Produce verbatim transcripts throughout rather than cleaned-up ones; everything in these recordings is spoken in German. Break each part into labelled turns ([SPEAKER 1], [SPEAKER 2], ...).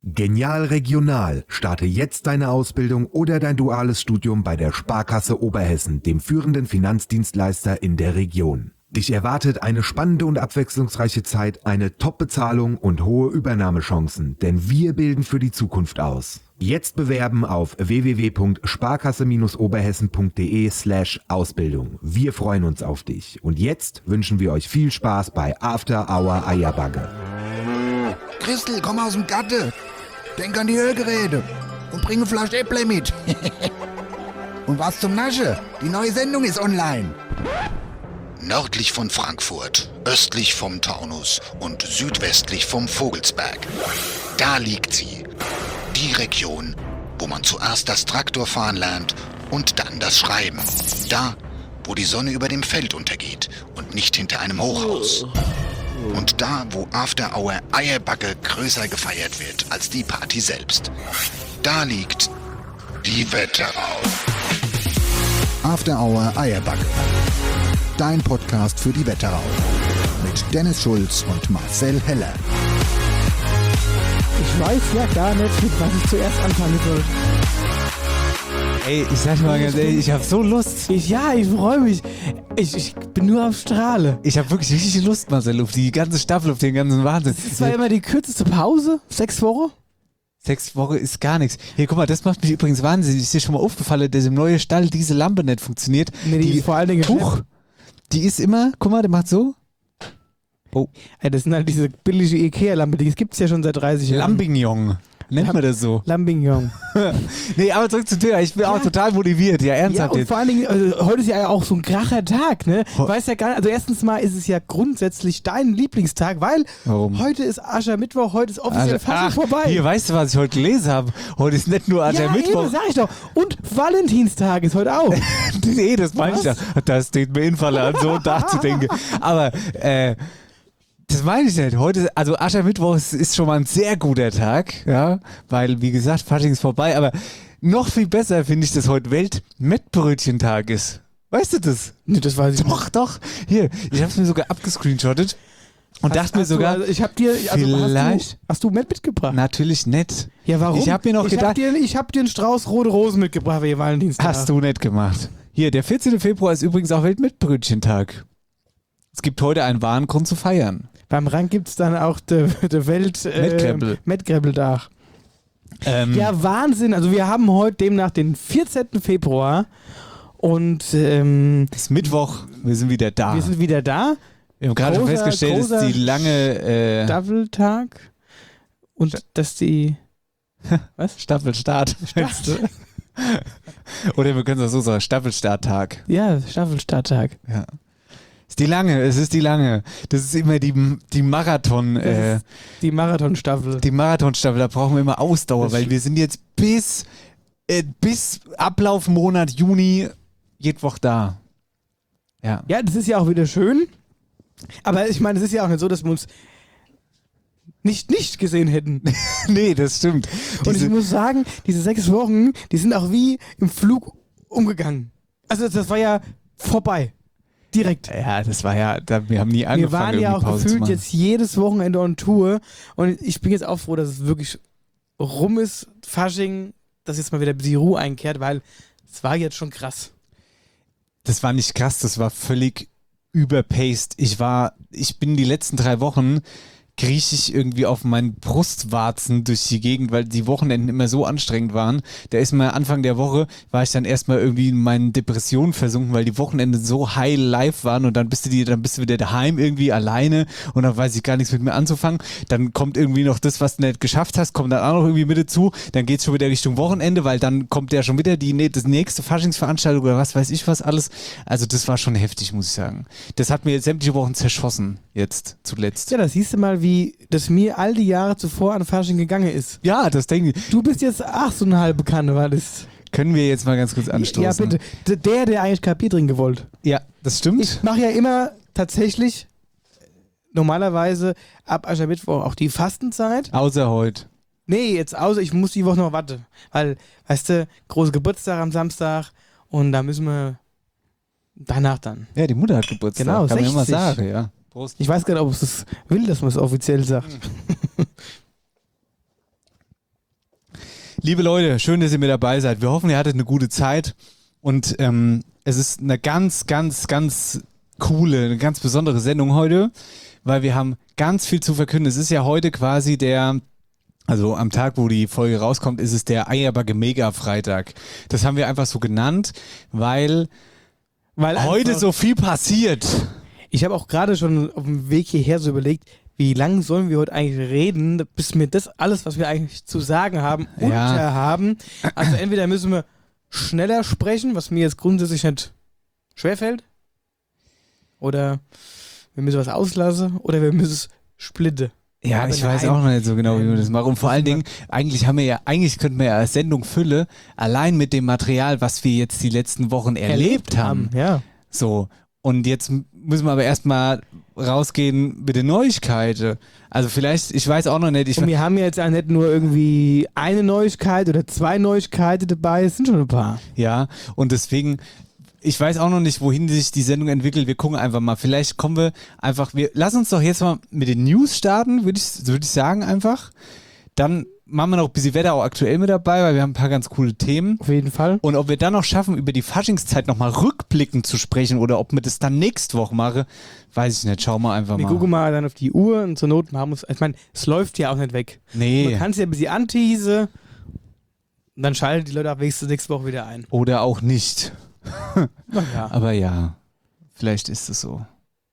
[SPEAKER 1] Genial Regional. Starte jetzt deine Ausbildung oder dein duales Studium bei der Sparkasse Oberhessen, dem führenden Finanzdienstleister in der Region. Dich erwartet eine spannende und abwechslungsreiche Zeit, eine Top-Bezahlung und hohe Übernahmechancen, denn wir bilden für die Zukunft aus. Jetzt bewerben auf w w w punkt sparkasse oberhessen punkt d e slash Ausbildung. Wir freuen uns auf dich. Und jetzt wünschen wir euch viel Spaß bei After Hour Eierbagge.
[SPEAKER 2] Christel, komm aus dem Gatte. Denk an die Ölgeräte und bring eine Flasche Äpple mit. Und was zum Nasche? Die neue Sendung ist online.
[SPEAKER 3] Nördlich von Frankfurt, östlich vom Taunus und südwestlich vom Vogelsberg. Da liegt sie. Die Region, wo man zuerst das Traktorfahren lernt und dann das Schreiben. Da, wo die Sonne über dem Feld untergeht und nicht hinter einem Hochhaus. Und da, wo After Hour Eierbagge größer gefeiert wird als die Party selbst. Da liegt die Wetterau.
[SPEAKER 2] After Hour Eierbagge. Dein Podcast für die Wetterau. Mit Dennis Schulz und Marcel Heller.
[SPEAKER 4] Ich weiß ja gar nicht, mit was ich zuerst anfangen soll.
[SPEAKER 5] Ey, ich sag mal ganz ehrlich, ich hab so Lust.
[SPEAKER 4] Ich, ja, ich freue mich. Ich, ich bin nur am Strahle.
[SPEAKER 5] Ich hab wirklich richtig Lust, Marcel, auf die ganze Staffel, auf den ganzen Wahnsinn.
[SPEAKER 4] Das war immer die kürzeste Pause, sechs Wochen.
[SPEAKER 5] Sechs Wochen ist gar nichts. Hier, guck mal, das macht mich übrigens wahnsinnig. Ist dir schon mal aufgefallen, dass im neuen Stall diese Lampe nicht funktioniert?
[SPEAKER 4] Nee, die, die ist vor allen Dingen
[SPEAKER 5] Huch, die ist immer, guck mal, der macht so. Oh.
[SPEAKER 4] Ja, das sind halt diese billige Ikea-Lampe, die gibt's ja schon seit dreißig Jahren.
[SPEAKER 5] Lambignon. Nennt man das so?
[SPEAKER 4] Lambignon.
[SPEAKER 5] Nee, aber zurück zu dir. Ich bin ja auch total motiviert. Ja, ernsthaft.
[SPEAKER 4] Ja, und
[SPEAKER 5] jetzt.
[SPEAKER 4] vor allen Dingen, also, heute ist ja auch so ein kracher Tag, ne? Ich weiß ja gar nicht, also erstens mal ist es ja grundsätzlich dein Lieblingstag, weil
[SPEAKER 5] Warum?
[SPEAKER 4] heute ist Aschermittwoch, heute ist offiziell Fasching vorbei.
[SPEAKER 5] Hier, weißt du, was ich heute gelesen habe? Heute ist nicht nur Aschermittwoch.
[SPEAKER 4] Ja, eben, sag ich doch. Und Valentinstag ist heute auch.
[SPEAKER 5] Nee, das meine ich ja. Das steht mir Infalle an, so nachzudenken. Aber, äh, das meine ich nicht. Heute, also Aschermittwoch ist, ist schon mal ein sehr guter Tag, ja, weil, wie gesagt, Fasching ist vorbei, aber noch viel besser finde ich, dass heute Welt-Mettbrötchentag ist. Weißt du das?
[SPEAKER 4] Nee, das weiß ich
[SPEAKER 5] doch, nicht. Doch, doch. Hier, ich habe es mir sogar abgescreenshottet und
[SPEAKER 4] hast,
[SPEAKER 5] dachte mir sogar,
[SPEAKER 4] du, also ich habe dir, also
[SPEAKER 5] vielleicht,
[SPEAKER 4] hast du, hast du Met mitgebracht?
[SPEAKER 5] Natürlich nicht.
[SPEAKER 4] Ja, warum?
[SPEAKER 5] Ich habe mir noch
[SPEAKER 4] ich
[SPEAKER 5] gedacht,
[SPEAKER 4] hab dir, ich habe dir einen Strauß rote Rosen mitgebracht für ihr Valentinstag.
[SPEAKER 5] Hast du nicht gemacht. Hier, der vierzehnte Februar ist übrigens auch Welt-Mettbrötchentag. Es gibt heute einen wahren Grund zu feiern.
[SPEAKER 4] Beim Rang gibt es dann auch der de Welt äh, Mettgräbeltag. Ähm. Ja, Wahnsinn. Also wir haben heute demnach den vierzehnten Februar und ähm,
[SPEAKER 5] es ist Mittwoch, wir sind wieder da.
[SPEAKER 4] Wir sind wieder da.
[SPEAKER 5] Wir haben gerade schon festgestellt, dass die lange äh,
[SPEAKER 4] Staffeltag und Sta- dass die
[SPEAKER 5] was? Staffelstart.
[SPEAKER 4] Start.
[SPEAKER 5] Oder wir können es auch so sagen, Staffelstarttag.
[SPEAKER 4] Ja, Staffelstarttag.
[SPEAKER 5] Ja. Ist die lange, es ist die lange. Das ist immer die, die Marathon. Äh,
[SPEAKER 4] die Marathonstaffel.
[SPEAKER 5] Die Marathonstaffel, da brauchen wir immer Ausdauer, das weil wir sind jetzt bis, äh, bis Ablaufmonat Juni jede Woche da. Ja.
[SPEAKER 4] Ja, das ist ja auch wieder schön. Aber ich meine, es ist ja auch nicht so, dass wir uns nicht nicht gesehen hätten.
[SPEAKER 5] Nee, das stimmt.
[SPEAKER 4] Und diese ich muss sagen, diese sechs Wochen, die sind auch wie im Flug umgegangen. Also das war ja vorbei. Direkt.
[SPEAKER 5] Ja, das war ja, da, wir haben nie angefangen,
[SPEAKER 4] wir waren ja auch
[SPEAKER 5] Pause
[SPEAKER 4] gefühlt jetzt jedes Wochenende on Tour und ich bin jetzt auch froh, dass es wirklich rum ist, Fasching, dass jetzt mal wieder die Ruhe einkehrt, weil es war jetzt schon krass.
[SPEAKER 5] Das war nicht krass, das war völlig überpaced. Ich war, ich bin die letzten drei Wochen krieche ich irgendwie auf meinen Brustwarzen durch die Gegend, weil die Wochenenden immer so anstrengend waren. Da ist mal Anfang der Woche, war ich dann erstmal irgendwie in meinen Depressionen versunken, weil die Wochenende so high life waren und dann bist du die, dann bist du wieder daheim irgendwie alleine und dann weiß ich gar nichts mit mir anzufangen. Dann kommt irgendwie noch das, was du nicht geschafft hast, kommt dann auch noch irgendwie mit dazu. Dann geht es schon wieder Richtung Wochenende, weil dann kommt ja schon wieder die das nächste Faschingsveranstaltung oder was weiß ich was alles. Also das war schon heftig, muss ich sagen. Das hat mir jetzt sämtliche Wochen zerschossen, jetzt zuletzt.
[SPEAKER 4] Ja, da siehst du mal, wie das mir all die Jahre zuvor an Fasching gegangen ist.
[SPEAKER 5] Ja, das denke ich.
[SPEAKER 4] Du bist jetzt ach so eine halbe Kanne, war das.
[SPEAKER 5] Können wir jetzt mal ganz kurz anstoßen?
[SPEAKER 4] Ja, bitte. Der, der eigentlich kein Bier trinken gewollt.
[SPEAKER 5] Ja, das stimmt.
[SPEAKER 4] Ich mache ja immer tatsächlich normalerweise ab Aschermittwoch auch die Fastenzeit.
[SPEAKER 5] Außer heute.
[SPEAKER 4] Nee, jetzt außer ich muss die Woche noch warten. Weil, weißt du, große Geburtstag am Samstag und da müssen wir danach dann.
[SPEAKER 5] Ja, die Mutter hat Geburtstag.
[SPEAKER 4] Genau,
[SPEAKER 5] kann
[SPEAKER 4] sechzig.
[SPEAKER 5] man immer sagen, ja. Prost.
[SPEAKER 4] Ich weiß gar nicht, ob es das will, dass man es offiziell sagt.
[SPEAKER 5] Liebe Leute, schön, dass ihr mit dabei seid. Wir hoffen, ihr hattet eine gute Zeit und ähm, es ist eine ganz, ganz, ganz coole, eine ganz besondere Sendung heute, weil wir haben ganz viel zu verkünden. Es ist ja heute quasi der, also am Tag, wo die Folge rauskommt, ist es der Eierbacke-Mega-Freitag. Das haben wir einfach so genannt, weil, weil heute so viel passiert.
[SPEAKER 4] Ich habe auch gerade schon auf dem Weg hierher so überlegt, wie lange sollen wir heute eigentlich reden, bis wir das alles, was wir eigentlich zu sagen haben,
[SPEAKER 5] Ja.
[SPEAKER 4] unterhaben. Also entweder müssen wir schneller sprechen, was mir jetzt grundsätzlich nicht schwerfällt, oder wir müssen was auslassen, oder wir müssen es splitten.
[SPEAKER 5] Ja,
[SPEAKER 4] Aber
[SPEAKER 5] ich weiß
[SPEAKER 4] nein.
[SPEAKER 5] auch noch nicht so genau, wie wir das machen. Und vor allen Dingen, eigentlich haben wir ja, eigentlich könnten wir ja als Sendung Fülle, allein mit dem Material, was wir jetzt die letzten Wochen erlebt, haben.
[SPEAKER 4] Ja.
[SPEAKER 5] So. Und jetzt müssen wir aber erstmal rausgehen mit den Neuigkeiten. Also vielleicht, ich weiß auch noch nicht. Ich
[SPEAKER 4] Und wir haben jetzt auch nicht nur irgendwie eine Neuigkeit oder zwei Neuigkeiten dabei, es sind schon ein paar.
[SPEAKER 5] Ja, und deswegen, ich weiß auch noch nicht, wohin sich die Sendung entwickelt. Wir gucken einfach mal. Vielleicht kommen wir einfach, wir lassen uns doch jetzt mal mit den News starten, würde ich, würd ich sagen einfach. Dann machen wir noch ein bisschen Wetter auch aktuell mit dabei, weil wir haben ein paar ganz coole Themen.
[SPEAKER 4] Auf jeden Fall.
[SPEAKER 5] Und ob wir dann noch schaffen, über die Faschingszeit nochmal rückblickend zu sprechen oder ob wir das dann nächste Woche machen, weiß ich nicht. Schauen wir einfach
[SPEAKER 4] Wir
[SPEAKER 5] mal.
[SPEAKER 4] gucken mal dann auf die Uhr und zur Not machen wir es. Ich meine, es läuft ja auch nicht weg.
[SPEAKER 5] Nee.
[SPEAKER 4] Man kann es ja ein bisschen anteasen und dann schalten die Leute ab nächste, nächste Woche wieder ein.
[SPEAKER 5] Oder auch nicht.
[SPEAKER 4] Na ja.
[SPEAKER 5] Aber ja, vielleicht ist es so.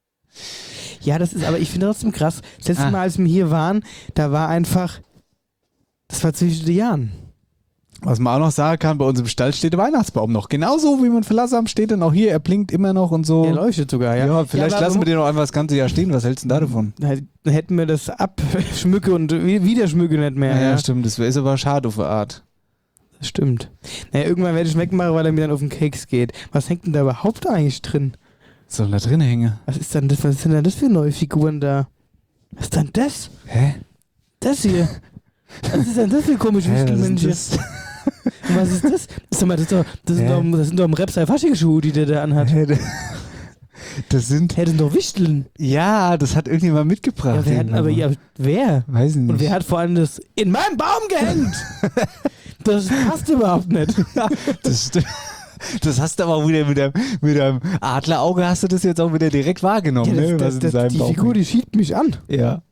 [SPEAKER 4] Ja, das ist, aber ich finde trotzdem krass. Das letzte
[SPEAKER 5] Ah.
[SPEAKER 4] Mal, als wir hier waren, da war einfach, das war zwischen den Jahren.
[SPEAKER 5] Was man auch noch sagen kann, bei uns im Stall steht der Weihnachtsbaum noch. Genauso wie man verlassen haben, steht er noch hier, er blinkt immer noch und so.
[SPEAKER 4] Er leuchtet sogar, ja.
[SPEAKER 5] Ja, vielleicht
[SPEAKER 4] Ja, aber
[SPEAKER 5] lassen wir den noch einfach das ganze Jahr stehen. Was hältst du denn da davon?
[SPEAKER 4] Dann hätten wir das abschmücke und wi- wieder schmücke nicht mehr.
[SPEAKER 5] Ja,
[SPEAKER 4] Ja,
[SPEAKER 5] ja, stimmt. Das ist aber schade auf eine Art.
[SPEAKER 4] Das stimmt. Naja, irgendwann werde ich wegmachen, weil er mir dann auf den Keks geht. Was hängt denn da überhaupt eigentlich drin?
[SPEAKER 5] Was soll da drin hängen?
[SPEAKER 4] Was ist denn das? Was sind denn das für neue Figuren da? Was ist denn das?
[SPEAKER 5] Hä?
[SPEAKER 4] Das hier. Was ist denn das für komische
[SPEAKER 5] Hä, was ist
[SPEAKER 4] Wichtelmännische?
[SPEAKER 5] das?
[SPEAKER 4] Und was ist das? Sag mal, das, ist doch, das, sind,
[SPEAKER 5] Hä?
[SPEAKER 4] doch, das sind doch im Repsei Faschingsschuhe, die der da anhat.
[SPEAKER 5] Hä, Das sind.
[SPEAKER 4] Hey, das sind doch Wichteln.
[SPEAKER 5] Ja, das hat irgendjemand mitgebracht.
[SPEAKER 4] Ja, wer hat, aber ja, wer?
[SPEAKER 5] Weiß ich nicht.
[SPEAKER 4] Und wer hat vor allem das in meinem Baum gehängt? Das passt überhaupt nicht.
[SPEAKER 5] Das stimmt. Das hast du aber auch wieder mit deinem, mit deinem Adlerauge hast du das jetzt auch wieder direkt wahrgenommen,
[SPEAKER 4] Ja,
[SPEAKER 5] ne?
[SPEAKER 4] das,
[SPEAKER 5] Was
[SPEAKER 4] das,
[SPEAKER 5] in seinem
[SPEAKER 4] das, die
[SPEAKER 5] Bauch
[SPEAKER 4] Figur, die schiebt mich an.
[SPEAKER 5] Ja.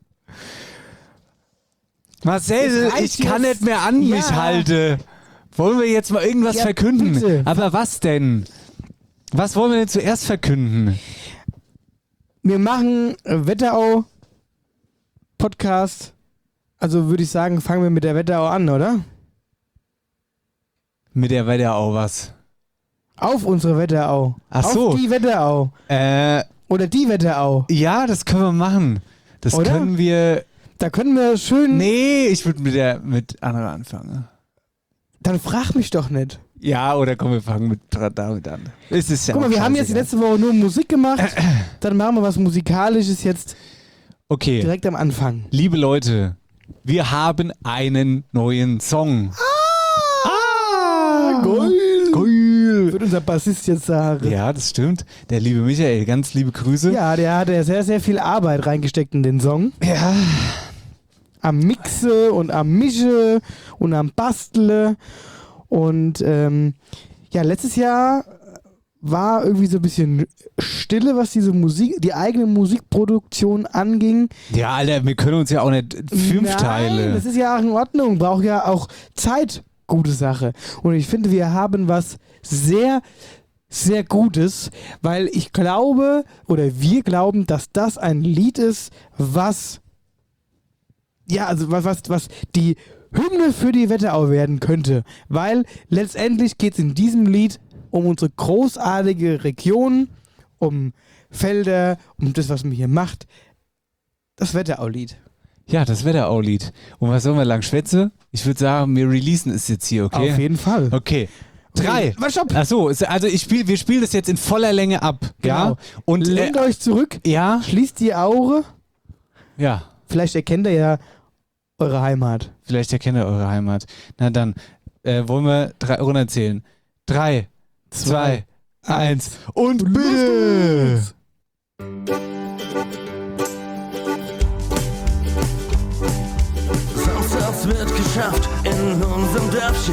[SPEAKER 5] Marcel,
[SPEAKER 4] Das reicht
[SPEAKER 5] ich kann
[SPEAKER 4] jetzt.
[SPEAKER 5] nicht mehr an
[SPEAKER 4] Ja.
[SPEAKER 5] mich halten. Wollen wir jetzt mal irgendwas
[SPEAKER 4] Ja,
[SPEAKER 5] verkünden?
[SPEAKER 4] bitte.
[SPEAKER 5] Aber was denn? Was wollen wir denn zuerst verkünden?
[SPEAKER 4] Wir machen äh, Wetterau Podcast. Also würde ich sagen, fangen wir mit der Wetterau an, oder?
[SPEAKER 5] Mit der Wetterau was?
[SPEAKER 4] Auf unsere Wetterau.
[SPEAKER 5] Ach
[SPEAKER 4] Auf
[SPEAKER 5] so.
[SPEAKER 4] die Wetterau.
[SPEAKER 5] Äh,
[SPEAKER 4] Oder die Wetterau.
[SPEAKER 5] ja, das können wir machen. Das
[SPEAKER 4] Oder?
[SPEAKER 5] können wir.
[SPEAKER 4] Da können wir schön...
[SPEAKER 5] Nee, ich würde mit der mit Anna anfangen.
[SPEAKER 4] Dann frag mich doch nicht.
[SPEAKER 5] Ja, oder komm, wir fangen mit damit an. Es ist ja
[SPEAKER 4] Guck mal,
[SPEAKER 5] auch
[SPEAKER 4] wir haben jetzt die
[SPEAKER 5] scheißegal.
[SPEAKER 4] letzte Woche nur Musik gemacht. Dann machen wir was Musikalisches jetzt
[SPEAKER 5] Okay,
[SPEAKER 4] direkt am Anfang.
[SPEAKER 5] liebe Leute, wir haben einen neuen Song. Ah!
[SPEAKER 4] Geil.
[SPEAKER 5] Geil!
[SPEAKER 4] Wird unser Bassist jetzt sagen.
[SPEAKER 5] Ja, das stimmt. Der liebe Michael, ganz liebe Grüße.
[SPEAKER 4] Ja, der hat ja sehr, sehr viel Arbeit reingesteckt in den Song.
[SPEAKER 5] Ja.
[SPEAKER 4] Am Mixe und am Mische und am Bastle. Und ähm, ja, letztes Jahr war irgendwie so ein bisschen Stille, was diese Musik, die eigene Musikproduktion anging.
[SPEAKER 5] Ja, Alter, wir können uns ja auch nicht fünf
[SPEAKER 4] Nein,
[SPEAKER 5] Teile.
[SPEAKER 4] das ist ja auch in Ordnung, braucht ja auch Zeit, gute Sache. Und ich finde, wir haben was sehr, sehr Gutes, weil ich glaube, oder wir glauben, dass das ein Lied ist, was, ja, also was, was, was die Hymne für die Wetterau werden könnte. Weil letztendlich geht es in diesem Lied um unsere großartige Region, um Felder, um das, was man hier macht. Das Wetterau-Lied.
[SPEAKER 5] Ja, das Wetterau-Lied. Und was sollen wir lang schwätzen? Ich würde sagen, wir releasen es jetzt hier, okay?
[SPEAKER 4] Auf jeden Fall.
[SPEAKER 5] Okay. Drei.
[SPEAKER 4] Was, stopp.
[SPEAKER 5] Achso, also ich spiel, wir spielen das jetzt in voller Länge ab. Ja.
[SPEAKER 4] Genau.
[SPEAKER 5] Und
[SPEAKER 4] Lehnt
[SPEAKER 5] äh,
[SPEAKER 4] euch zurück,
[SPEAKER 5] ja,
[SPEAKER 4] schließt die Augen.
[SPEAKER 5] ja.
[SPEAKER 4] Vielleicht erkennt ihr ja eure Heimat.
[SPEAKER 5] Vielleicht erkennt ihr eure Heimat. Na dann, äh, wollen wir drei runterzählen. Drei, zwei, eins und bitte!
[SPEAKER 6] Samstags wird Gemeinschaft in unserem Dörfchen.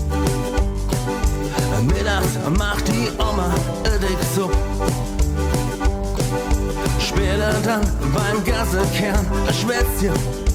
[SPEAKER 6] Mittags macht die Oma dick Supp. Später dann beim Gassekern ein Schwätzchen.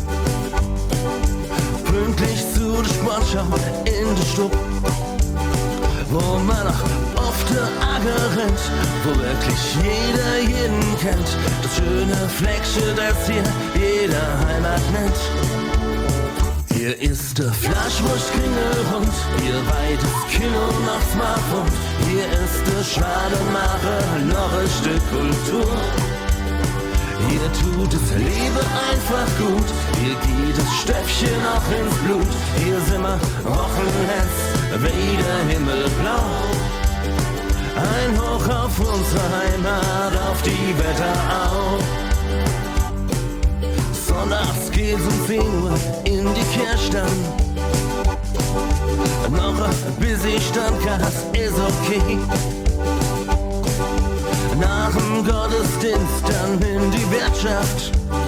[SPEAKER 6] Pünktlich zu der Sportschau in der Stub, wo man noch oft der Acker rennt, wo wirklich jeder jeden kennt. Das schöne Fleckchen, das hier jeder Heimat nennt. Hier ist der Fleischwurst-Kringelhund, hier weites Kino nachts mal bunt. Hier ist der Schwademacher, noch ein Stück Kultur. Hier tut das Leben einfach gut, hier geht das Stöpfchen auch ins Blut. Hier sind wir Wochenherz, wie der Himmel blau. Ein Hoch auf unsere Heimat, auf die Wetterau. Sonntags geht's um zehn Uhr in die Kirche. Noch ein bisschen Stammgas ist okay. Nach dem Gottesdienst dann in die Wirtschaft.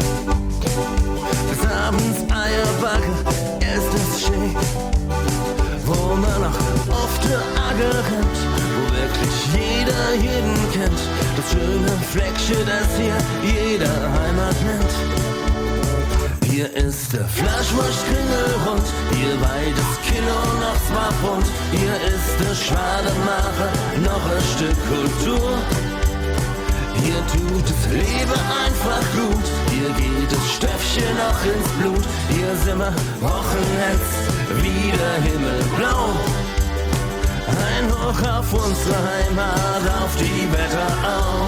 [SPEAKER 6] Bis abends Eierbacken ist es schön. Wo man noch auf der Acker rennt, wo wirklich jeder jeden kennt. Das schöne Fleckchen, das hier jeder Heimat nennt. Hier ist der Fleischwurst-Kringelhund, hier weites Kino noch zwar bunt. Hier ist der Schwademacher, noch ein Stück Kultur. Hier tut das Leben einfach gut, hier geht das Stöpfchen noch ins Blut. Hier sind wir Wochenherz, wie der Himmel blau. Ein Hoch auf unsere Heimat, auf die Wetterau.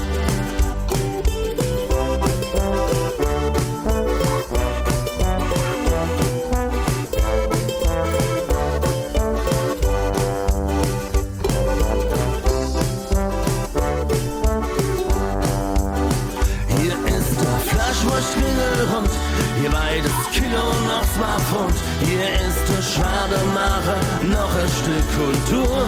[SPEAKER 6] Kringelhund, hier weites Kilo noch zwar Pfund. Hier ist der Schwademacher, noch ein Stück Kultur.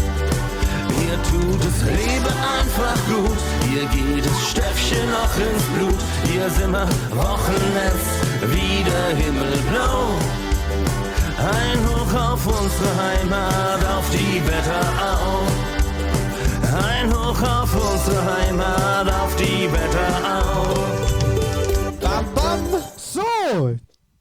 [SPEAKER 6] Hier tut das Leben einfach gut, hier geht das Stöpfchen noch ins Blut. Hier sind wir Wochenherz, wie der Himmel blau. Ein Hoch auf unsere Heimat, auf die Wetterau. Ein Hoch auf unsere Heimat, auf die Wetterau.
[SPEAKER 4] Bam, bam. So,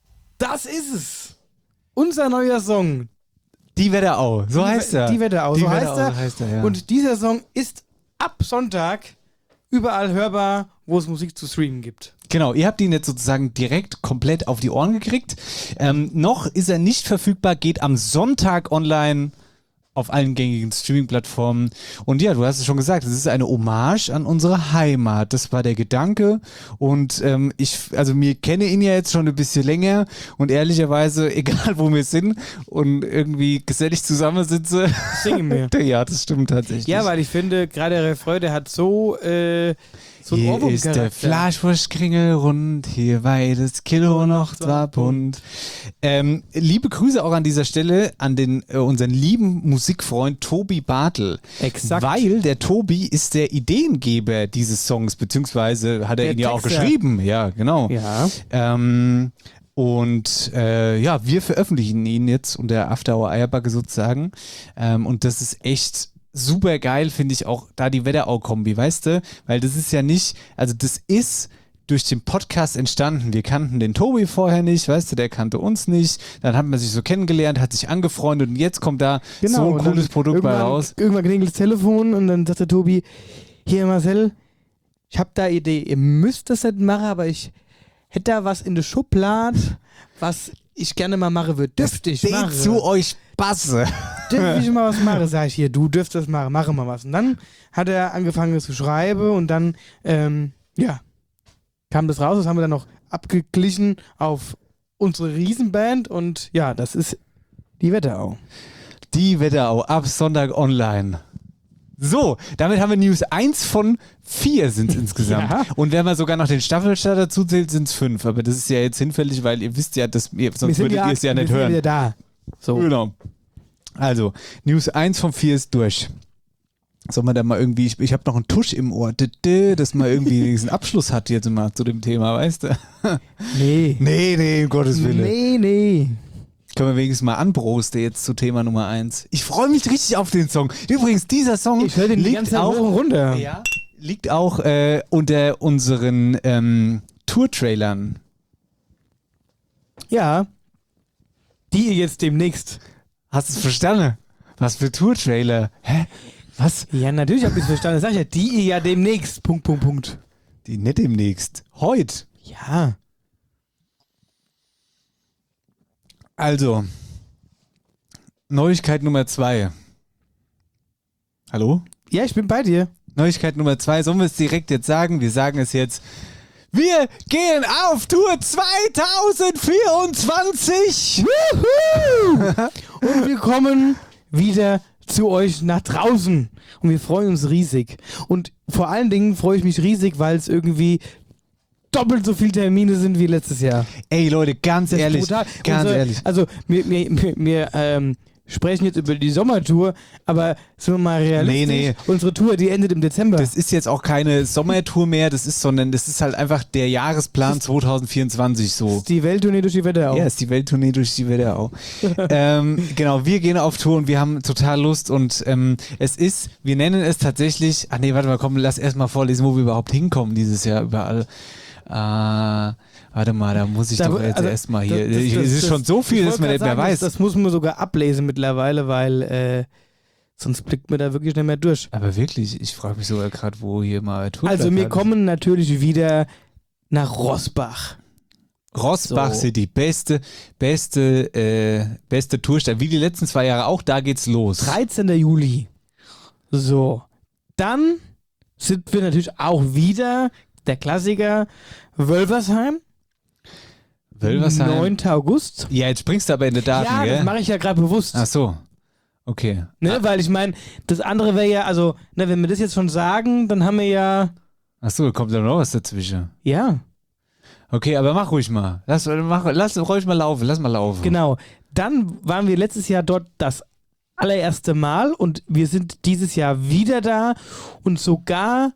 [SPEAKER 4] das ist es. Unser neuer Song.
[SPEAKER 5] Die Wetterau, so
[SPEAKER 4] Die
[SPEAKER 5] heißt
[SPEAKER 4] We-
[SPEAKER 5] er.
[SPEAKER 4] Die Wetterau,
[SPEAKER 5] Die
[SPEAKER 4] so,
[SPEAKER 5] Wetterau,
[SPEAKER 4] heißt er.
[SPEAKER 5] so heißt er, ja.
[SPEAKER 4] Und dieser Song ist ab Sonntag überall hörbar, wo es Musik zu streamen gibt.
[SPEAKER 5] Genau, ihr habt ihn jetzt sozusagen direkt komplett auf die Ohren gekriegt. Ähm, noch ist er nicht verfügbar, geht am Sonntag online auf allen gängigen Streaming-Plattformen. Und ja, du hast es schon gesagt, es ist eine Hommage an unsere Heimat. Das war der Gedanke. Und ähm, ich, also mir kenne ihn ja jetzt schon ein bisschen länger und ehrlicherweise, egal wo wir sind und irgendwie gesellig zusammensitze,
[SPEAKER 4] Singen wir.
[SPEAKER 5] ja, das stimmt tatsächlich.
[SPEAKER 4] Ja, weil ich finde, gerade der Refrain, der hat so, äh, so ein
[SPEAKER 5] Hier ist
[SPEAKER 4] Ohrwurm-Charakter.
[SPEAKER 5] der Fleischwurstkringel rund, hier weites Kilo noch zwar bunt. Ähm, liebe Grüße auch an dieser Stelle an den äh, unseren lieben Musikfreund Tobi Bartel.
[SPEAKER 4] Exakt.
[SPEAKER 5] Weil der Tobi ist der Ideengeber dieses Songs, beziehungsweise hat er
[SPEAKER 4] Der
[SPEAKER 5] ihn ja auch
[SPEAKER 4] Texter.
[SPEAKER 5] geschrieben. Ja, genau.
[SPEAKER 4] Ja.
[SPEAKER 5] Ähm, und äh, ja, wir veröffentlichen ihn jetzt unter After Hour Eierbacke sozusagen. Ähm, und das ist echt super geil, finde ich auch, da die Wetterau-Kombi, weißt du? Weil das ist ja nicht, also das ist durch den Podcast entstanden. Wir kannten den Tobi vorher nicht, weißt du, der kannte uns nicht. Dann hat man sich so kennengelernt, hat sich angefreundet und jetzt kommt da so ein
[SPEAKER 4] und
[SPEAKER 5] cooles
[SPEAKER 4] dann
[SPEAKER 5] Produkt bei
[SPEAKER 4] irgendwann-
[SPEAKER 5] raus.
[SPEAKER 4] Irgendwann klingelt das Telefon und dann sagt der Tobi, hier Marcel, ich hab da Idee, ihr müsst das nicht machen, aber ich hätte da was in der Schublade, was ich gerne mal machen würde. Dürfte ich machen.
[SPEAKER 5] Steht zu euch Basse.
[SPEAKER 4] Dürfte ich mal was machen? Sag ich hier, du dürftest das machen, mach mal was. Und dann hat er angefangen zu schreiben und dann, ähm, ja, kam das raus, das haben wir dann noch abgeglichen auf unsere Riesenband und ja, das ist die Wetterau.
[SPEAKER 5] Die Wetterau, ab Sonntag online. So, damit haben wir News eins von vier sind es insgesamt.
[SPEAKER 4] Ja.
[SPEAKER 5] Und wenn man sogar noch den Staffelstart dazu zählt, sind es fünf. Aber das ist ja jetzt hinfällig, weil ihr wisst ja, dass ihr,
[SPEAKER 4] Wir
[SPEAKER 5] sonst
[SPEAKER 4] sind
[SPEAKER 5] würdet ihr es ja
[SPEAKER 4] wir
[SPEAKER 5] nicht
[SPEAKER 4] sind
[SPEAKER 5] hören.
[SPEAKER 4] wieder da. So.
[SPEAKER 5] Genau. Also, News eins von vier ist durch. Soll man da mal irgendwie, ich, ich habe noch einen Tusch im Ohr, dass man irgendwie diesen Abschluss hat jetzt mal zu dem Thema, weißt du?
[SPEAKER 4] Nee.
[SPEAKER 5] Nee, nee, um Gottes Willen.
[SPEAKER 4] Nee, nee.
[SPEAKER 5] Können wir wenigstens mal anprosten jetzt zu Thema Nummer eins. Ich freue mich richtig auf den Song. Übrigens, dieser Song
[SPEAKER 4] Ich höre den die
[SPEAKER 5] liegt
[SPEAKER 4] ganze Zeit
[SPEAKER 5] auch,
[SPEAKER 4] hoch und runter.
[SPEAKER 5] ja, liegt auch äh, unter unseren ähm, Tour-Trailern.
[SPEAKER 4] Ja. Die ihr jetzt demnächst.
[SPEAKER 5] Hast du es verstanden? Was für Tour-Trailer? Hä? Was?
[SPEAKER 4] Ja, natürlich habe ich es verstanden. Das sag ich ja, die ihr ja demnächst. Punkt, Punkt, Punkt.
[SPEAKER 5] Die nicht demnächst. Heute.
[SPEAKER 4] Ja.
[SPEAKER 5] Also, Neuigkeit Nummer zwei. Hallo?
[SPEAKER 4] Ja, ich bin bei dir.
[SPEAKER 5] Neuigkeit Nummer zwei. Sollen wir es direkt jetzt sagen? Wir sagen es jetzt. Wir gehen auf Tour zwanzig vierundzwanzig.
[SPEAKER 4] Und wir kommen wieder zu euch nach draußen. Und wir freuen uns riesig. Und vor allen Dingen freue ich mich riesig, weil es irgendwie doppelt so viele Termine sind wie letztes Jahr.
[SPEAKER 5] Ey Leute, ganz
[SPEAKER 4] Das ist
[SPEAKER 5] ehrlich,
[SPEAKER 4] brutal.
[SPEAKER 5] ganz
[SPEAKER 4] Unsere,
[SPEAKER 5] ehrlich.
[SPEAKER 4] Also wir, wir, wir, wir ähm, sprechen jetzt über die Sommertour, aber sind wir mal realistisch,
[SPEAKER 5] Nee, nee.
[SPEAKER 4] unsere Tour, die endet im Dezember.
[SPEAKER 5] Das ist jetzt auch keine Sommertour mehr, das ist, sondern das ist halt einfach der Jahresplan zwanzig vierundzwanzig so.
[SPEAKER 4] Das ist die Welttournee durch die Wetterau.
[SPEAKER 5] Ja, ist die Welttournee durch die Wetterau. ähm, genau, wir gehen auf Tour und wir haben total Lust und ähm, es ist, wir nennen es tatsächlich, ach nee, warte mal, komm, lass erst mal vorlesen, wo wir überhaupt hinkommen dieses Jahr überall. Äh, warte mal, da muss ich
[SPEAKER 4] Da-
[SPEAKER 5] doch jetzt
[SPEAKER 4] also,
[SPEAKER 5] erstmal hier,
[SPEAKER 4] das- das-
[SPEAKER 5] ich- es ist
[SPEAKER 4] das-
[SPEAKER 5] schon so viel,
[SPEAKER 4] ich
[SPEAKER 5] dass
[SPEAKER 4] wollte
[SPEAKER 5] man
[SPEAKER 4] grad
[SPEAKER 5] nicht mehr
[SPEAKER 4] sagen,
[SPEAKER 5] weiß.
[SPEAKER 4] Das, das muss man sogar ablesen mittlerweile, weil äh, sonst blickt man da wirklich nicht mehr durch.
[SPEAKER 5] Aber wirklich, ich frage mich sogar gerade, wo hier mal Tour
[SPEAKER 4] Also wir kommen natürlich wieder nach Rossbach.
[SPEAKER 5] Rossbach
[SPEAKER 4] So.
[SPEAKER 5] City, beste, beste, äh, beste Tourstadt, wie die letzten zwei Jahre auch, da geht's los.
[SPEAKER 4] dreizehnter Juli. So. Dann sind wir natürlich auch wieder der Klassiker Wölversheim.
[SPEAKER 5] Wölversheim.
[SPEAKER 4] neunter August.
[SPEAKER 5] Ja, jetzt springst du aber in die Daten,
[SPEAKER 4] Ja,
[SPEAKER 5] gell?
[SPEAKER 4] das mache ich ja gerade bewusst.
[SPEAKER 5] Ach so, okay.
[SPEAKER 4] Ne, weil ich meine, das andere wäre ja, also, ne, wenn wir das jetzt schon sagen, dann haben wir ja,
[SPEAKER 5] Ach so, kommt da noch was dazwischen.
[SPEAKER 4] ja,
[SPEAKER 5] Okay, aber mach ruhig mal. Lass, mach, lass ruhig mal laufen, lass mal laufen.
[SPEAKER 4] genau. Dann waren wir letztes Jahr dort das allererste Mal und wir sind dieses Jahr wieder da und sogar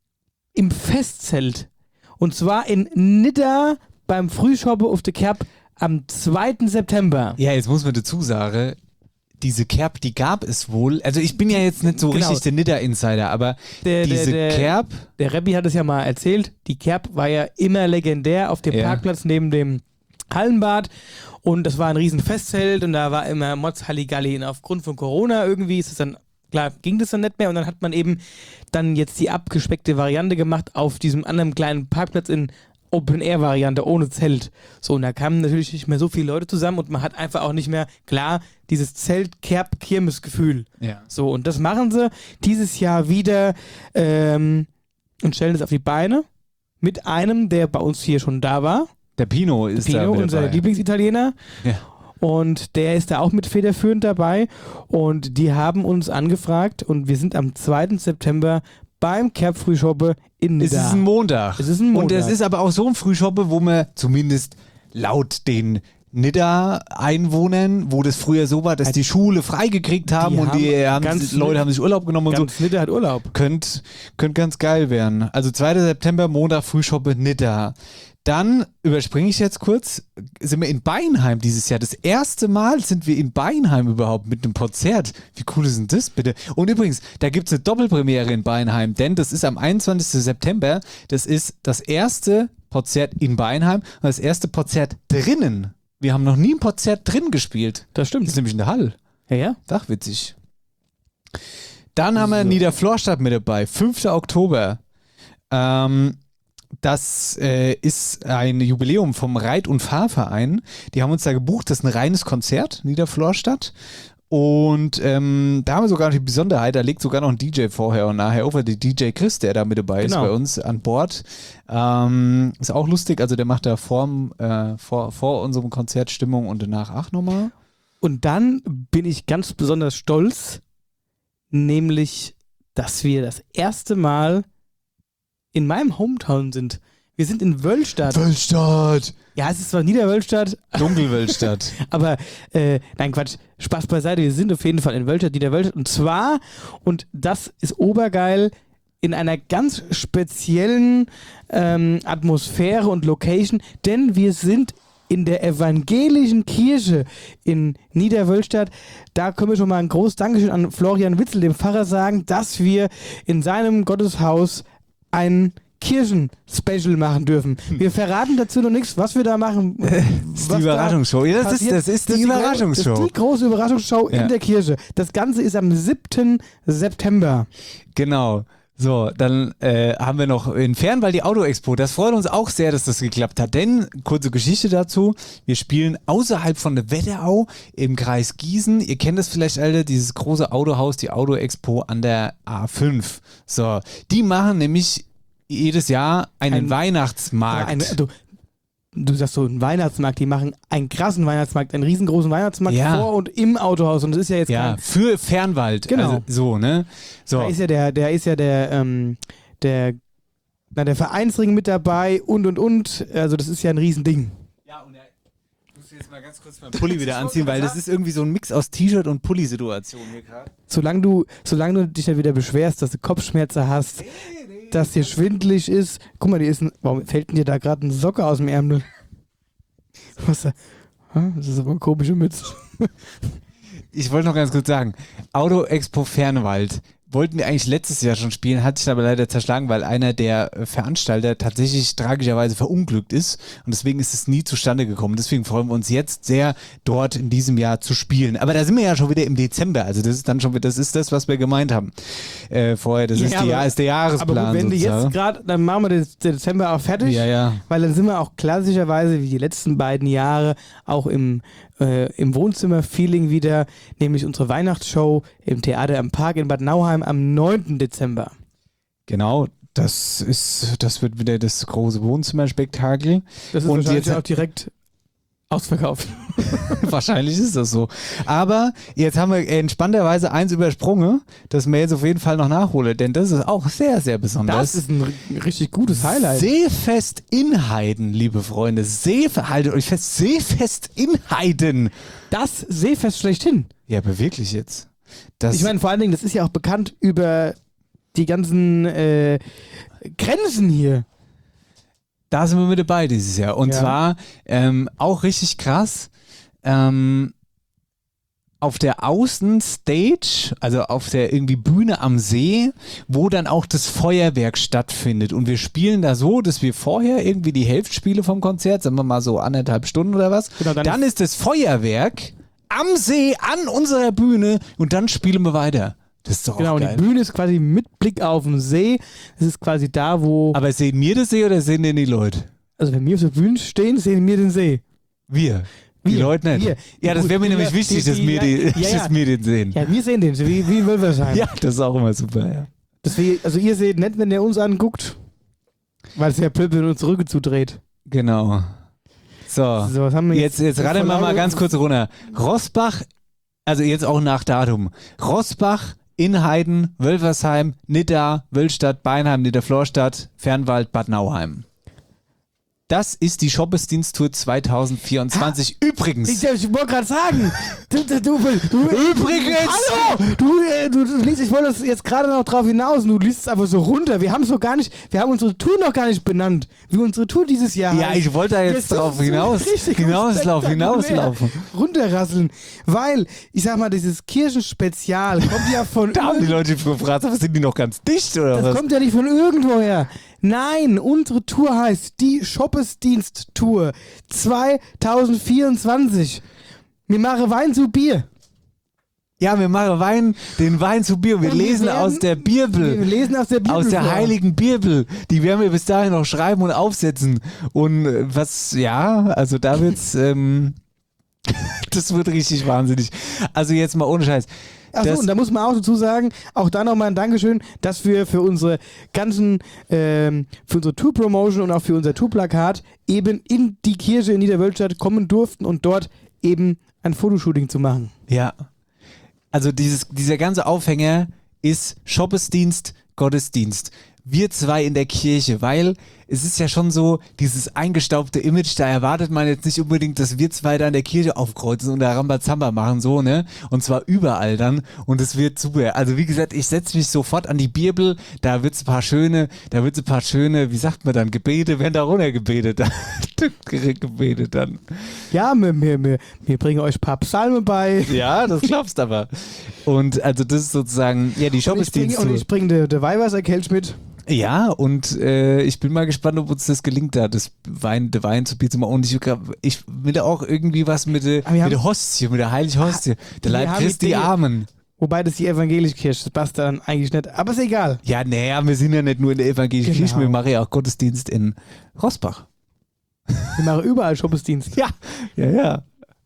[SPEAKER 4] im Festzelt. Und zwar in Nidda beim Frühschoppe auf der Kerb am zweiten September.
[SPEAKER 5] Ja, jetzt muss man dazu sagen, diese Kerb, die gab es wohl. Also ich bin ja jetzt nicht so
[SPEAKER 4] Genau.
[SPEAKER 5] richtig der Nidda-Insider, aber
[SPEAKER 4] Der,
[SPEAKER 5] diese
[SPEAKER 4] der, der,
[SPEAKER 5] Kerb,
[SPEAKER 4] der Rebbi hat es ja mal erzählt, die Kerb war ja immer legendär auf dem
[SPEAKER 5] Ja.
[SPEAKER 4] Parkplatz neben dem Hallenbad und das war ein riesen Festzelt und da war immer Mods Halligalli und aufgrund von Corona irgendwie ist es dann, klar, ging das dann nicht mehr und dann hat man eben dann jetzt die abgespeckte Variante gemacht auf diesem anderen kleinen Parkplatz in Open-Air-Variante ohne Zelt. So, und da kamen natürlich nicht mehr so viele Leute zusammen und man hat einfach auch nicht mehr, klar, dieses Zelt-Kerb-Kirmes-Gefühl.
[SPEAKER 5] ja.
[SPEAKER 4] So, und das machen sie dieses Jahr wieder ähm, und stellen das auf die Beine mit einem, der bei uns hier schon da war.
[SPEAKER 5] Der Pino ist da
[SPEAKER 4] Pino,
[SPEAKER 5] mit
[SPEAKER 4] unser
[SPEAKER 5] dabei.
[SPEAKER 4] Lieblingsitaliener.
[SPEAKER 5] Ja.
[SPEAKER 4] Und der ist da auch mit federführend dabei. Und die haben uns angefragt und wir sind am zweiten September beim Kerb Frühschoppe in
[SPEAKER 5] Es
[SPEAKER 4] Nidda.
[SPEAKER 5] ist ein Montag.
[SPEAKER 4] Es ist ein Montag.
[SPEAKER 5] Und es ist aber auch so ein Frühschoppe, wo man zumindest laut den Nidda-Einwohnern, wo das früher so war, dass die Schule freigekriegt haben
[SPEAKER 4] Die
[SPEAKER 5] und die
[SPEAKER 4] haben
[SPEAKER 5] haben,
[SPEAKER 4] ganz
[SPEAKER 5] die Leute
[SPEAKER 4] Nid-
[SPEAKER 5] haben sich Urlaub genommen und so.
[SPEAKER 4] Ganz Nidda hat Urlaub.
[SPEAKER 5] Könnt, könnt ganz geil werden. Also zweiter September, Montag, Frühschoppe, Nidda. Dann überspringe ich jetzt kurz, sind wir in Beinheim dieses Jahr. Das erste Mal sind wir in Beinheim überhaupt mit einem Konzert. Wie cool ist denn das bitte? Und übrigens, da gibt es eine Doppelpremiere in Beinheim, denn das ist am einundzwanzigsten September. Das ist das erste Konzert in Beinheim und das erste Konzert drinnen. Wir haben noch nie ein Konzert drin gespielt.
[SPEAKER 4] Das
[SPEAKER 5] Das
[SPEAKER 4] stimmt.
[SPEAKER 5] ist nämlich in der Halle.
[SPEAKER 4] Ja, ja.
[SPEAKER 5] Ach, witzig. Dann haben wir
[SPEAKER 4] So.
[SPEAKER 5] Niederflorstadt mit dabei, fünfter Oktober. Ähm, das äh, ist ein Jubiläum vom Reit- und Fahrverein. Die haben uns da gebucht, das ist ein reines Konzert, Niederflorstadt. Und ähm, da haben wir sogar noch die Besonderheit, da legt sogar noch ein D J vorher und nachher over, der D J Chris, der da mit dabei ist
[SPEAKER 4] Genau.
[SPEAKER 5] bei uns an Bord. Ähm, ist auch lustig, also der macht da vorm, äh, vor, vor unserem Konzert Stimmung und danach auch nochmal.
[SPEAKER 4] Und dann bin ich ganz besonders stolz, nämlich, dass wir das erste Mal in meinem Hometown sind. Wir sind in Wöllstadt.
[SPEAKER 5] Wöllstadt!
[SPEAKER 4] Ja, es ist zwar Niederwöllstadt,
[SPEAKER 5] Dunkelwöllstadt.
[SPEAKER 4] aber äh, nein, Quatsch, Spaß beiseite, wir sind auf jeden Fall in Wöllstadt, Niederwöllstadt. Und zwar, und das ist obergeil, in einer ganz speziellen ähm, Atmosphäre und Location, denn wir sind in der evangelischen Kirche in Niederwölstadt. Da können wir schon mal ein großes Dankeschön an Florian Witzel, dem Pfarrer, sagen, dass wir in seinem Gotteshaus ein Kirchen-Special machen dürfen. Wir verraten dazu noch nichts, was wir da machen.
[SPEAKER 5] Das ist die Überraschungsshow. Ja, das, ist, das ist die Überraschungsshow.
[SPEAKER 4] Das ist die große Überraschungsshow
[SPEAKER 5] ja.
[SPEAKER 4] in der Kirche. Das Ganze ist am siebten September.
[SPEAKER 5] Genau. So, dann äh, haben wir noch in Fernwald die Auto-Expo. Das freut uns auch sehr, dass das geklappt hat. Denn, kurze Geschichte dazu, wir spielen außerhalb von der Wetterau im Kreis Gießen. Ihr kennt das vielleicht alle, dieses große Autohaus, die Auto-Expo an der A fünf. So, die machen nämlich jedes Jahr einen ein, Weihnachtsmarkt.
[SPEAKER 4] Ein, du, du sagst so, einen Weihnachtsmarkt, die machen einen krassen Weihnachtsmarkt, einen riesengroßen Weihnachtsmarkt
[SPEAKER 5] ja.
[SPEAKER 4] vor und im Autohaus. Und das ist ja jetzt
[SPEAKER 5] ja,
[SPEAKER 4] kein,
[SPEAKER 5] für Fernwald.
[SPEAKER 4] Genau.
[SPEAKER 5] Also, so, ne? So.
[SPEAKER 4] Da ist ja der, der ist ja der, ähm, der, na, der Vereinsring mit dabei und und und. Also das ist ja ein Riesending.
[SPEAKER 5] Ja, und er, ich muss jetzt mal ganz kurz meinen Pulli wieder anziehen, weil das ist irgendwie so ein Mix aus T-Shirt und Pulli-Situation hier gerade.
[SPEAKER 4] Solange du, solange du dich dann wieder beschwerst, dass du Kopfschmerzen hast, dass dir schwindelig ist. Guck mal, die ist ein, warum fällt denn dir da gerade eine Socke aus dem Ärmel? Was da? Das ist aber eine komische Mütze.
[SPEAKER 5] Ich wollte noch ganz kurz sagen, Auto-Expo Fernwald wollten wir eigentlich letztes Jahr schon spielen, hat sich aber leider zerschlagen, weil einer der Veranstalter tatsächlich tragischerweise verunglückt ist und deswegen ist es nie zustande gekommen. Deswegen freuen wir uns jetzt sehr, dort in diesem Jahr zu spielen. Aber da sind wir ja schon wieder im Dezember, also das ist dann schon wieder, das ist das, was wir gemeint haben äh, vorher. Das ja, ist, die, aber, ist der Jahresplan.
[SPEAKER 4] Aber wenn wir jetzt gerade, dann machen wir den Dezember auch fertig,
[SPEAKER 5] ja, ja.
[SPEAKER 4] weil dann sind wir auch klassischerweise wie die letzten beiden Jahre auch im Äh, im Wohnzimmer-Feeling wieder, nämlich unsere Weihnachtsshow im Theater am Park in Bad Nauheim am neunten Dezember.
[SPEAKER 5] Genau, das ist, das wird wieder das große Wohnzimmerspektakel.
[SPEAKER 4] Das ist
[SPEAKER 5] und
[SPEAKER 4] wahrscheinlich
[SPEAKER 5] jetzt
[SPEAKER 4] auch direkt ausverkauft.
[SPEAKER 5] Wahrscheinlich ist das so. Aber jetzt haben wir entspannterweise eins übersprungen, das wir jetzt auf jeden Fall noch nachhole, denn das ist auch sehr, sehr besonders.
[SPEAKER 4] Das ist ein richtig gutes Highlight.
[SPEAKER 5] Seefest in Heiden, liebe Freunde. Seefest, haltet euch fest, Seefest in Heiden.
[SPEAKER 4] Das Seefest schlechthin.
[SPEAKER 5] Ja, aber wirklich jetzt. Das
[SPEAKER 4] ich meine, vor allen Dingen, das ist ja auch bekannt über die ganzen äh, Grenzen hier.
[SPEAKER 5] Da sind wir mit dabei dieses Jahr. Und
[SPEAKER 4] ja.
[SPEAKER 5] zwar ähm, auch richtig krass. Ähm, auf der Außenstage, also auf der irgendwie Bühne am See, wo dann auch das Feuerwerk stattfindet. Und wir spielen da so, dass wir vorher irgendwie die Hälfte spielen vom Konzert, sagen wir mal so anderthalb Stunden oder was.
[SPEAKER 4] Genau, dann
[SPEAKER 5] dann ist das Feuerwerk am See, an unserer Bühne und dann spielen wir weiter. Das ist doch
[SPEAKER 4] genau,
[SPEAKER 5] auch geil.
[SPEAKER 4] Und die Bühne ist quasi mit Blick auf den See. Das ist quasi da, wo...
[SPEAKER 5] Aber sehen wir das See oder sehen den die Leute?
[SPEAKER 4] Also wenn wir auf der Bühne stehen, sehen wir den See.
[SPEAKER 5] Wir? Die
[SPEAKER 4] wir.
[SPEAKER 5] Leute nicht?
[SPEAKER 4] Wir.
[SPEAKER 5] Ja, das wäre mir
[SPEAKER 4] wir,
[SPEAKER 5] nämlich wichtig,
[SPEAKER 4] die,
[SPEAKER 5] dass,
[SPEAKER 4] die,
[SPEAKER 5] wir die,
[SPEAKER 4] ja, ja.
[SPEAKER 5] dass wir den sehen.
[SPEAKER 4] Ja, wir sehen den, wie, wie in Wölfersheim.
[SPEAKER 5] Ja, das ist auch immer super, ja.
[SPEAKER 4] Das wir, also ihr seht nicht, wenn der uns anguckt, weil es ja Pöppel uns Rücken zudreht.
[SPEAKER 5] Genau. So,
[SPEAKER 4] so was haben wir
[SPEAKER 5] jetzt, jetzt, jetzt raten wir mal ganz kurz runter. Rossbach, also jetzt auch nach Datum. Rossbach, Inheiden, Wölfersheim, Nidda, Wölstadt, Beinheim, Niederflorstadt, Fernwald, Bad Nauheim. Das ist die Shoppesdienst-Tour zwanzig vierundzwanzig. Ha, Übrigens.
[SPEAKER 4] Ich, ich wollte gerade sagen. Du, du, du, du,
[SPEAKER 5] Übrigens.
[SPEAKER 4] Hallo. Du, du, du liest, ich wollte das jetzt gerade noch drauf hinaus und du liest es einfach so runter. Wir haben es noch gar nicht, wir haben unsere Tour noch gar nicht benannt, wie unsere Tour dieses Jahr
[SPEAKER 5] Ja,
[SPEAKER 4] heißt.
[SPEAKER 5] ich wollte da jetzt, jetzt drauf hinaus, hinauslaufen, hinauslaufen.
[SPEAKER 4] Runterrasseln. Weil, ich sag mal, dieses Kirchenspezial kommt ja von...
[SPEAKER 5] Da haben die Leute gefragt, sind die noch ganz dicht oder
[SPEAKER 4] das
[SPEAKER 5] was?
[SPEAKER 4] Das kommt ja nicht von irgendwoher. Nein, unsere Tour heißt die Shoppesdienst-Tour zwanzig vierundzwanzig. Wir machen Wein zu Bier.
[SPEAKER 5] Ja, wir machen Wein, den Wein zu Bier. Wir,
[SPEAKER 4] wir
[SPEAKER 5] lesen
[SPEAKER 4] werden,
[SPEAKER 5] aus der Bibel.
[SPEAKER 4] Wir lesen aus der Bibel.
[SPEAKER 5] Aus der
[SPEAKER 4] vor.
[SPEAKER 5] heiligen Bibel. Die werden wir bis dahin noch schreiben und aufsetzen. Und was, ja, also da wird's, ähm, das wird richtig wahnsinnig. Also jetzt mal ohne Scheiß.
[SPEAKER 4] Achso, und da muss man auch dazu sagen, auch da nochmal ein Dankeschön, dass wir für unsere ganzen, ähm, für unsere Tour-Promotion und auch für unser Tour-Plakat eben in die Kirche in Niederwölstadt kommen durften und dort eben ein Fotoshooting zu machen.
[SPEAKER 5] Ja. Also dieses, dieser ganze Aufhänger ist Shoppesdienst, Gottesdienst. Wir zwei in der Kirche, weil es ist ja schon so, dieses eingestaubte Image, da erwartet man jetzt nicht unbedingt, dass wir zwei da in der Kirche aufkreuzen und da Rambazamba machen, so, ne? Und zwar überall dann und es wird super. Also wie gesagt, ich setze mich sofort an die Bibel, da wird's ein paar schöne, da wird's ein paar schöne, wie sagt man dann, Gebete, werden da runter gebetet, gebetet dann.
[SPEAKER 4] Ja, wir, wir, wir, wir bringen euch ein paar Psalme bei.
[SPEAKER 5] Ja, das glaubst aber. Und also das ist sozusagen, ja, die Shop ist die.
[SPEAKER 4] Und ich bringe den de Weihwasserkelch mit.
[SPEAKER 5] Ja, und äh, ich bin mal gespannt, ob uns das gelingt, da das Wein, der Wein zu Bier zu machen. Und ich, ich will auch irgendwie was mit der, mit der Hostie, mit der Heiligen Hostie. Der Leib Christi
[SPEAKER 4] die,
[SPEAKER 5] Amen.
[SPEAKER 4] Wobei das die evangelische Kirche, das passt dann eigentlich nicht. Aber ist egal.
[SPEAKER 5] Ja, naja, wir sind ja nicht nur in der evangelischen
[SPEAKER 4] Genau.
[SPEAKER 5] Kirche, wir machen ja auch Gottesdienst in Rossbach.
[SPEAKER 4] Wir machen überall Gottesdienst.
[SPEAKER 5] Ja, ja, ja.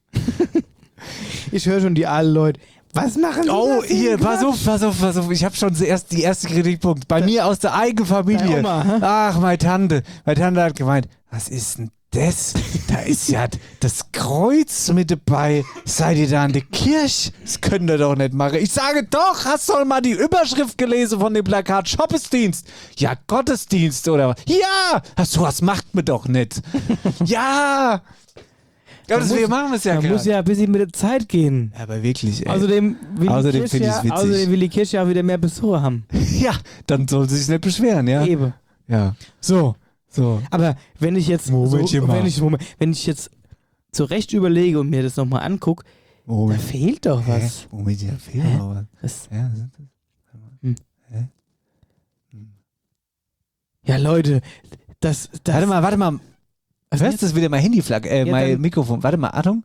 [SPEAKER 4] Ich höre schon die alten Leute. Was machen Sie?
[SPEAKER 5] Oh,
[SPEAKER 4] da
[SPEAKER 5] hier,
[SPEAKER 4] für
[SPEAKER 5] pass auf, pass auf, pass auf. Ich habe schon zuerst die erste Kritikpunkt. Bei mir aus der eigenen Familie.
[SPEAKER 4] Deine Oma, hä?
[SPEAKER 5] Ach, meine Tante. Meine Tante hat gemeint, was ist denn das? Da ist ja das Kreuz mit dabei. Seid ihr da in der Kirche? Das könnt ihr doch nicht machen. Ich sage doch, hast du mal die Überschrift gelesen von dem Plakat? Gottesdienst. Ja, Gottesdienst oder was? Ja! Hast du, was macht mir doch nicht. Ja! Ja,
[SPEAKER 4] Man
[SPEAKER 5] deswegen
[SPEAKER 4] muss-
[SPEAKER 5] machen wir es ja
[SPEAKER 4] Man
[SPEAKER 5] gerade.
[SPEAKER 4] muss ja ein bisschen mit der Zeit gehen.
[SPEAKER 5] Ja, aber wirklich, ey.
[SPEAKER 4] Außerdem will,
[SPEAKER 5] Außerdem
[SPEAKER 4] die
[SPEAKER 5] finde
[SPEAKER 4] Kirche,
[SPEAKER 5] ich's
[SPEAKER 4] ja,
[SPEAKER 5] witzig.
[SPEAKER 4] außerdem will die Kirche ja wieder mehr Besucher haben.
[SPEAKER 5] Ja, dann soll sie sich nicht beschweren, ja?
[SPEAKER 4] Eben.
[SPEAKER 5] Ja. So, so.
[SPEAKER 4] Aber wenn ich jetzt, so,
[SPEAKER 5] Momentchen mal.
[SPEAKER 4] wenn ich, Moment, wenn ich jetzt zurecht überlege und mir das nochmal angucke, da
[SPEAKER 5] Moment.
[SPEAKER 4] fehlt doch was.
[SPEAKER 5] Hä? Moment, ja, fehlt
[SPEAKER 4] Hä?
[SPEAKER 5] noch was.
[SPEAKER 4] was.
[SPEAKER 5] Ja, sind das?
[SPEAKER 4] Hm.
[SPEAKER 5] Hä?
[SPEAKER 4] Ja, Leute, das, das
[SPEAKER 5] Warte mal, warte mal.
[SPEAKER 4] Was
[SPEAKER 5] Hörst
[SPEAKER 4] jetzt?
[SPEAKER 5] du das wieder? Mein Handyflag, äh,
[SPEAKER 4] Ja,
[SPEAKER 5] mein
[SPEAKER 4] dann-
[SPEAKER 5] Mikrofon. Warte mal, Achtung.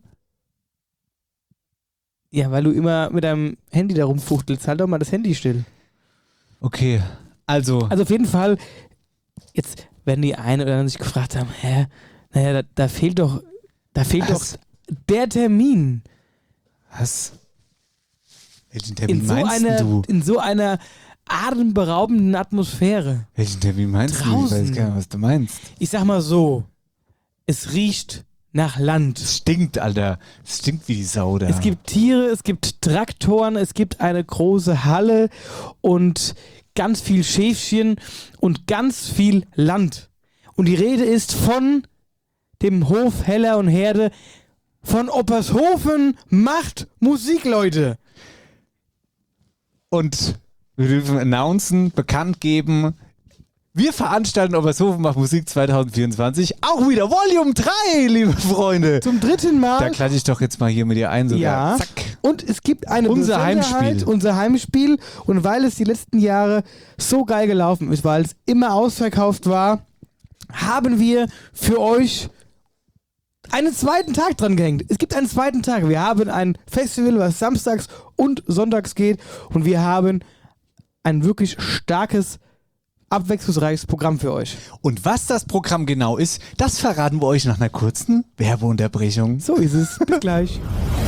[SPEAKER 4] Ja, weil du immer mit deinem Handy da rumfuchtelst. Halt doch mal das Handy still.
[SPEAKER 5] Okay, also.
[SPEAKER 4] Also auf jeden Fall, jetzt werden die einen oder anderen sich gefragt haben, hä, naja, da, da fehlt doch, da fehlt
[SPEAKER 5] Was?
[SPEAKER 4] doch der Termin.
[SPEAKER 5] Was? Welchen Termin
[SPEAKER 4] In so,
[SPEAKER 5] meinst
[SPEAKER 4] einer,
[SPEAKER 5] du?
[SPEAKER 4] in so einer atemberaubenden Atmosphäre.
[SPEAKER 5] Welchen Termin meinst du? Ich
[SPEAKER 4] Draußen.
[SPEAKER 5] weiß gar nicht, was du meinst.
[SPEAKER 4] Ich sag mal so, es riecht nach Land.
[SPEAKER 5] Es stinkt, Alter. Es stinkt wie die Sau da.
[SPEAKER 4] Es gibt Tiere, es gibt Traktoren, es gibt eine große Halle und ganz viel Schäfchen und ganz viel Land. Und die Rede ist von dem Hof Heller und Herde von Oppershofen macht Musik, Leute.
[SPEAKER 5] Und wir dürfen announcen, bekannt geben, wir veranstalten Obershofen macht Musik zwanzig vierundzwanzig auch wieder Volume drei, liebe Freunde.
[SPEAKER 4] Zum dritten Mal.
[SPEAKER 5] Da klatsche ich doch jetzt mal hier mit dir ein sogar.
[SPEAKER 4] Ja.
[SPEAKER 5] Zack.
[SPEAKER 4] Und es gibt eine
[SPEAKER 5] Unser
[SPEAKER 4] Besonderheit,
[SPEAKER 5] Heimspiel.
[SPEAKER 4] unser Heimspiel. Und weil es die letzten Jahre so geil gelaufen ist, weil es immer ausverkauft war, haben wir für euch einen zweiten Tag dran gehängt. Es gibt einen zweiten Tag. Wir haben ein Festival, was samstags und sonntags geht. Und wir haben ein wirklich starkes, abwechslungsreiches Programm für euch.
[SPEAKER 5] Und was das Programm genau ist, das verraten wir euch nach einer kurzen Werbeunterbrechung.
[SPEAKER 4] So ist es. Bis gleich.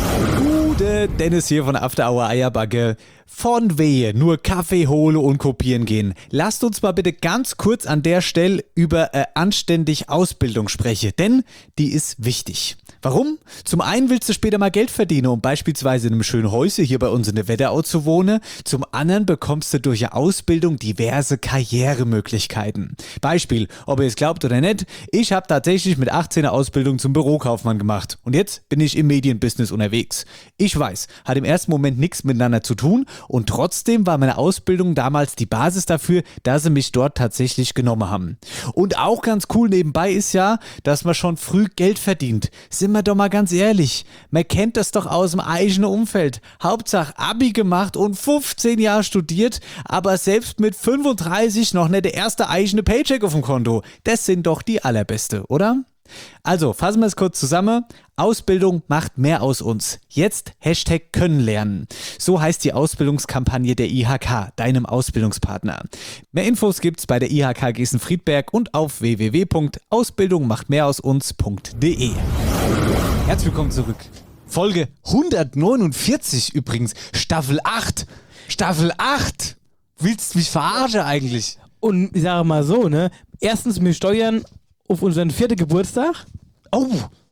[SPEAKER 5] Gute Dennis hier von After Hour Eierbacke. Von wehe, nur Kaffee hole und kopieren gehen. Lasst uns mal bitte ganz kurz an der Stelle über äh, anständig Ausbildung sprechen, denn die ist wichtig. Warum? Zum einen willst du später mal Geld verdienen, um beispielsweise in einem schönen Häuschen hier bei uns in der Wetterau zu wohnen. Zum anderen bekommst du durch eine Ausbildung diverse Karrieremöglichkeiten. Beispiel, ob ihr es glaubt oder nicht, ich habe tatsächlich mit achtzehn eine Ausbildung zum Bürokaufmann gemacht. Und jetzt bin ich im Medienbusiness unterwegs. Ich weiß, hat im ersten Moment nichts miteinander zu tun und trotzdem war meine Ausbildung damals die Basis dafür, dass sie mich dort tatsächlich genommen haben. Und auch ganz cool nebenbei ist ja, dass man schon früh Geld verdient. Sind wir doch mal ganz ehrlich, man kennt das doch aus dem eigenen Umfeld. Hauptsache Abi gemacht und fünfzehn Jahre studiert, aber selbst mit fünfunddreißig noch nicht der erste eigene Paycheck auf dem Konto. Das sind doch die allerbeste, oder? Also, fassen wir es kurz zusammen. Ausbildung macht mehr aus uns. Jetzt Hashtag können lernen. So heißt die Ausbildungskampagne der I H K, deinem Ausbildungspartner. Mehr Infos gibt's bei der I H K Gießen-Friedberg und auf w w w punkt ausbildung macht mehr aus uns punkt d e. Herzlich willkommen zurück. Folge hundertneunundvierzig übrigens. Staffel acht. Staffel acht. Willst du mich verarschen eigentlich?
[SPEAKER 4] Und ich sage mal so, ne? Erstens, wir steuern auf unseren vierten Geburtstag.
[SPEAKER 5] Oh.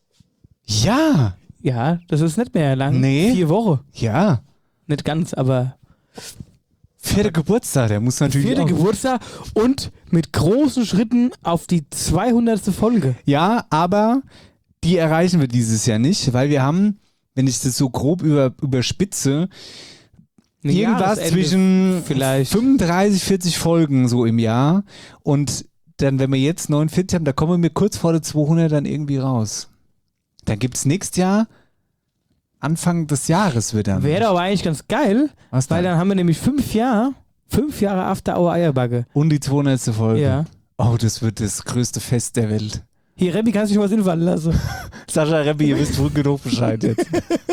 [SPEAKER 5] Ja.
[SPEAKER 4] Ja, das ist nicht mehr lang.
[SPEAKER 5] Nee.
[SPEAKER 4] Vier Wochen.
[SPEAKER 5] Ja.
[SPEAKER 4] Nicht ganz, aber
[SPEAKER 5] Vierter Geburtstag, der muss natürlich
[SPEAKER 4] Vierter
[SPEAKER 5] auch...
[SPEAKER 4] Geburtstag und mit großen Schritten auf die zweihundertste Folge.
[SPEAKER 5] Ja, aber die erreichen wir dieses Jahr nicht, weil wir haben, wenn ich das so grob über, überspitze,
[SPEAKER 4] Ein
[SPEAKER 5] irgendwas
[SPEAKER 4] Jahresende
[SPEAKER 5] zwischen
[SPEAKER 4] vielleicht.
[SPEAKER 5] fünfunddreißig, vierzig Folgen so im Jahr und dann, wenn wir jetzt neunundvierzig haben, da kommen wir kurz vor der zweihundert dann irgendwie raus. Dann gibt es nächstes Jahr, Anfang des Jahres wird dann.
[SPEAKER 4] Wäre aber eigentlich ganz geil,
[SPEAKER 5] Was
[SPEAKER 4] weil dann haben wir nämlich fünf Jahre, fünf Jahre After Our Eierbacke.
[SPEAKER 5] Und die zweihundertste Folge.
[SPEAKER 4] Ja.
[SPEAKER 5] Oh, das wird das größte Fest der Welt.
[SPEAKER 4] Hier, Rebbi, kannst du dich was hinfallen lassen?
[SPEAKER 5] Sascha Rebbi, ihr wisst wohl genug Bescheid jetzt.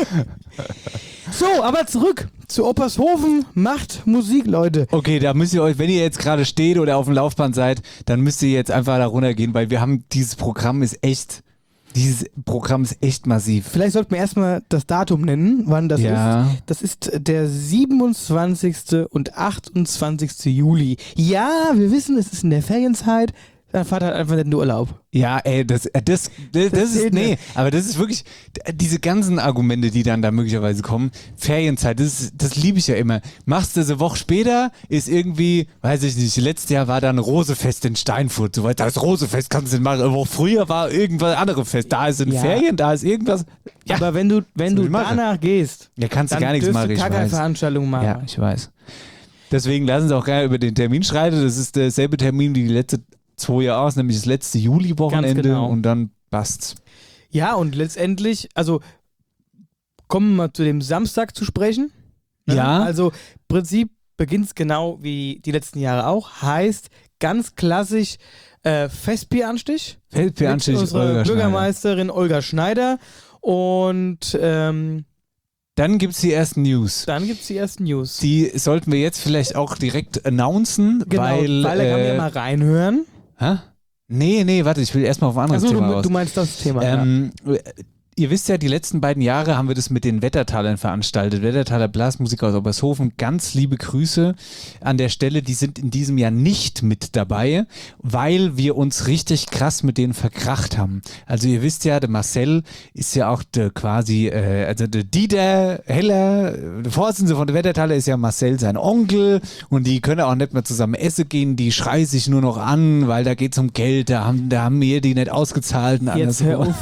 [SPEAKER 4] So, aber zurück zu Oppershofen macht Musik, Leute.
[SPEAKER 5] Okay, da müsst ihr euch, wenn ihr jetzt gerade steht oder auf dem Laufband seid, dann müsst ihr jetzt einfach da runtergehen, weil wir haben, dieses Programm ist echt, dieses Programm ist echt massiv.
[SPEAKER 4] Vielleicht sollten wir erstmal das Datum nennen, wann das
[SPEAKER 5] Ja.
[SPEAKER 4] ist. Das ist der siebenundzwanzigste und achtundzwanzigste Juli. Ja, wir wissen, es ist in der Ferienzeit. Dann fahrt halt einfach nicht in den Urlaub.
[SPEAKER 5] Ja, ey, das, äh, das, das, das ist,
[SPEAKER 4] zählt
[SPEAKER 5] nee,
[SPEAKER 4] nicht.
[SPEAKER 5] aber das ist wirklich, diese ganzen Argumente, die dann da möglicherweise kommen, Ferienzeit, das, ist- das liebe ich ja immer. Machst du das eine Woche später, ist irgendwie, weiß ich nicht, letztes Jahr war da ein Rosefest in Steinfurt, so weit, da ist Rosefest, kannst du nicht machen, eine Woche früher war irgendwas anderes Fest, da ist ein
[SPEAKER 4] Ja.
[SPEAKER 5] Ferien, da ist irgendwas, ja,
[SPEAKER 4] Aber wenn du, wenn
[SPEAKER 5] soll
[SPEAKER 4] du
[SPEAKER 5] ich machen?
[SPEAKER 4] danach gehst,
[SPEAKER 5] ja kannst du
[SPEAKER 4] dann
[SPEAKER 5] gar nichts
[SPEAKER 4] dürfst
[SPEAKER 5] machen,
[SPEAKER 4] du
[SPEAKER 5] ich
[SPEAKER 4] gar keine
[SPEAKER 5] weiß.
[SPEAKER 4] Veranstaltung machen.
[SPEAKER 5] Ja, ich weiß. Deswegen lassen Sie auch gerne über den Termin schreiten, das ist derselbe Termin wie die letzte zwei Jahre aus, nämlich das letzte Juli-Wochenende
[SPEAKER 4] Ganz genau.
[SPEAKER 5] und dann passt's.
[SPEAKER 4] Ja, und letztendlich, also kommen wir zu dem Samstag zu sprechen. Ne?
[SPEAKER 5] Ja.
[SPEAKER 4] Also im Prinzip beginnt es genau wie die letzten Jahre auch. Heißt ganz klassisch äh, Festbieranstich.
[SPEAKER 5] Feldbieranstich,
[SPEAKER 4] Mit unserer
[SPEAKER 5] Olga Schneider.
[SPEAKER 4] Bürgermeisterin Olga Schneider. Und ähm,
[SPEAKER 5] Dann gibt's die ersten News.
[SPEAKER 4] dann gibt es die ersten News.
[SPEAKER 5] Die sollten wir jetzt vielleicht auch direkt announcen,
[SPEAKER 4] genau,
[SPEAKER 5] weil...
[SPEAKER 4] weil da kann man ja
[SPEAKER 5] äh,
[SPEAKER 4] mal reinhören.
[SPEAKER 5] hä? Nee, nee, warte, ich will erstmal auf ein anderes
[SPEAKER 4] Achso,
[SPEAKER 5] Thema
[SPEAKER 4] du,
[SPEAKER 5] raus.
[SPEAKER 4] du meinst das Thema. ja.
[SPEAKER 5] Ähm, Ihr wisst ja, die letzten beiden Jahre haben wir das mit den Wettertalern veranstaltet. Wettertaler Blasmusiker aus Obershofen, ganz liebe Grüße an der Stelle. Die sind in diesem Jahr nicht mit dabei, weil wir uns richtig krass mit denen verkracht haben. Also ihr wisst ja, der Marcel ist ja auch der quasi, äh, also der Dieter Heller, der Vorsitzende von der Wettertaler ist ja Marcel sein Onkel und die können auch nicht mehr zusammen essen gehen, die schreien sich nur noch an, weil da geht es um Geld, da haben, da haben wir die nicht ausgezahlt und alles.
[SPEAKER 4] Jetzt hör auf.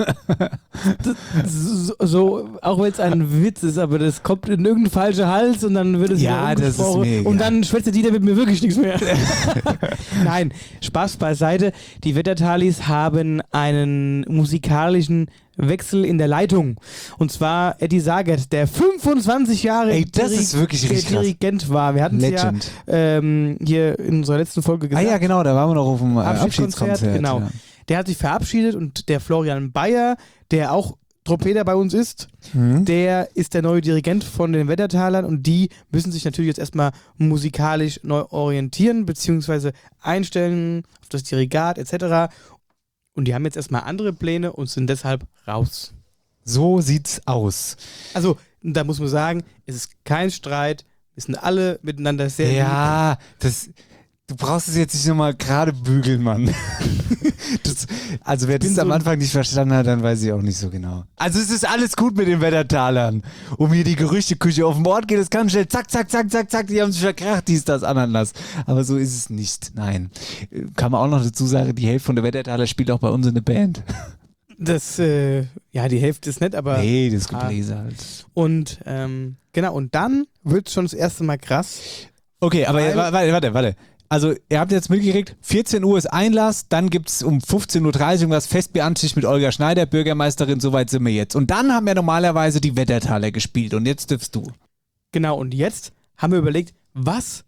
[SPEAKER 4] so, so, auch wenn es ein Witz ist, aber das kommt in irgendeinen falschen Hals und dann wird es
[SPEAKER 5] Ja,
[SPEAKER 4] wieder
[SPEAKER 5] das ist
[SPEAKER 4] umgesprochen
[SPEAKER 5] mir egal.
[SPEAKER 4] und dann schwätzt der Dieter mit mir wirklich nichts mehr. Nein, Spaß beiseite. Die Wettertalis haben einen musikalischen Wechsel in der Leitung. Und zwar Eddie Sagert, der fünfundzwanzig Jahre
[SPEAKER 5] Ey, das
[SPEAKER 4] Diri-
[SPEAKER 5] ist wirklich richtig
[SPEAKER 4] der
[SPEAKER 5] krass.
[SPEAKER 4] Dirigent war. Wir hatten es ja
[SPEAKER 5] Legend.
[SPEAKER 4] ähm, hier in unserer letzten Folge
[SPEAKER 5] Ah
[SPEAKER 4] gesagt.
[SPEAKER 5] ja, genau, da waren wir noch auf dem äh,
[SPEAKER 4] Abschiedskonzert,
[SPEAKER 5] Abschiedskonzert.
[SPEAKER 4] genau.
[SPEAKER 5] Ja.
[SPEAKER 4] Der hat sich verabschiedet und der Florian Bayer, der auch Trompeter bei uns ist,
[SPEAKER 5] Mhm.
[SPEAKER 4] der ist der neue Dirigent von den Wettertalern und die müssen sich natürlich jetzt erstmal musikalisch neu orientieren beziehungsweise einstellen auf das Dirigat et cetera. Und die haben jetzt erstmal andere Pläne und sind deshalb raus.
[SPEAKER 5] So sieht's aus.
[SPEAKER 4] Also, da muss man sagen, es ist kein Streit, wir sind alle miteinander sehr lieb.
[SPEAKER 5] Ja, das. Du brauchst es jetzt nicht nochmal gerade bügeln, Mann. Das, also wer das
[SPEAKER 4] bin
[SPEAKER 5] am
[SPEAKER 4] so-
[SPEAKER 5] Anfang nicht verstanden hat, dann weiß ich auch nicht so genau. Also es ist alles gut mit den Wettertalern. Um hier die Gerüchteküche auf dem Ort geht es ganz schnell. Zack, zack, zack, zack, zack. Die haben sich verkracht, dies, das, Ananas. Aber so ist es nicht. Nein. Kann man auch noch dazu sagen, die Hälfte von der Wettertaler spielt auch bei uns in der Band.
[SPEAKER 4] Das, äh, ja, die Hälfte ist nett, aber...
[SPEAKER 5] Nee, das Gebläse halt.
[SPEAKER 4] Und, ähm, genau, und dann wird es schon das erste Mal krass.
[SPEAKER 5] Okay, aber
[SPEAKER 4] Weil-
[SPEAKER 5] warte, warte, warte. Also, ihr habt jetzt mitgekriegt, vierzehn Uhr ist Einlass, dann gibt es um fünfzehn Uhr dreißig irgendwas Festbeanstich mit Olga Schneider, Bürgermeisterin, soweit sind wir jetzt. Und dann haben wir normalerweise die Wettertaler gespielt und jetzt dürfst du.
[SPEAKER 4] Genau, und jetzt haben wir überlegt, was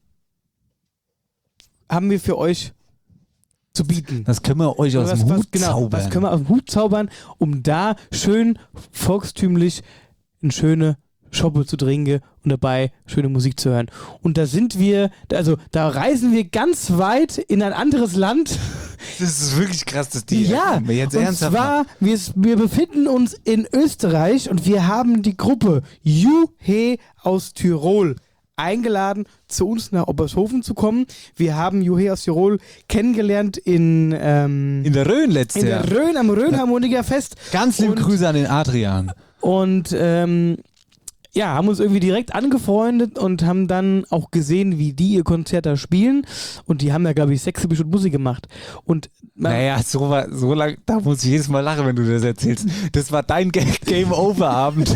[SPEAKER 4] haben wir für euch zu bieten?
[SPEAKER 5] Das können wir euch aus
[SPEAKER 4] was,
[SPEAKER 5] dem
[SPEAKER 4] was,
[SPEAKER 5] Hut
[SPEAKER 4] genau,
[SPEAKER 5] zaubern.
[SPEAKER 4] was können wir aus dem Hut zaubern, um da schön volkstümlich eine schöne Schoppe zu trinken und dabei schöne Musik zu hören. Und da sind wir, also da reisen wir ganz weit in ein anderes Land.
[SPEAKER 5] Das ist wirklich krass, dass die
[SPEAKER 4] Ja,
[SPEAKER 5] wir jetzt
[SPEAKER 4] und
[SPEAKER 5] ernsthaft
[SPEAKER 4] zwar, wir, wir befinden uns in Österreich und wir haben die Gruppe Juhe aus Tirol eingeladen, zu uns nach Obershofen zu kommen. Wir haben Juhe aus Tirol kennengelernt in, ähm,
[SPEAKER 5] in der Rhön letztes
[SPEAKER 4] in
[SPEAKER 5] Jahr.
[SPEAKER 4] der Rhön am Rhönharmonikerfest.
[SPEAKER 5] Ganz liebe
[SPEAKER 4] Und-
[SPEAKER 5] Grüße an den Adrian.
[SPEAKER 4] Und ähm, ja, haben uns irgendwie direkt angefreundet und haben dann auch gesehen, wie die ihr Konzert da spielen. Und die haben ja, glaube ich, sechs Stunden Musik gemacht. Und man,
[SPEAKER 5] Naja, so, war, so lang, da muss ich jedes Mal lachen, wenn du das erzählst. Das war dein Game-Over-Abend.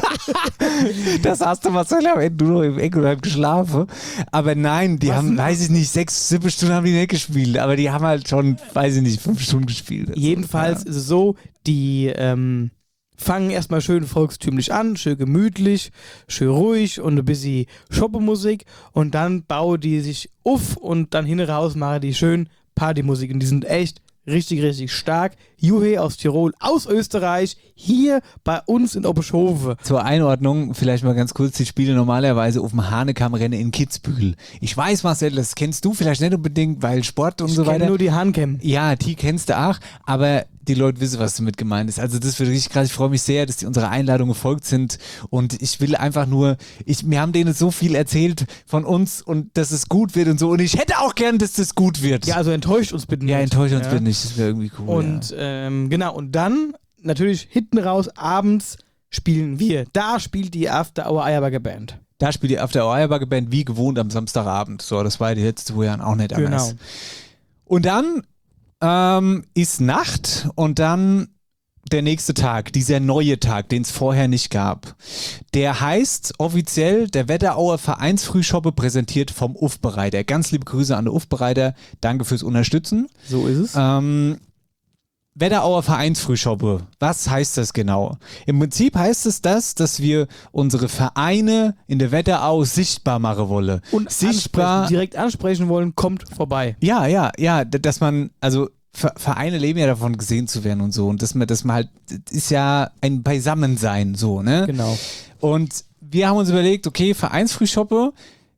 [SPEAKER 5] Das hast du mal so lange, du noch im Eck und hast geschlafen. Aber nein, die
[SPEAKER 4] Was
[SPEAKER 5] haben,
[SPEAKER 4] denn?
[SPEAKER 5] weiß ich nicht, sechs, sieben Stunden haben die nicht gespielt. Aber die haben halt schon, weiß ich nicht, fünf Stunden gespielt. Also,
[SPEAKER 4] jedenfalls ist es so, die ähm, fangen erstmal schön volkstümlich an, schön gemütlich, schön ruhig und ein bisschen Shoppemusik und dann bauen die sich auf und dann hin raus machen die schön Partymusik und die sind echt richtig, richtig stark. Juhe aus Tirol, aus Österreich, hier bei uns in Oberschove.
[SPEAKER 5] Zur Einordnung, vielleicht mal ganz kurz, die spielen normalerweise auf dem Hahnekammrennen in Kitzbühel. Ich weiß, Marcel, das kennst du vielleicht nicht unbedingt, weil Sport und
[SPEAKER 4] Ich
[SPEAKER 5] so
[SPEAKER 4] kenn
[SPEAKER 5] weiter.
[SPEAKER 4] nur die Hahnkämm.
[SPEAKER 5] Ja, die kennst du auch, aber die Leute wissen, was damit gemeint ist. Also das wird richtig krass. Ich freue mich sehr, dass die unserer Einladung gefolgt sind und ich will einfach nur, ich, wir haben denen so viel erzählt von uns und dass es gut wird und so und ich hätte auch gern, dass das gut wird.
[SPEAKER 4] Ja, also enttäuscht uns bitte nicht.
[SPEAKER 5] Ja, enttäuscht uns
[SPEAKER 4] Ja.
[SPEAKER 5] bitte nicht, das wäre irgendwie cool.
[SPEAKER 4] Und
[SPEAKER 5] ja.
[SPEAKER 4] ähm, genau, und dann natürlich hinten raus, abends spielen wir. Da spielt die After Hour Eierberger Band.
[SPEAKER 5] Da spielt die After Hour Eierberger Band wie gewohnt am Samstagabend. So, das war die letzten zwei Jahren auch nicht anders.
[SPEAKER 4] Genau.
[SPEAKER 5] Und dann ähm, ist Nacht und dann der nächste Tag, dieser neue Tag, den es vorher nicht gab. Der heißt offiziell der Wetterauer Vereinsfrühschoppe, präsentiert vom Ufbereiter. Ganz liebe Grüße an den Ufbereiter. Danke fürs Unterstützen.
[SPEAKER 4] So ist es.
[SPEAKER 5] Ähm, Wetterauer Vereinsfrühschoppe. Was heißt das genau? Im Prinzip heißt es das, dass wir unsere Vereine in der Wetterau sichtbar machen wollen.
[SPEAKER 4] Und
[SPEAKER 5] sichtbar.
[SPEAKER 4] ansprechen, direkt ansprechen wollen, kommt vorbei.
[SPEAKER 5] Ja, ja, ja, d- dass man, also Ver- Vereine leben ja davon, gesehen zu werden und so. Und dass man, dass man halt, das ist ja ein Beisammensein, so, ne?
[SPEAKER 4] Genau.
[SPEAKER 5] Und wir haben uns überlegt, okay, Vereinsfrühschoppe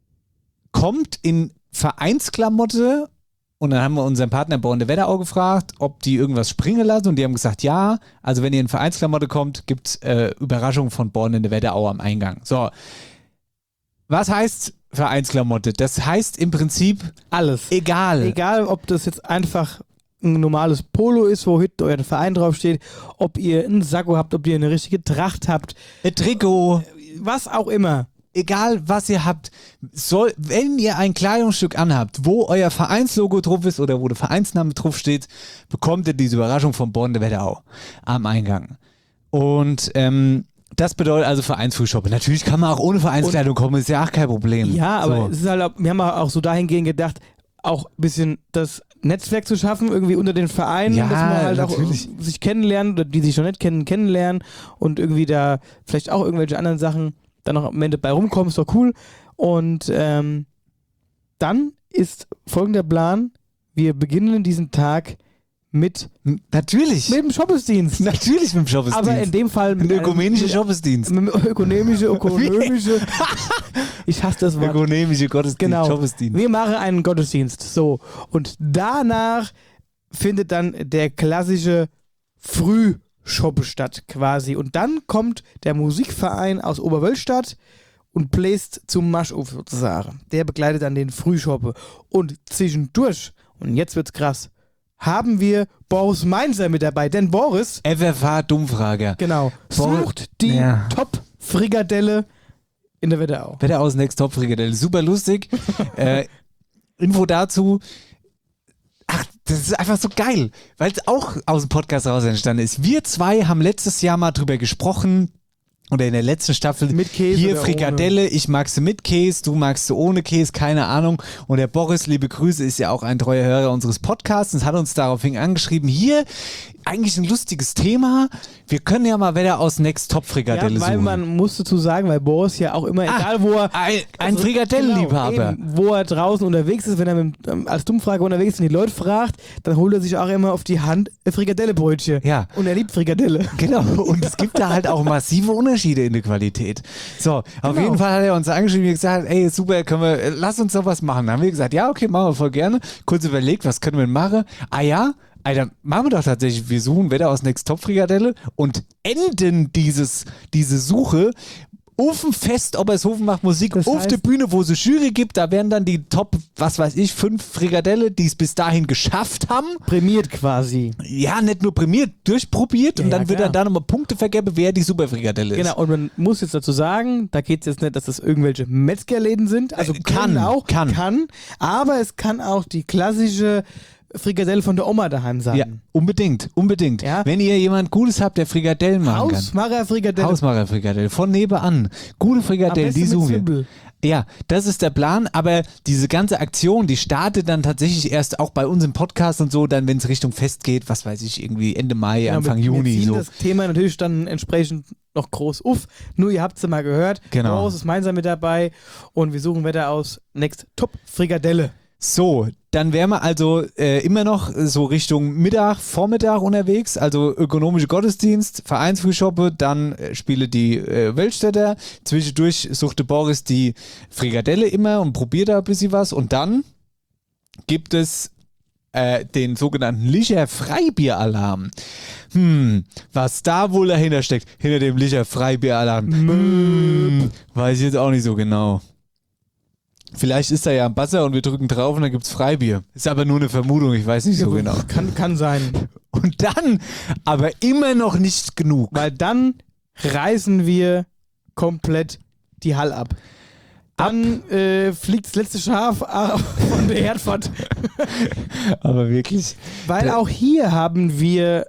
[SPEAKER 5] kommt in Vereinsklamotte. Und dann haben wir unseren Partner Born der Wetterau gefragt, ob die irgendwas springen lassen. Und die haben gesagt, ja. Also wenn ihr in Vereinsklamotte kommt, gibt es äh, Überraschungen von Born in der Wetterau am Eingang. So. Was heißt Vereinsklamotte? Das heißt im Prinzip
[SPEAKER 4] Alles.
[SPEAKER 5] egal.
[SPEAKER 4] Egal, ob das jetzt einfach ein normales Polo ist, wo hinten euer Verein draufsteht, ob ihr einen Sakko habt, ob ihr eine richtige Tracht habt,
[SPEAKER 5] Ein Trikot.
[SPEAKER 4] was auch immer.
[SPEAKER 5] Egal was ihr habt, soll, wenn ihr ein Kleidungsstück anhabt, wo euer Vereinslogo drauf ist oder wo der Vereinsname drauf steht, bekommt ihr diese Überraschung von Born der Wetterau am Eingang. Und ähm, das bedeutet also Vereinsfrühschoppe. Natürlich kann man auch ohne Vereinskleidung kommen, ist ja auch kein Problem.
[SPEAKER 4] Ja, aber
[SPEAKER 5] so.
[SPEAKER 4] es ist halt, auch- wir haben auch so dahingehend gedacht, auch ein bisschen das Netzwerk zu schaffen, irgendwie unter den Vereinen,
[SPEAKER 5] Ja,
[SPEAKER 4] dass man halt
[SPEAKER 5] natürlich.
[SPEAKER 4] auch sich kennenlernen oder die sich noch nicht kennen, kennenlernen und irgendwie da vielleicht auch irgendwelche anderen Sachen dann noch am Ende bei rumkommen, ist doch cool. Und ähm, dann ist folgender Plan, wir beginnen diesen Tag mit,
[SPEAKER 5] Natürlich.
[SPEAKER 4] mit dem Shoppesdienst.
[SPEAKER 5] Natürlich mit dem Shoppesdienst.
[SPEAKER 4] Aber in dem Fall
[SPEAKER 5] ein
[SPEAKER 4] mit einem-
[SPEAKER 5] ökumenischer
[SPEAKER 4] mit-
[SPEAKER 5] Shoppesdienst.
[SPEAKER 4] mit einem ökonomische, ökonomische, ich hasse das Wort.
[SPEAKER 5] Ökonomische Gottesdienst,
[SPEAKER 4] Genau.
[SPEAKER 5] Shoppesdienst.
[SPEAKER 4] Wir machen einen Gottesdienst. So. Und danach findet dann der klassische Frühschoppe statt, quasi. Und dann kommt der Musikverein aus Oberwölstadt und bläst zum Marsch auf, sozusagen. Der begleitet dann den Frühschoppe. Und zwischendurch, und jetzt wird's krass, haben wir Boris Mainzer mit dabei. Denn Boris,
[SPEAKER 5] F F H-Dummfrager.
[SPEAKER 4] genau,
[SPEAKER 5] Boris-
[SPEAKER 4] sucht die
[SPEAKER 5] Ja.
[SPEAKER 4] Top-Frikadelle in der Wetterau.
[SPEAKER 5] Wetter aus Next Top Frikadelle. Super lustig. äh, Info dazu. Ach, das ist einfach so geil, weil es auch aus dem Podcast raus entstanden ist. Wir zwei haben letztes Jahr mal drüber gesprochen, oder in der letzten Staffel,
[SPEAKER 4] Mit Käse
[SPEAKER 5] hier
[SPEAKER 4] oder
[SPEAKER 5] Frikadelle, ich mag sie mit Käse, du magst sie ohne Käse, keine Ahnung. Und der Boris, liebe Grüße, ist ja auch ein treuer Hörer unseres Podcasts und hat uns daraufhin angeschrieben, hier, eigentlich ein lustiges Thema, wir können ja mal Wetter aus Next Top Frikadelle
[SPEAKER 4] Ja, weil
[SPEAKER 5] suchen.
[SPEAKER 4] man muss dazu sagen, weil Boris ja auch immer,
[SPEAKER 5] Ah,
[SPEAKER 4] egal wo er
[SPEAKER 5] ein, ein
[SPEAKER 4] also,
[SPEAKER 5] Frikadellenliebhaber.
[SPEAKER 4] genau, eben, wo er draußen unterwegs ist, wenn er mit, ähm, als Dummfrage unterwegs ist und die Leute fragt, dann holt er sich auch immer auf die Hand ein Frikadellebrötchen.
[SPEAKER 5] Ja.
[SPEAKER 4] Und er liebt Frikadelle.
[SPEAKER 5] Genau, und es gibt da halt auch massive Unterschiede in der Qualität. So, auf
[SPEAKER 4] Genau.
[SPEAKER 5] jeden Fall hat er uns angeschrieben und gesagt, ey, super, können wir, äh, lass uns doch was machen. Dann haben wir gesagt, ja, okay, machen wir voll gerne. Kurz überlegt, was können wir denn machen? Ah ja, Alter, machen wir doch tatsächlich, wir suchen Wetter aus Next Top Frikadelle und enden dieses, diese Suche auf dem Fest Obershofen macht Musik,
[SPEAKER 4] Das
[SPEAKER 5] auf
[SPEAKER 4] heißt-
[SPEAKER 5] der Bühne, wo es eine Jury gibt, da werden dann die Top, was weiß ich, fünf Frikadelle, die es bis dahin geschafft haben.
[SPEAKER 4] Prämiert quasi.
[SPEAKER 5] Ja, nicht nur prämiert, durchprobiert
[SPEAKER 4] Ja,
[SPEAKER 5] und dann
[SPEAKER 4] ja,
[SPEAKER 5] wird
[SPEAKER 4] klar.
[SPEAKER 5] dann da nochmal Punkte vergeben, wer die Superfrikadelle ist.
[SPEAKER 4] Genau, und man muss jetzt dazu sagen, da geht es jetzt nicht, dass das irgendwelche Metzgerläden sind. Also
[SPEAKER 5] Äh,
[SPEAKER 4] kann
[SPEAKER 5] kann,
[SPEAKER 4] auch,
[SPEAKER 5] kann.
[SPEAKER 4] kann, aber es kann auch die klassische Frikadelle von der Oma daheim sein.
[SPEAKER 5] Ja, unbedingt, unbedingt.
[SPEAKER 4] Ja.
[SPEAKER 5] Wenn ihr jemand Gutes habt, der Frikadellen machen kann.
[SPEAKER 4] Hausmacher-Frikadelle.
[SPEAKER 5] Hausmacher-Frikadelle, von nebenan. Gute
[SPEAKER 4] Am
[SPEAKER 5] Frikadellen,
[SPEAKER 4] besten
[SPEAKER 5] die
[SPEAKER 4] mit
[SPEAKER 5] suchen wir.
[SPEAKER 4] Zwiebel.
[SPEAKER 5] Ja, das ist der Plan, aber diese ganze Aktion, die startet dann tatsächlich erst auch bei uns im Podcast und so, dann wenn es Richtung Fest geht, was weiß ich, irgendwie Ende Mai,
[SPEAKER 4] Genau,
[SPEAKER 5] Anfang
[SPEAKER 4] wir,
[SPEAKER 5] Juni.
[SPEAKER 4] Wir ziehen
[SPEAKER 5] So.
[SPEAKER 4] das Thema natürlich dann entsprechend noch groß auf. Nur ihr habt es ja mal gehört.
[SPEAKER 5] Genau.
[SPEAKER 4] Boris ist gemeinsam mit dabei und wir suchen Wetter aus. Next Top Frikadelle.
[SPEAKER 5] So, dann wären wir also äh, immer noch so Richtung Mittag, Vormittag unterwegs, also ökonomische Gottesdienst, Vereinsfrühschoppe, dann äh, spiele die äh, Weltstädter, zwischendurch suchte Boris die Frikadelle immer und probiert da ein bisschen was und dann gibt es äh, den sogenannten Licher Freibieralarm. Hm, was da wohl dahinter steckt, hinter dem Licher Freibieralarm, hm, weiß ich jetzt auch nicht so genau. Vielleicht ist da ja ein Buzzer und wir drücken drauf und dann gibt's Freibier. Ist aber nur eine Vermutung, ich weiß nicht so genau.
[SPEAKER 4] Kann, kann sein.
[SPEAKER 5] Und dann, aber immer noch nicht genug.
[SPEAKER 4] Weil dann reißen wir komplett die Hall ab. Dann äh, fliegt das letzte Schaf ab von der Herdfahrt.
[SPEAKER 5] Aber wirklich.
[SPEAKER 4] Weil auch hier haben wir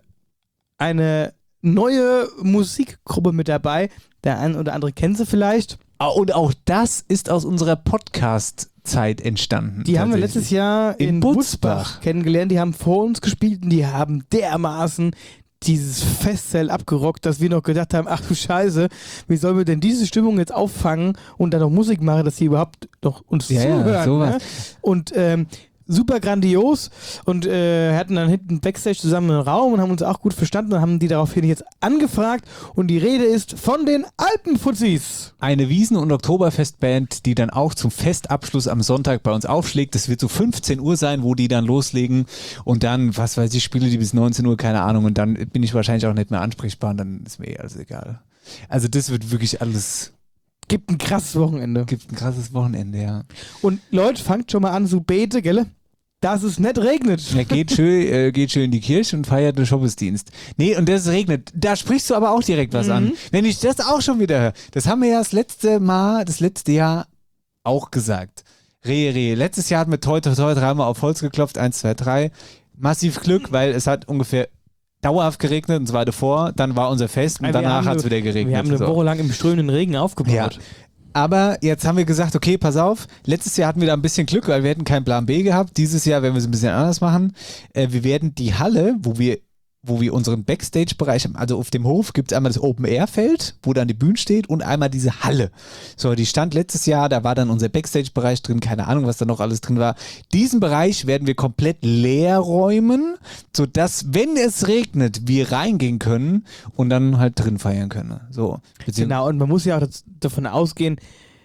[SPEAKER 4] eine neue Musikgruppe mit dabei. Der ein oder andere kennt sie vielleicht.
[SPEAKER 5] Ah, und auch das ist aus unserer Podcast-Zeit entstanden.
[SPEAKER 4] Die haben wir letztes Jahr in,
[SPEAKER 5] In
[SPEAKER 4] Butzbach.
[SPEAKER 5] Butzbach
[SPEAKER 4] kennengelernt. Die haben vor uns gespielt und die haben dermaßen dieses Festzelt abgerockt, dass wir noch gedacht haben, ach du Scheiße, wie sollen wir denn diese Stimmung jetzt auffangen und dann noch Musik machen, dass die überhaupt noch uns
[SPEAKER 5] Ja, ja,
[SPEAKER 4] zuhören.
[SPEAKER 5] sowas.
[SPEAKER 4] Ne? Und ähm, super grandios und äh, hatten dann hinten Backstage zusammen einen Raum und haben uns auch gut verstanden und haben die daraufhin jetzt angefragt und die Rede ist von den Alpenfuzis.
[SPEAKER 5] Eine Wiesen- und Oktoberfestband, die dann auch zum Festabschluss am Sonntag bei uns aufschlägt. Das wird so fünfzehn Uhr sein, wo die dann loslegen und dann, was weiß ich, spiele die bis neunzehn Uhr, keine Ahnung, und dann bin ich wahrscheinlich auch nicht mehr ansprechbar und dann ist mir eh alles egal. Also das wird wirklich alles,
[SPEAKER 4] Gibt ein krasses Wochenende.
[SPEAKER 5] gibt ein krasses Wochenende, ja.
[SPEAKER 4] Und Leute, fangt schon mal an zu beten, gell? Dass es nicht regnet.
[SPEAKER 5] Ja, geht schön, äh, geht schön in die Kirche und feiert den Gottesdienst. Nee, und das regnet. Da sprichst du aber auch direkt was
[SPEAKER 4] Mhm.
[SPEAKER 5] an. Wenn ich das auch schon wieder höre. Das haben wir ja das letzte Mal, das letzte Jahr auch gesagt. Rehe, Rehe. Letztes Jahr hat mit toi, toi, toi dreimal auf Holz geklopft. Eins, zwei, drei. Massiv Glück, weil es hat ungefähr dauerhaft geregnet und zwar davor. Dann war unser Fest und
[SPEAKER 4] Wir
[SPEAKER 5] danach
[SPEAKER 4] haben
[SPEAKER 5] hat es
[SPEAKER 4] eine-
[SPEAKER 5] wieder geregnet.
[SPEAKER 4] Wir haben eine
[SPEAKER 5] So.
[SPEAKER 4] Woche lang im strömenden Regen aufgebaut.
[SPEAKER 5] Ja. Aber jetzt haben wir gesagt, okay, pass auf, letztes Jahr hatten wir da ein bisschen Glück, weil wir hätten keinen Plan B gehabt. Dieses Jahr werden wir es ein bisschen anders machen. Äh, wir werden die Halle, wo wir wo wir unseren Backstage-Bereich haben, also auf dem Hof gibt es einmal das Open-Air-Feld, wo dann die Bühne steht und einmal diese Halle. So, die stand letztes Jahr, da war dann unser Backstage-Bereich drin, keine Ahnung, was da noch alles drin war. Diesen Bereich werden wir komplett leer räumen, sodass, wenn es regnet, wir reingehen können und dann halt drin feiern können. So,
[SPEAKER 4] Genau, und man muss ja auch das, davon ausgehen,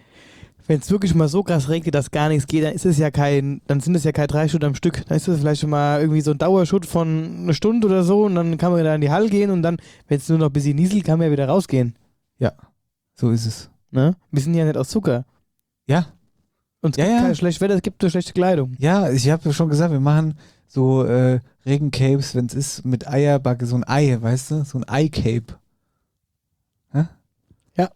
[SPEAKER 4] wenn es wirklich mal so krass regnet, dass gar nichts geht, dann ist es ja kein, dann sind es ja keine drei Stunden am Stück. Dann ist es vielleicht schon mal irgendwie so ein Dauerschutt von einer Stunde oder so und dann kann man da in die Halle gehen und dann, wenn es nur noch ein bisschen nieselt, kann man ja wieder rausgehen.
[SPEAKER 5] Ja, so ist es.
[SPEAKER 4] Ne? Wir sind ja nicht aus Zucker.
[SPEAKER 5] Ja,
[SPEAKER 4] Und es
[SPEAKER 5] Ja,
[SPEAKER 4] gibt
[SPEAKER 5] ja.
[SPEAKER 4] kein schlechtes Wetter, es gibt nur schlechte Kleidung.
[SPEAKER 5] ja, ich habe ja schon gesagt, wir machen so äh, Regencapes, wenn es ist, mit Eierbacke, so ein Ei, weißt du, so ein Ei-Cape. Hä?
[SPEAKER 4] Ja.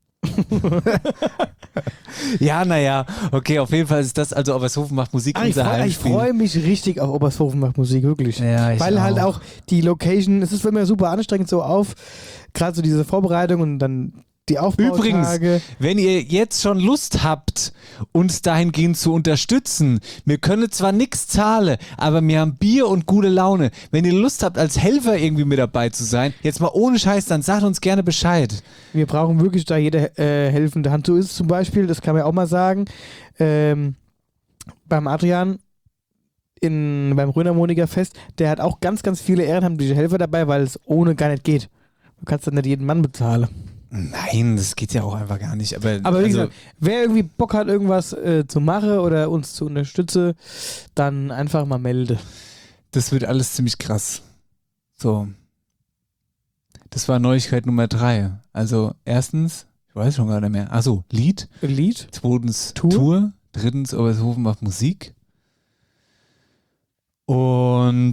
[SPEAKER 5] Ja, naja, okay, auf jeden Fall ist das, also Obershofen macht Musik,
[SPEAKER 4] Ah, ich
[SPEAKER 5] unser
[SPEAKER 4] freue
[SPEAKER 5] Heimspiel.
[SPEAKER 4] freu mich richtig auf Obershofen macht Musik, wirklich.
[SPEAKER 5] Ja, ich
[SPEAKER 4] Weil halt auch die Location, es ist immer super anstrengend so auf, gerade so diese Vorbereitung und dann die Aufbautage.
[SPEAKER 5] Wenn ihr jetzt schon Lust habt, uns dahingehend zu unterstützen, wir können zwar nichts zahlen, aber wir haben Bier und gute Laune. Wenn ihr Lust habt, als Helfer irgendwie mit dabei zu sein, jetzt mal ohne Scheiß, dann sagt uns gerne Bescheid.
[SPEAKER 4] Wir brauchen wirklich da jede äh, helfende Hand. So ist es zum Beispiel, das kann man ja auch mal sagen, ähm, beim Adrian in, beim Rönermoniker Fest, der hat auch ganz, ganz viele ehrenamtliche Helfer dabei, weil es ohne gar nicht geht. Du kannst dann nicht jeden Mann bezahlen.
[SPEAKER 5] Nein, das geht ja auch einfach gar nicht. Aber,
[SPEAKER 4] Aber wie
[SPEAKER 5] also,
[SPEAKER 4] gesagt, wer irgendwie Bock hat, irgendwas äh, zu machen oder uns zu unterstützen, dann einfach mal melde.
[SPEAKER 5] das wird alles ziemlich krass. So. Das war Neuigkeit Nummer drei. Also erstens, Ich weiß schon gar nicht mehr. Achso, Lied.
[SPEAKER 4] Lied.
[SPEAKER 5] Zweitens
[SPEAKER 4] Tour.
[SPEAKER 5] Tour. Drittens Obershofen macht Musik. Und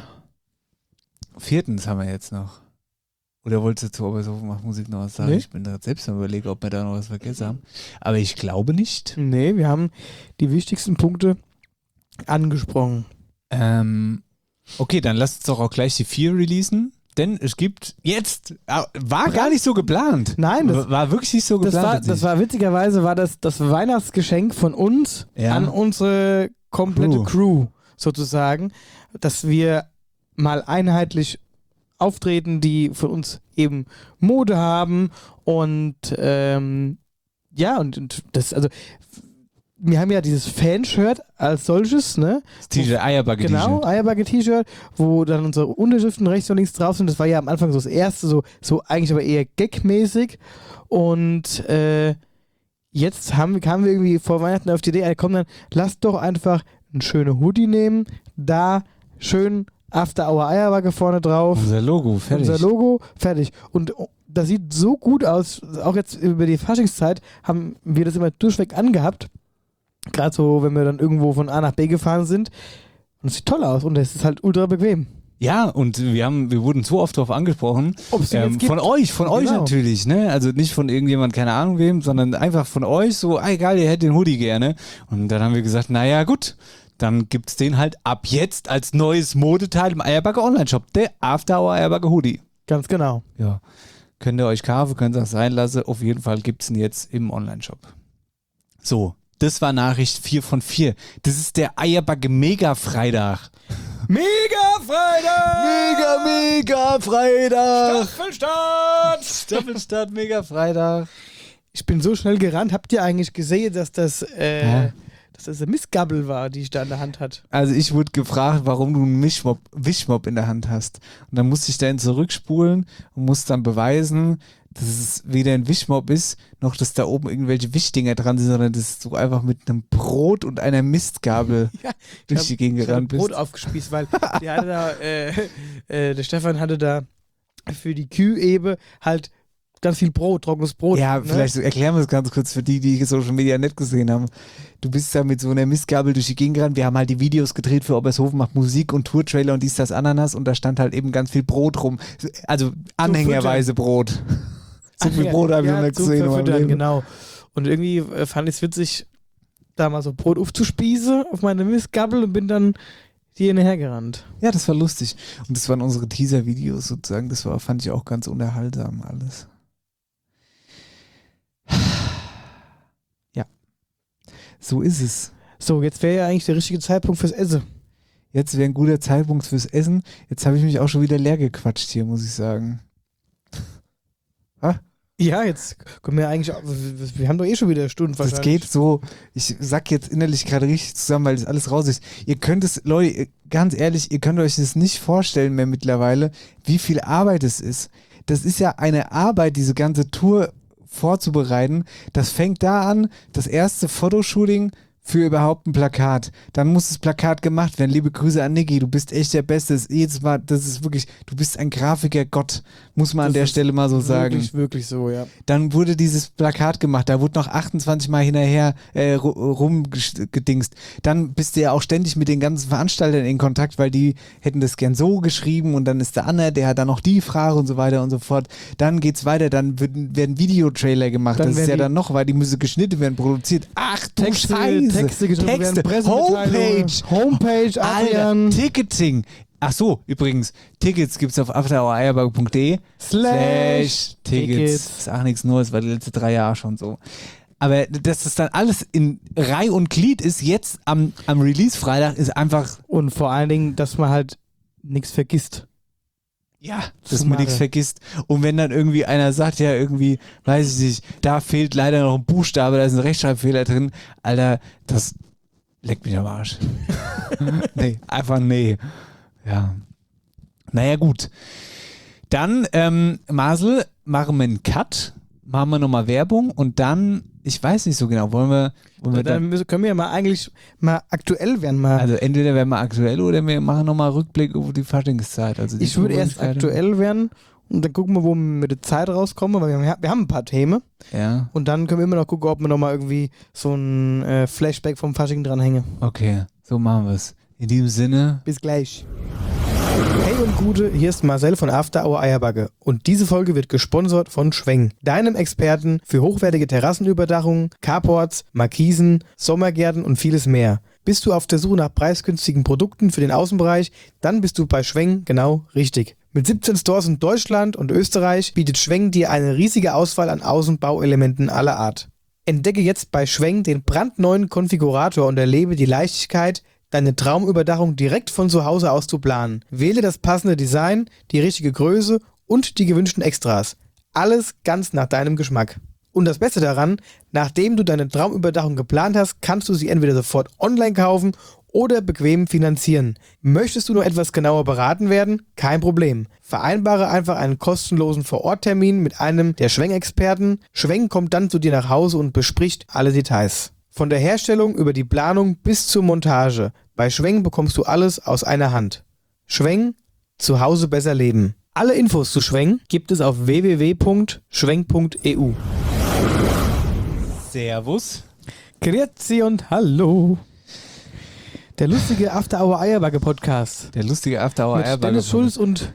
[SPEAKER 5] viertens haben wir jetzt noch. Oder wolltest du zu Obershofen macht Musik noch was sagen?
[SPEAKER 4] Nee.
[SPEAKER 5] Ich bin da selbst am überlegen, ob wir da noch was vergessen haben. Aber ich glaube nicht.
[SPEAKER 4] Nee, wir haben die wichtigsten Punkte angesprochen.
[SPEAKER 5] Ähm, okay, dann lasst uns doch auch gleich die vier releasen. Denn es gibt jetzt, war gar nicht so geplant.
[SPEAKER 4] Nein, das
[SPEAKER 5] war wirklich nicht so
[SPEAKER 4] Das
[SPEAKER 5] geplant.
[SPEAKER 4] war, das war witzigerweise war das das Weihnachtsgeschenk von uns
[SPEAKER 5] Ja.
[SPEAKER 4] an unsere komplette
[SPEAKER 5] Crew.
[SPEAKER 4] Crew. sozusagen, dass wir mal einheitlich auftreten, die von uns eben Mode haben und ähm, ja, und, und das, also wir haben ja dieses Fanshirt als solches, ne?
[SPEAKER 5] Das T-Shirt, Eierbacke-T-Shirt.
[SPEAKER 4] Genau, Eierbacke-T-Shirt, wo dann unsere Unterschriften rechts und links drauf sind. Das war ja am Anfang so das erste, so, so eigentlich aber eher gagmäßig. Und äh, jetzt haben, kamen wir irgendwie vor Weihnachten auf die Idee, ey, komm dann, lass doch einfach einen schönen Hoodie nehmen, da schön After Hour Eierbacke vorne drauf.
[SPEAKER 5] Unser Logo, fertig.
[SPEAKER 4] Unser Logo, fertig. Und das sieht so gut aus, auch jetzt über die Faschingszeit haben wir das immer durchweg angehabt. Gerade so, wenn wir dann irgendwo von A nach B gefahren sind. Und es sieht toll aus und es ist halt ultra bequem.
[SPEAKER 5] Ja, und wir haben, wir wurden so oft darauf angesprochen.
[SPEAKER 4] Ob's die
[SPEAKER 5] Ähm,
[SPEAKER 4] jetzt gibt?
[SPEAKER 5] von euch, von euch
[SPEAKER 4] Genau.
[SPEAKER 5] natürlich, ne? Also nicht von irgendjemand, keine Ahnung wem, sondern einfach von euch so, ey geil, ihr hättet den Hoodie gerne. Und dann haben wir gesagt, naja gut, dann gibt's den halt ab jetzt als neues Modeteil im Eierbacke Online-Shop, der After Hour Eierbacke Hoodie.
[SPEAKER 4] Ganz genau.
[SPEAKER 5] Ja, könnt ihr euch kaufen, könnt ihr es sein lassen. Auf jeden Fall gibt's ihn jetzt im Online-Shop. So, das war Nachricht vier von vier. Das ist der Eierbacke Mega-Freitag.
[SPEAKER 4] Mega-Freitag!
[SPEAKER 5] Mega, mega Freitag!
[SPEAKER 4] Staffelstart!
[SPEAKER 5] Staffelstart, mega Freitag.
[SPEAKER 4] Ich bin so schnell gerannt. Habt ihr eigentlich gesehen, dass das, äh,
[SPEAKER 5] Ja.
[SPEAKER 4] dass das eine Mistgabel war, die ich da in der Hand hatte?
[SPEAKER 5] Also ich wurde gefragt, warum du einen Wischmopp, Wischmopp in der Hand hast. Und dann musste ich dann zurückspulen und musste dann beweisen, dass es weder ein Wischmopp ist, noch dass da oben irgendwelche Wischdinger dran sind, sondern dass du einfach mit einem Brot und einer Mistgabel
[SPEAKER 4] Ja,
[SPEAKER 5] durch die Gegend
[SPEAKER 4] ich habe
[SPEAKER 5] gerannt bist.
[SPEAKER 4] Brot aufgespießt, weil die hatte da, äh, äh, der Stefan hatte da für die Kühe halt ganz viel Brot, trockenes Brot.
[SPEAKER 5] Ja,
[SPEAKER 4] ne?
[SPEAKER 5] vielleicht erklären wir es ganz kurz für die, die Social Media nicht gesehen haben. Du bist da mit so einer Mistgabel durch die Gegend gerannt. Wir haben halt die Videos gedreht für Obershofen macht Musik und Tour-Trailer und dies, das, Ananas und da stand halt eben ganz viel Brot rum. Also anhängerweise Brot. So
[SPEAKER 4] Ach
[SPEAKER 5] viel
[SPEAKER 4] ja,
[SPEAKER 5] Brot habe ich
[SPEAKER 4] ja,
[SPEAKER 5] noch nicht
[SPEAKER 4] zum
[SPEAKER 5] gesehen. in meinem
[SPEAKER 4] Verfüttern,
[SPEAKER 5] Leben.
[SPEAKER 4] genau. Und irgendwie äh, fand ich es witzig, da mal so Brot aufzuspießen auf meine Mistgabel und bin dann hier hinterhergerannt.
[SPEAKER 5] Ja, das war lustig. Und das waren unsere Teaser-Videos sozusagen. Das war, fand ich auch ganz unterhaltsam alles. Ja. So ist es.
[SPEAKER 4] So, jetzt wäre ja eigentlich der richtige Zeitpunkt fürs Essen.
[SPEAKER 5] Jetzt wäre ein guter Zeitpunkt fürs Essen. Jetzt habe ich mich auch schon wieder leer gequatscht hier, muss ich sagen.
[SPEAKER 4] Ja, jetzt kommen wir eigentlich, auch- wir wir haben doch eh schon wieder Stunden
[SPEAKER 5] Das
[SPEAKER 4] wahrscheinlich.
[SPEAKER 5] geht so, ich sag jetzt innerlich gerade richtig zusammen, weil das alles raus ist. Ihr könnt es, Leute, ganz ehrlich, ihr könnt euch das nicht vorstellen mehr mittlerweile, wie viel Arbeit es ist. Das ist ja eine Arbeit, diese ganze Tour vorzubereiten. Das fängt da an, das erste Fotoshooting für überhaupt ein Plakat. Dann muss das Plakat gemacht werden. Liebe Grüße an Niki, du bist echt der Beste. Das ist Jedes Mal, das ist wirklich, du bist ein Grafiker-Gott, muss man an
[SPEAKER 4] Das
[SPEAKER 5] der
[SPEAKER 4] ist
[SPEAKER 5] Stelle mal so sagen.
[SPEAKER 4] Wirklich, wirklich so, ja.
[SPEAKER 5] Dann wurde dieses Plakat gemacht, da wurde noch achtundzwanzig Mal hinterher äh, ru- rumgedingst. Dann bist du ja auch ständig mit den ganzen Veranstaltern in Kontakt, weil die hätten das gern so geschrieben und dann ist der Anna, der hat dann noch die Frage und so weiter und so fort. Dann geht's weiter, dann werden, werden Videotrailer gemacht,
[SPEAKER 4] Dann
[SPEAKER 5] das ist
[SPEAKER 4] werden
[SPEAKER 5] ja
[SPEAKER 4] die-
[SPEAKER 5] dann noch, weil die müssen geschnitten werden, produziert. Ach du
[SPEAKER 4] Texte,
[SPEAKER 5] Scheiße!
[SPEAKER 4] Texte geschrieben werden,
[SPEAKER 5] Homepage!
[SPEAKER 4] Pressemitteilungen, Homepage,
[SPEAKER 5] Alter,
[SPEAKER 4] Adrian,
[SPEAKER 5] Ticketing! Ach so, übrigens, Tickets gibt's auf after hour eierbacke punkt de
[SPEAKER 4] Slash
[SPEAKER 5] Tickets.
[SPEAKER 4] Tickets.
[SPEAKER 5] Ist auch nichts Neues, war die letzten drei Jahre schon so. Aber dass das dann alles in Reih und Glied ist, jetzt am, am Release-Freitag, ist einfach,
[SPEAKER 4] und vor allen Dingen, dass man halt nichts vergisst.
[SPEAKER 5] ja, dass
[SPEAKER 4] Zu
[SPEAKER 5] man nichts
[SPEAKER 4] machen.
[SPEAKER 5] vergisst. Und wenn dann irgendwie einer sagt, ja, irgendwie, weiß ich nicht, da fehlt leider noch ein Buchstabe, da ist ein Rechtschreibfehler drin, Alter, das leckt mich am Arsch. Nee, einfach nee. Ja. Naja, gut. Dann, ähm, Marcel, machen wir einen Cut, machen wir nochmal Werbung und dann, ich weiß nicht so genau, wollen wir, wollen wir
[SPEAKER 4] dann
[SPEAKER 5] dann,
[SPEAKER 4] müssen, können wir ja mal eigentlich mal aktuell werden. Mal.
[SPEAKER 5] also entweder werden wir aktuell oder wir machen nochmal Rückblick über die Faschingszeit. Also die
[SPEAKER 4] ich würde erst
[SPEAKER 5] Frühlingszeit.
[SPEAKER 4] aktuell werden und dann gucken wir, wo wir mit der Zeit rauskommen, weil wir haben, wir haben ein paar Themen.
[SPEAKER 5] Ja.
[SPEAKER 4] Und dann können wir immer noch gucken, ob wir nochmal irgendwie so ein äh, Flashback vom Fasching dranhängen.
[SPEAKER 5] Okay, so machen wir es. In diesem Sinne.
[SPEAKER 4] Bis gleich. Hey und Gute, hier ist Marcel von After Hour Eierbacke und diese Folge wird gesponsert von Schweng, deinem Experten für hochwertige Terrassenüberdachungen, Carports, Markisen, Sommergärten und vieles mehr. Bist du auf der Suche nach preisgünstigen Produkten für den Außenbereich, dann bist du bei Schweng genau richtig. Mit siebzehn Stores in Deutschland und Österreich bietet Schweng dir eine riesige Auswahl an Außenbauelementen aller Art. Entdecke jetzt bei Schweng den brandneuen Konfigurator und erlebe die Leichtigkeit, deine Traumüberdachung direkt von zu Hause aus zu planen. Wähle das passende Design, die richtige Größe und die gewünschten Extras. Alles ganz nach deinem Geschmack. Und das Beste daran, nachdem du deine Traumüberdachung geplant hast, kannst du sie entweder sofort online kaufen oder bequem finanzieren. Möchtest du nur etwas genauer beraten werden? Kein Problem. Vereinbare einfach einen kostenlosen Vor-Ort-Termin mit einem der Schweng-Experten. Schweng kommt dann zu dir nach Hause und bespricht alle Details. Von der Herstellung über die Planung bis zur Montage. Bei Schweng bekommst du alles aus einer Hand. Schweng, zu Hause besser leben. Alle Infos zu Schweng gibt es auf w w w punkt schweng punkt e u.
[SPEAKER 5] Servus.
[SPEAKER 4] Grüezi und hallo. Der lustige After Hour Eierbacke Podcast.
[SPEAKER 5] Der lustige After Hour
[SPEAKER 4] Mit
[SPEAKER 5] Eierbacke.
[SPEAKER 4] Dennis Schulz und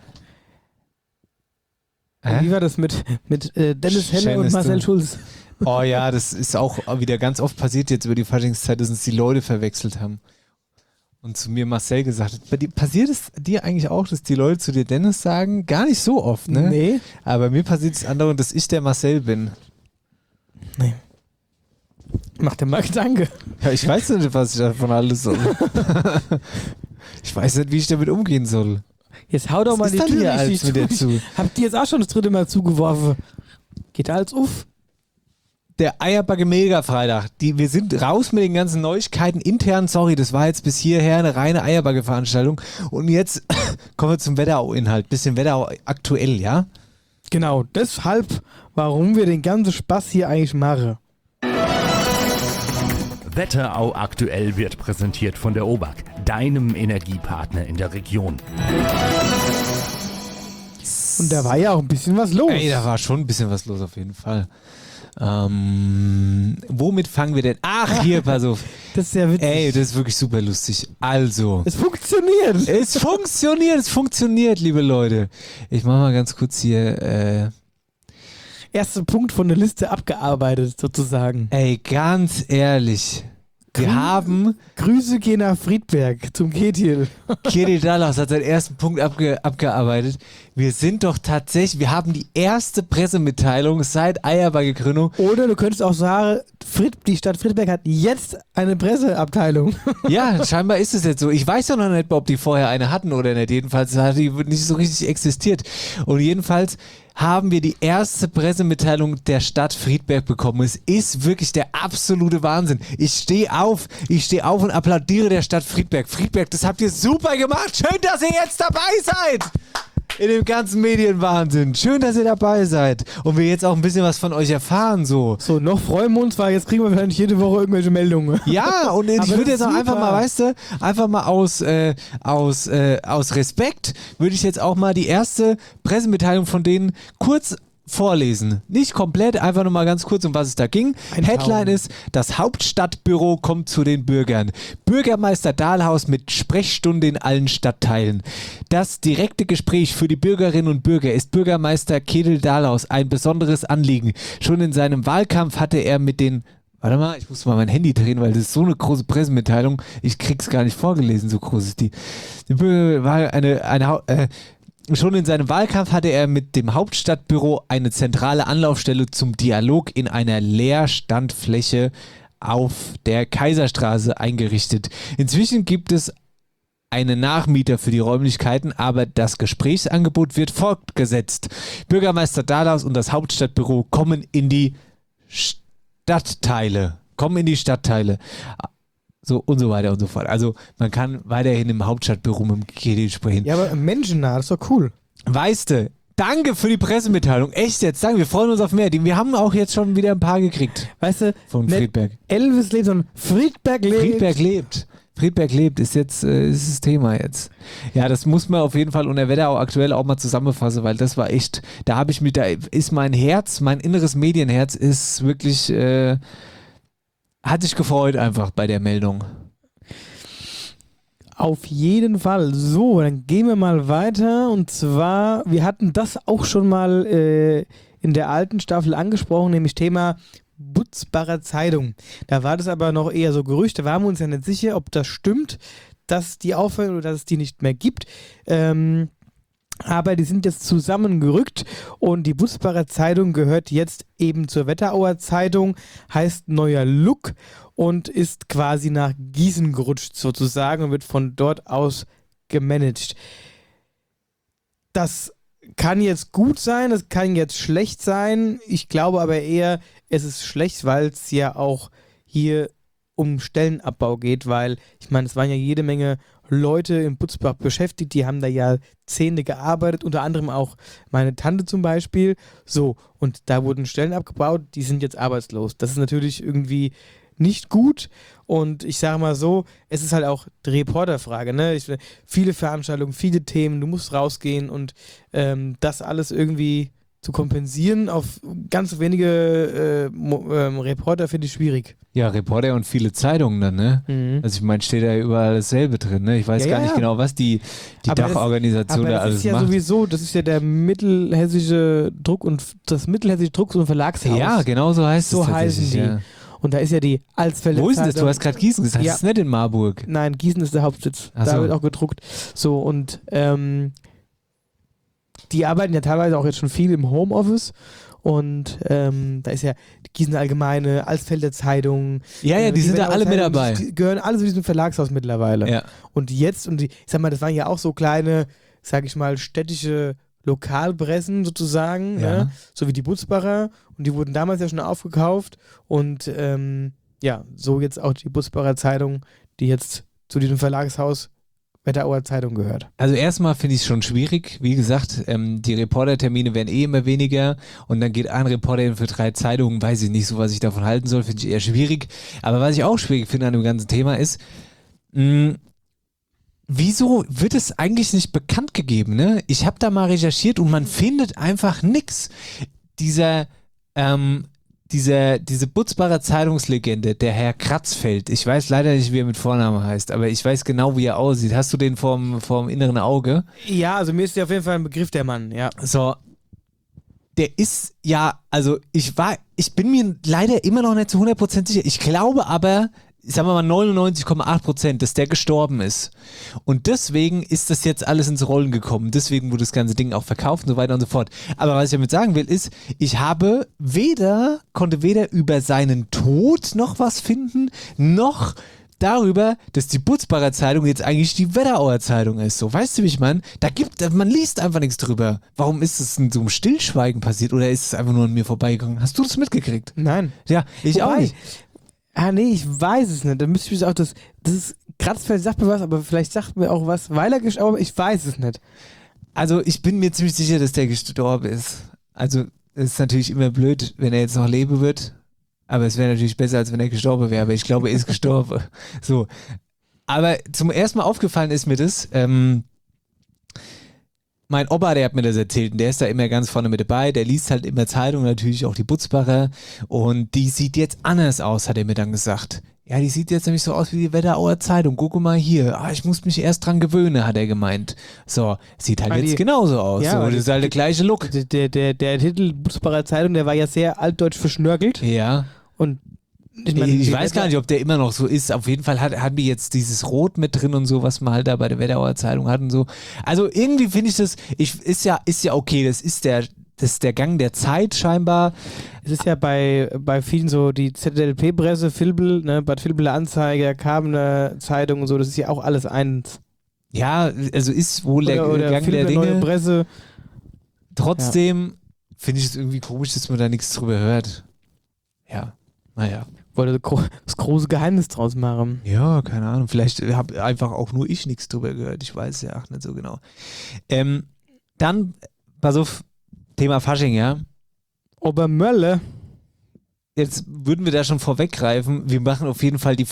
[SPEAKER 5] Hä?
[SPEAKER 4] wie war das mit, mit äh, Dennis Helle
[SPEAKER 5] Schön,
[SPEAKER 4] und
[SPEAKER 5] dass
[SPEAKER 4] Marcel
[SPEAKER 5] du-
[SPEAKER 4] Schulz?
[SPEAKER 5] Oh ja, das ist auch wieder ganz oft passiert jetzt über die Faschingszeit, dass uns die Leute verwechselt haben. Und zu mir Marcel gesagt hat, bei dir, passiert es dir eigentlich auch, dass die Leute zu dir Dennis sagen? Gar nicht so oft, ne?
[SPEAKER 4] Nee.
[SPEAKER 5] Aber mir passiert es andauernd, dass ich der Marcel bin.
[SPEAKER 4] Nee. Mach dir mal Gedanke.
[SPEAKER 5] Ja, ich weiß nicht, was ich davon alles soll. Ich weiß nicht, wie ich damit umgehen soll.
[SPEAKER 4] Jetzt hau doch
[SPEAKER 5] Was
[SPEAKER 4] mal
[SPEAKER 5] ist
[SPEAKER 4] die
[SPEAKER 5] dann
[SPEAKER 4] Tür
[SPEAKER 5] hier
[SPEAKER 4] nicht
[SPEAKER 5] alles mit dir
[SPEAKER 4] durch.
[SPEAKER 5] zu?
[SPEAKER 4] Habt ihr jetzt auch schon das dritte Mal zugeworfen? Geht alles auf?
[SPEAKER 5] Der Eierbacke Mega Freitag. Die, wir sind raus mit den ganzen Neuigkeiten intern. Sorry, das war jetzt bis hierher eine reine Eierbacke Veranstaltung. Und jetzt kommen wir zum Wetterau-Inhalt. Bisschen Wetterau aktuell, ja?
[SPEAKER 4] Genau, deshalb, warum wir den ganzen Spaß hier eigentlich machen.
[SPEAKER 7] Wetterau aktuell wird präsentiert von der O B A K, deinem Energiepartner in der Region.
[SPEAKER 4] Und da war ja auch ein bisschen was los.
[SPEAKER 5] Ey, da war schon ein bisschen was los auf jeden Fall. Ähm, womit fangen wir denn? Ach, hier, pass auf.
[SPEAKER 4] Das ist ja witzig.
[SPEAKER 5] Ey, das ist wirklich super lustig. Also.
[SPEAKER 4] Es funktioniert.
[SPEAKER 5] Es funktioniert, es funktioniert, liebe Leute. Ich mach mal ganz kurz hier, äh,
[SPEAKER 4] Erster Punkt von der Liste abgearbeitet, sozusagen.
[SPEAKER 5] ey, ganz ehrlich. Wir
[SPEAKER 4] Grü-
[SPEAKER 5] haben,
[SPEAKER 4] Grüße gehen nach Friedberg zum Ketil.
[SPEAKER 5] Kirill Dallas hat seinen ersten Punkt abge, abgearbeitet. Wir sind doch tatsächlich, wir haben die erste Pressemitteilung seit Eierbacke-Gründung.
[SPEAKER 4] Oder du könntest auch sagen, Fried, die Stadt Friedberg hat jetzt eine Presseabteilung.
[SPEAKER 5] Ja, scheinbar ist es jetzt so. Ich weiß ja noch nicht, ob die vorher eine hatten oder nicht. Jedenfalls hat die nicht so richtig existiert. Und jedenfalls haben wir die erste Pressemitteilung der Stadt Friedberg bekommen. Es ist wirklich der absolute Wahnsinn. Ich stehe auf, ich stehe auf und applaudiere der Stadt Friedberg. Friedberg, das habt ihr super gemacht. Schön, dass ihr jetzt dabei seid. In dem ganzen Medienwahnsinn. Schön, dass ihr dabei seid. Und wir jetzt auch ein bisschen was von euch erfahren, so.
[SPEAKER 4] So, noch freuen wir uns, weil jetzt kriegen wir wahrscheinlich jede Woche irgendwelche Meldungen.
[SPEAKER 5] Ja, und ich
[SPEAKER 4] Aber
[SPEAKER 5] würde
[SPEAKER 4] das
[SPEAKER 5] jetzt
[SPEAKER 4] ist
[SPEAKER 5] auch einfach
[SPEAKER 4] super.
[SPEAKER 5] mal, weißt du, einfach mal aus, äh, aus, äh, aus Respekt würde ich jetzt auch mal die erste Pressemitteilung von denen kurz vorlesen. Nicht komplett, einfach nur mal ganz kurz, um was es da ging.
[SPEAKER 4] Ein
[SPEAKER 5] Headline
[SPEAKER 4] Traum.
[SPEAKER 5] ist, das Hauptstadtbüro kommt zu den Bürgern. Bürgermeister Dahlhaus mit Sprechstunde in allen Stadtteilen. Das direkte Gespräch für die Bürgerinnen und Bürger ist Bürgermeister Kedel Dahlhaus ein besonderes Anliegen. Schon in seinem Wahlkampf hatte er mit den Warte mal, ich muss mal mein Handy drehen, weil das ist so eine große Pressemitteilung. Ich krieg's gar nicht vorgelesen, so groß ist die. Die Bürger war eine, eine Hau- äh, Schon in seinem Wahlkampf hatte er mit dem Hauptstadtbüro eine zentrale Anlaufstelle zum Dialog in einer Leerstandfläche auf der Kaiserstraße eingerichtet. Inzwischen gibt es einen Nachmieter für die Räumlichkeiten, aber das Gesprächsangebot wird fortgesetzt. Bürgermeister Dahlhaus und das Hauptstadtbüro kommen in die Stadtteile. Kommen in die Stadtteile. So und so weiter und so fort. Also man kann weiterhin im Hauptstadtbüro mit dem Kedel sprechen.
[SPEAKER 4] Ja, aber menschennah, das ist doch cool.
[SPEAKER 5] Weißt du, danke für die Pressemitteilung. Echt jetzt, danke. Wir freuen uns auf mehr. Die- Wir haben auch jetzt schon wieder ein paar gekriegt
[SPEAKER 4] Weißt du,
[SPEAKER 5] von
[SPEAKER 4] nicht
[SPEAKER 5] Friedberg.
[SPEAKER 4] Elvis lebt, sondern Friedberg lebt.
[SPEAKER 5] Friedberg lebt. Friedberg lebt, ist jetzt äh, ist das Thema jetzt. Ja, das muss man auf jeden Fall unter Wetterau aktuell auch mal zusammenfassen, weil das war echt, da habe ich mich, da ist mein Herz, mein inneres Medienherz ist wirklich, äh, hat sich gefreut einfach bei der Meldung.
[SPEAKER 4] Auf jeden Fall. So, dann gehen wir mal weiter. Und zwar, wir hatten das auch schon mal äh, in der alten Staffel angesprochen, nämlich Thema Butzbacher Zeitung. Da war das aber noch eher so Gerüchte, da waren wir uns ja nicht sicher, ob das stimmt, dass die aufhören oder dass es die nicht mehr gibt. Ähm, aber die sind jetzt zusammengerückt und die Butzbacher Zeitung gehört jetzt eben zur Wetterauer Zeitung, heißt Neuer Look und ist quasi nach Gießen gerutscht sozusagen und wird von dort aus gemanagt. Das kann jetzt gut sein, das kann jetzt schlecht sein. Ich glaube aber eher, es ist schlecht, weil es ja auch hier um Stellenabbau geht, weil ich meine, es waren ja jede Menge Leute in Butzbach beschäftigt, die haben da ja Jahrzehnte gearbeitet, unter anderem auch meine Tante zum Beispiel. So, und da wurden Stellen abgebaut, die sind jetzt arbeitslos. Das ist natürlich irgendwie nicht gut und ich sage mal so, es ist halt auch die Reporterfrage, ne? Ich, viele Veranstaltungen, viele Themen, du musst rausgehen und ähm, das alles irgendwie zu kompensieren auf ganz wenige äh, Mo- ähm, Reporter finde ich schwierig.
[SPEAKER 5] Ja, Reporter und viele Zeitungen dann, ne?
[SPEAKER 4] Mhm.
[SPEAKER 5] Also ich meine, steht da überall dasselbe drin, ne? Ich weiß
[SPEAKER 4] Ja,
[SPEAKER 5] gar
[SPEAKER 4] ja,
[SPEAKER 5] nicht
[SPEAKER 4] ja.
[SPEAKER 5] genau, was die, die
[SPEAKER 4] Aber das-
[SPEAKER 5] Dachorganisation
[SPEAKER 4] Aber
[SPEAKER 5] da
[SPEAKER 4] das
[SPEAKER 5] alles
[SPEAKER 4] ist ja
[SPEAKER 5] macht.
[SPEAKER 4] sowieso, das ist ja der mittelhessische Druck und das mittelhessische Drucks- und Verlagshaus.
[SPEAKER 5] Ja, genau so heißt
[SPEAKER 4] So
[SPEAKER 5] es
[SPEAKER 4] heißen
[SPEAKER 5] tatsächlich,
[SPEAKER 4] die.
[SPEAKER 5] ja.
[SPEAKER 4] Und da ist ja die Alsfelder
[SPEAKER 5] Wo ist denn das? Du
[SPEAKER 4] Zeitung.
[SPEAKER 5] hast gerade Gießen gesagt,
[SPEAKER 4] Ja.
[SPEAKER 5] das ist nicht in Marburg.
[SPEAKER 4] Nein, Gießen ist der Hauptsitz.
[SPEAKER 5] Ach
[SPEAKER 4] Da
[SPEAKER 5] so.
[SPEAKER 4] wird auch gedruckt. So, und ähm, die arbeiten ja teilweise auch jetzt schon viel im Homeoffice. Und ähm, da ist ja die Gießener Allgemeine, Alsfelder Zeitung.
[SPEAKER 5] Ja, ja,
[SPEAKER 4] äh,
[SPEAKER 5] die sind da
[SPEAKER 4] Wetterauer
[SPEAKER 5] alle mit
[SPEAKER 4] Zeitung,
[SPEAKER 5] dabei.
[SPEAKER 4] Die gehören alle zu diesem Verlagshaus mittlerweile.
[SPEAKER 5] Ja.
[SPEAKER 4] Und jetzt, und die, ich sag mal, das waren ja auch so kleine, sag ich mal, städtische Lokalpressen sozusagen,
[SPEAKER 5] Ja.
[SPEAKER 4] ne? So wie die Butzbacher. Und die wurden damals ja schon aufgekauft. Und ähm, ja, so jetzt auch die Butzbacher Zeitung, die jetzt zu diesem Verlagshaus Wetterauer Zeitung gehört.
[SPEAKER 5] Also erstmal finde ich es schon schwierig. Wie gesagt, ähm, die Reportertermine werden eh immer weniger und dann geht ein Reporter hin für drei Zeitungen, weiß ich nicht so, was ich davon halten soll, finde ich eher schwierig. Aber was ich auch schwierig finde an dem ganzen Thema ist, mh, wieso wird es eigentlich nicht bekannt gegeben? Ne? Ich habe da mal recherchiert und man findet einfach nichts. Dieser, ähm, dieser, diese Butzbacher Zeitungslegende, der Herr Kratzfeld, ich weiß leider nicht, wie er mit Vornamen heißt, aber ich weiß genau, wie er aussieht. Hast du den vorm, vorm inneren Auge?
[SPEAKER 4] Ja, also mir ist der auf jeden Fall ein Begriff, der Mann, ja.
[SPEAKER 5] So, der ist ja, also ich war, ich bin mir leider immer noch nicht zu hundert Prozent sicher. Ich glaube aber, sagen wir mal neunundneunzig Komma acht Prozent, dass der gestorben ist. Und deswegen ist das jetzt alles ins Rollen gekommen. Deswegen wurde das ganze Ding auch verkauft und so weiter und so fort. Aber was ich damit sagen will, ist, ich habe weder, konnte weder über seinen Tod noch was finden, noch darüber, dass die Butzbacher Zeitung jetzt eigentlich die Wetterauer Zeitung ist. So, weißt du, wie ich meine? Da gibt, man liest einfach nichts drüber. Warum ist es in so einem Stillschweigen passiert oder ist es einfach nur an mir vorbeigegangen? Hast du das mitgekriegt?
[SPEAKER 4] Nein.
[SPEAKER 5] Ja, ich auch
[SPEAKER 4] Wobei,
[SPEAKER 5] nicht.
[SPEAKER 4] Ah, nee, ich weiß es nicht. Da müsste ich auch das, das ist, Kratzfeld sagt mir was, aber vielleicht sagt mir auch was, weil er gestorben, aber ich weiß es nicht.
[SPEAKER 5] Also ich bin mir ziemlich sicher, dass der gestorben ist. Also es ist natürlich immer blöd, wenn er jetzt noch leben wird. Aber es wäre natürlich besser, als wenn er gestorben wäre. Aber ich glaube, er ist gestorben. So. Aber zum ersten Mal aufgefallen ist mir das, ähm, mein Opa, der hat mir das erzählt und der ist da immer ganz vorne mit dabei, der liest halt immer Zeitungen, natürlich auch die Butzbacher und die sieht jetzt anders aus, hat er mir dann gesagt. Ja, die sieht jetzt nämlich so aus wie die Wetterauer Zeitung, guck mal hier, ah, ich muss mich erst dran gewöhnen, hat er gemeint. So, sieht halt
[SPEAKER 4] Weil
[SPEAKER 5] jetzt
[SPEAKER 4] die-
[SPEAKER 5] genauso aus,
[SPEAKER 4] Ja,
[SPEAKER 5] so,
[SPEAKER 4] weil
[SPEAKER 5] das ist halt der gleiche Look.
[SPEAKER 4] Der, der, der, der Titel Butzbacher Zeitung, der war ja sehr altdeutsch verschnörkelt
[SPEAKER 5] Ja.
[SPEAKER 4] und ich,
[SPEAKER 5] Ich,
[SPEAKER 4] meine,
[SPEAKER 5] ich
[SPEAKER 4] die
[SPEAKER 5] weiß gar
[SPEAKER 4] Wetter-
[SPEAKER 5] nicht, ob der immer noch so ist. Auf jeden Fall hat, haben die jetzt dieses Rot mit drin und so, was man halt da bei der Wetterauer Zeitung hat und so. Also irgendwie finde ich das, ich, ist ja, ist ja okay, das ist der, das ist der Gang der Zeit scheinbar.
[SPEAKER 4] Es ist ja bei, bei vielen so die Z L P-Presse, Vilbel, ne, Bad Vilbeler Anzeiger, Kabener Zeitung und so, das ist ja auch alles eins.
[SPEAKER 5] Ja, also ist wohl der
[SPEAKER 4] Oder, oder
[SPEAKER 5] Gang der
[SPEAKER 4] Vilbeler Neue
[SPEAKER 5] Dinge.
[SPEAKER 4] Presse.
[SPEAKER 5] Trotzdem finde ich es irgendwie komisch, dass man da nichts drüber hört. Ja, naja.
[SPEAKER 4] Wollte gro- das große Geheimnis draus machen.
[SPEAKER 5] Ja, keine Ahnung. Vielleicht habe einfach auch nur ich nichts drüber gehört. Ich weiß ja auch nicht so genau. Ähm, dann, pass auf, Thema Fasching, ja.
[SPEAKER 4] Obermölle.
[SPEAKER 5] jetzt würden wir da schon vorweggreifen. Wir machen auf jeden Fall die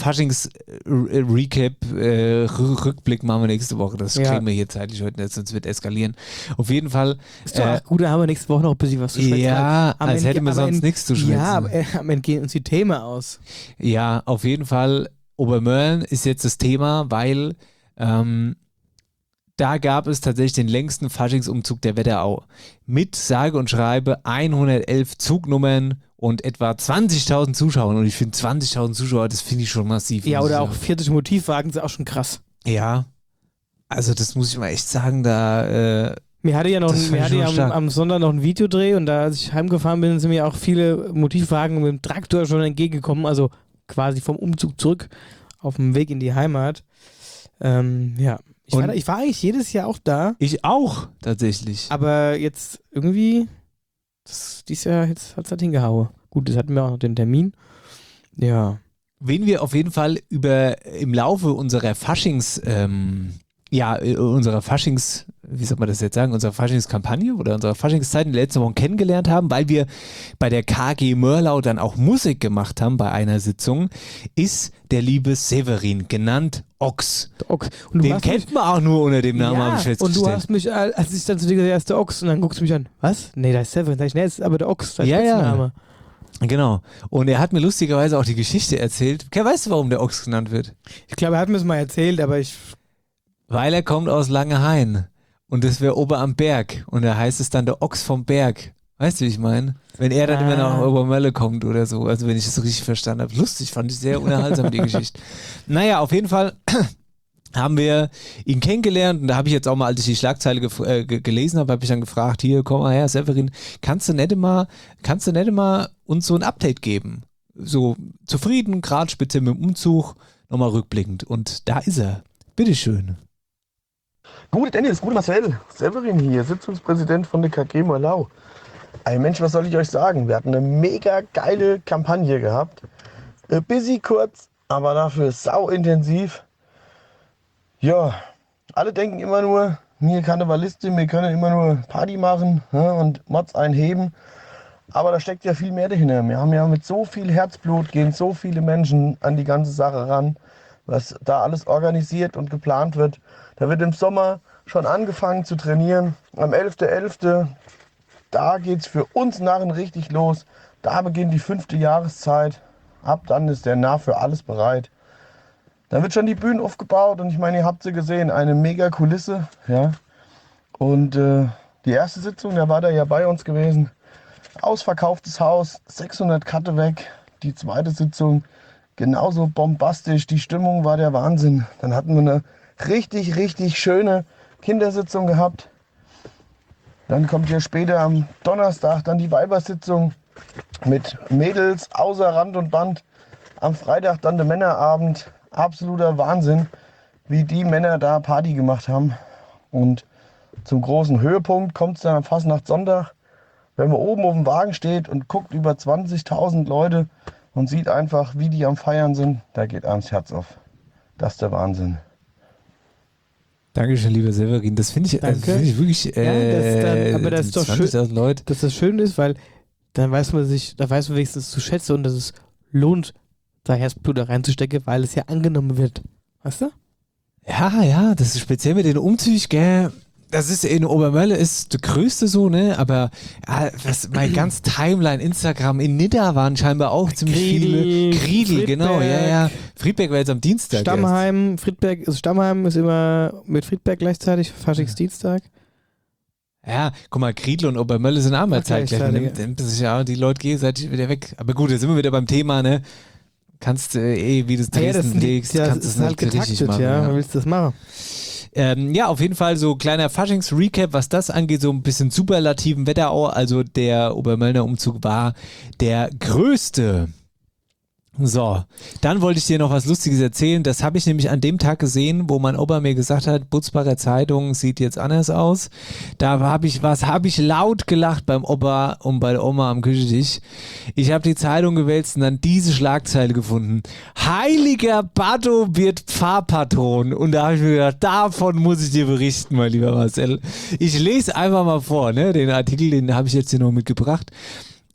[SPEAKER 5] Faschings-Recap-Rückblick machen wir nächste Woche. Das
[SPEAKER 4] Ja.
[SPEAKER 5] kriegen wir hier zeitlich heute nicht, sonst wird eskalieren. Auf jeden Fall.
[SPEAKER 4] Ist doch
[SPEAKER 5] äh,
[SPEAKER 4] auch gut, da haben wir nächste Woche noch ein bisschen was zu schwätzen.
[SPEAKER 5] Ja,
[SPEAKER 4] Am
[SPEAKER 5] als
[SPEAKER 4] Ende-
[SPEAKER 5] hätten wir
[SPEAKER 4] aber
[SPEAKER 5] sonst
[SPEAKER 4] in-
[SPEAKER 5] nichts zu schwätzen.
[SPEAKER 4] Ja, aber äh, am Ende gehen uns die Themen aus.
[SPEAKER 5] Ja, auf jeden Fall. Obermörlen ist jetzt das Thema, weil ähm, da gab es tatsächlich den längsten Faschingsumzug der Wetterau. Mit sage und schreibe hundertelf Zugnummern und etwa zwanzigtausend Zuschauern. Und ich finde zwanzigtausend Zuschauer, das finde ich schon massiv.
[SPEAKER 4] Ja,
[SPEAKER 5] muss
[SPEAKER 4] oder
[SPEAKER 5] ich
[SPEAKER 4] auch
[SPEAKER 5] sagen.
[SPEAKER 4] vierzig Motivwagen sind auch schon krass.
[SPEAKER 5] Ja, also das muss ich mal echt sagen, da äh,
[SPEAKER 4] Mir hatte ja noch
[SPEAKER 5] Das
[SPEAKER 4] ein,
[SPEAKER 5] fand
[SPEAKER 4] mir
[SPEAKER 5] ich
[SPEAKER 4] hatte ja
[SPEAKER 5] schon
[SPEAKER 4] am,
[SPEAKER 5] stark.
[SPEAKER 4] am Sonntag noch ein Videodreh und da, als ich heimgefahren bin, sind mir auch viele Motivwagen mit dem Traktor schon entgegengekommen, also quasi vom Umzug zurück auf dem Weg in die Heimat. Ähm, ja, ich war,
[SPEAKER 5] Und-
[SPEAKER 4] da, ich war eigentlich jedes Jahr auch da,
[SPEAKER 5] ich auch tatsächlich.
[SPEAKER 4] aber jetzt irgendwie, das, dieses Jahr hat es halt hingehauen. Gut, das hatten wir auch noch den Termin. Ja.
[SPEAKER 5] Wen wir auf jeden Fall über im Laufe unserer Faschings, ähm, ja, äh, unserer Faschings, wie soll man das jetzt sagen, unserer Faschingskampagne oder unserer Faschingszeit in den letzten Wochen kennengelernt haben, weil wir bei der K G Mörlau dann auch Musik gemacht haben bei einer Sitzung, ist der liebe Severin, genannt Ochs.
[SPEAKER 4] Der Ochs. Und du
[SPEAKER 5] Den
[SPEAKER 4] hast
[SPEAKER 5] kennt man auch nur unter dem Namen, habe
[SPEAKER 4] ja,
[SPEAKER 5] ich
[SPEAKER 4] und du
[SPEAKER 5] festgestellt.
[SPEAKER 4] hast mich, äh, als ich dann zu dir gesagt habe, ja, ist der Ochs, und dann guckst du mich an, was? Nee, da ist Severin. Sag ich, nee, das ist aber der Ochs, das ist
[SPEAKER 5] Ja,
[SPEAKER 4] der
[SPEAKER 5] ja.
[SPEAKER 4] Spitzname.
[SPEAKER 5] Genau. Und er hat mir lustigerweise auch die Geschichte erzählt. Okay, weißt du, warum der Ochs genannt wird?
[SPEAKER 4] Ich glaube, er hat mir das mal erzählt, aber ich,
[SPEAKER 5] Weil er kommt aus Langehain. Und das wäre ober am Berg. Und da heißt es dann der Ochs vom Berg. Weißt du, wie ich meine? Wenn er dann
[SPEAKER 4] Ah.
[SPEAKER 5] immer nach Obermölle kommt oder so. Also wenn ich das richtig verstanden habe. Lustig, fand ich sehr unterhaltsam, die Geschichte. Naja, auf jeden Fall haben wir ihn kennengelernt. Und da habe ich jetzt auch mal, als ich die Schlagzeile gef- äh, ge- gelesen habe, habe ich dann gefragt, hier, komm mal her, Severin, kannst du nicht mal, kannst du nicht mal uns so ein Update geben? So zufrieden, Gradspitze mit dem Umzug, nochmal rückblickend. Und da ist er. Bitteschön.
[SPEAKER 8] Gute Dennis, gute Marcel. Severin hier, Sitzungspräsident von der K G Mörlau. Ey Mensch, was soll ich euch sagen? Wir hatten eine mega geile Kampagne gehabt. Äh, busy kurz, aber dafür sau intensiv. Ja, alle denken immer nur, wir Karnevalistin, wir können immer nur Party machen, ne, und Mods einheben. Aber da steckt ja viel mehr dahinter. Wir haben ja mit so viel Herzblut, gehen so viele Menschen an die ganze Sache ran, was da alles organisiert und geplant wird. Da wird im Sommer schon angefangen zu trainieren. Am elften elften da geht es für uns Narren richtig los. Da beginnt die fünfte Jahreszeit. Ab dann ist der Narr für alles bereit. Dann wird schon die Bühne aufgebaut und ich meine, ihr habt sie gesehen, eine mega Kulisse. Ja. Und äh, die erste Sitzung, da war der ja bei uns gewesen. Ausverkauftes Haus, sechshundert Karte weg. Die zweite Sitzung genauso bombastisch. Die Stimmung war der Wahnsinn. Dann hatten wir eine richtig, richtig schöne Kindersitzung gehabt. Dann kommt ja später am Donnerstag dann die Weibersitzung mit Mädels außer Rand und Band. Am Freitag dann der Männerabend. Absoluter Wahnsinn, wie die Männer da Party gemacht haben. Und zum großen Höhepunkt kommt es dann am Fastnachtssonntag, wenn man oben auf dem Wagen steht und guckt über zwanzigtausend Leute und sieht einfach, wie die am Feiern sind. Da geht einem das Herz auf. Das ist der Wahnsinn.
[SPEAKER 5] Dankeschön, lieber Severin. Das finde ich, also
[SPEAKER 4] Danke.
[SPEAKER 5] find ich wirklich. Äh,
[SPEAKER 4] Ja, das ist dann- aber das ist doch schön.
[SPEAKER 5] zwanzigtausend Leute.
[SPEAKER 4] dass das schön ist, weil dann weiß man sich, da weiß man wenigstens zu schätzen und dass es lohnt, da Herzblut da reinzustecken, weil es ja angenommen wird. Weißt du?
[SPEAKER 5] Ja, ja, das ist speziell mit den Umzügen, gell. Das ist in Obermölle ist der größte so, ne? Aber ja, was, mein ganz Timeline, Instagram, in Nidda waren scheinbar auch ziemlich
[SPEAKER 4] Griedel,
[SPEAKER 5] viele. Griedel, genau, ja,
[SPEAKER 4] Friedberg.
[SPEAKER 5] ja. Friedberg war jetzt am Dienstag.
[SPEAKER 4] Stammheim, Friedberg, also Stammheim ist immer mit Friedberg gleichzeitig, Faschingsdienstag.
[SPEAKER 5] Erst. Ja, guck mal, Griedel und Obermölle sind auch mal
[SPEAKER 4] Ach,
[SPEAKER 5] zeitgleich. Man
[SPEAKER 4] gleichzeitig,
[SPEAKER 5] nimmt, nimmt sich ja die Leute gegenseitig wieder weg. Aber gut, da sind wir wieder beim Thema, ne? Kannst du äh, eh, wie du es
[SPEAKER 4] Ah ja, das
[SPEAKER 5] Dresden
[SPEAKER 4] sind die-
[SPEAKER 5] legst,
[SPEAKER 4] ja,
[SPEAKER 5] kannst
[SPEAKER 4] das
[SPEAKER 5] du
[SPEAKER 4] ist
[SPEAKER 5] es
[SPEAKER 4] halt
[SPEAKER 5] nicht richtig
[SPEAKER 4] getaktet,
[SPEAKER 5] machen.
[SPEAKER 4] ja.
[SPEAKER 5] ja.
[SPEAKER 4] Wie willst du das machen?
[SPEAKER 5] Ähm, ja, auf jeden Fall so kleiner Faschings-Recap, was das angeht, so ein bisschen superlativen Wetterau. Also der Obermöllner Umzug war der größte. So, dann wollte ich dir noch was Lustiges erzählen. Das habe ich nämlich an dem Tag gesehen, wo mein Opa mir gesagt hat, Butzbacher Zeitung sieht jetzt anders aus. Da habe ich was, habe ich laut gelacht beim Opa und bei der Oma am Küchentisch. Ich habe die Zeitung gewälzt und dann diese Schlagzeile gefunden. Heiliger Bato wird Pfarrpatron. Und da habe ich mir gedacht, davon muss ich dir berichten, mein lieber Marcel. Ich lese einfach mal vor, ne? Den Artikel, den habe ich jetzt hier noch mitgebracht.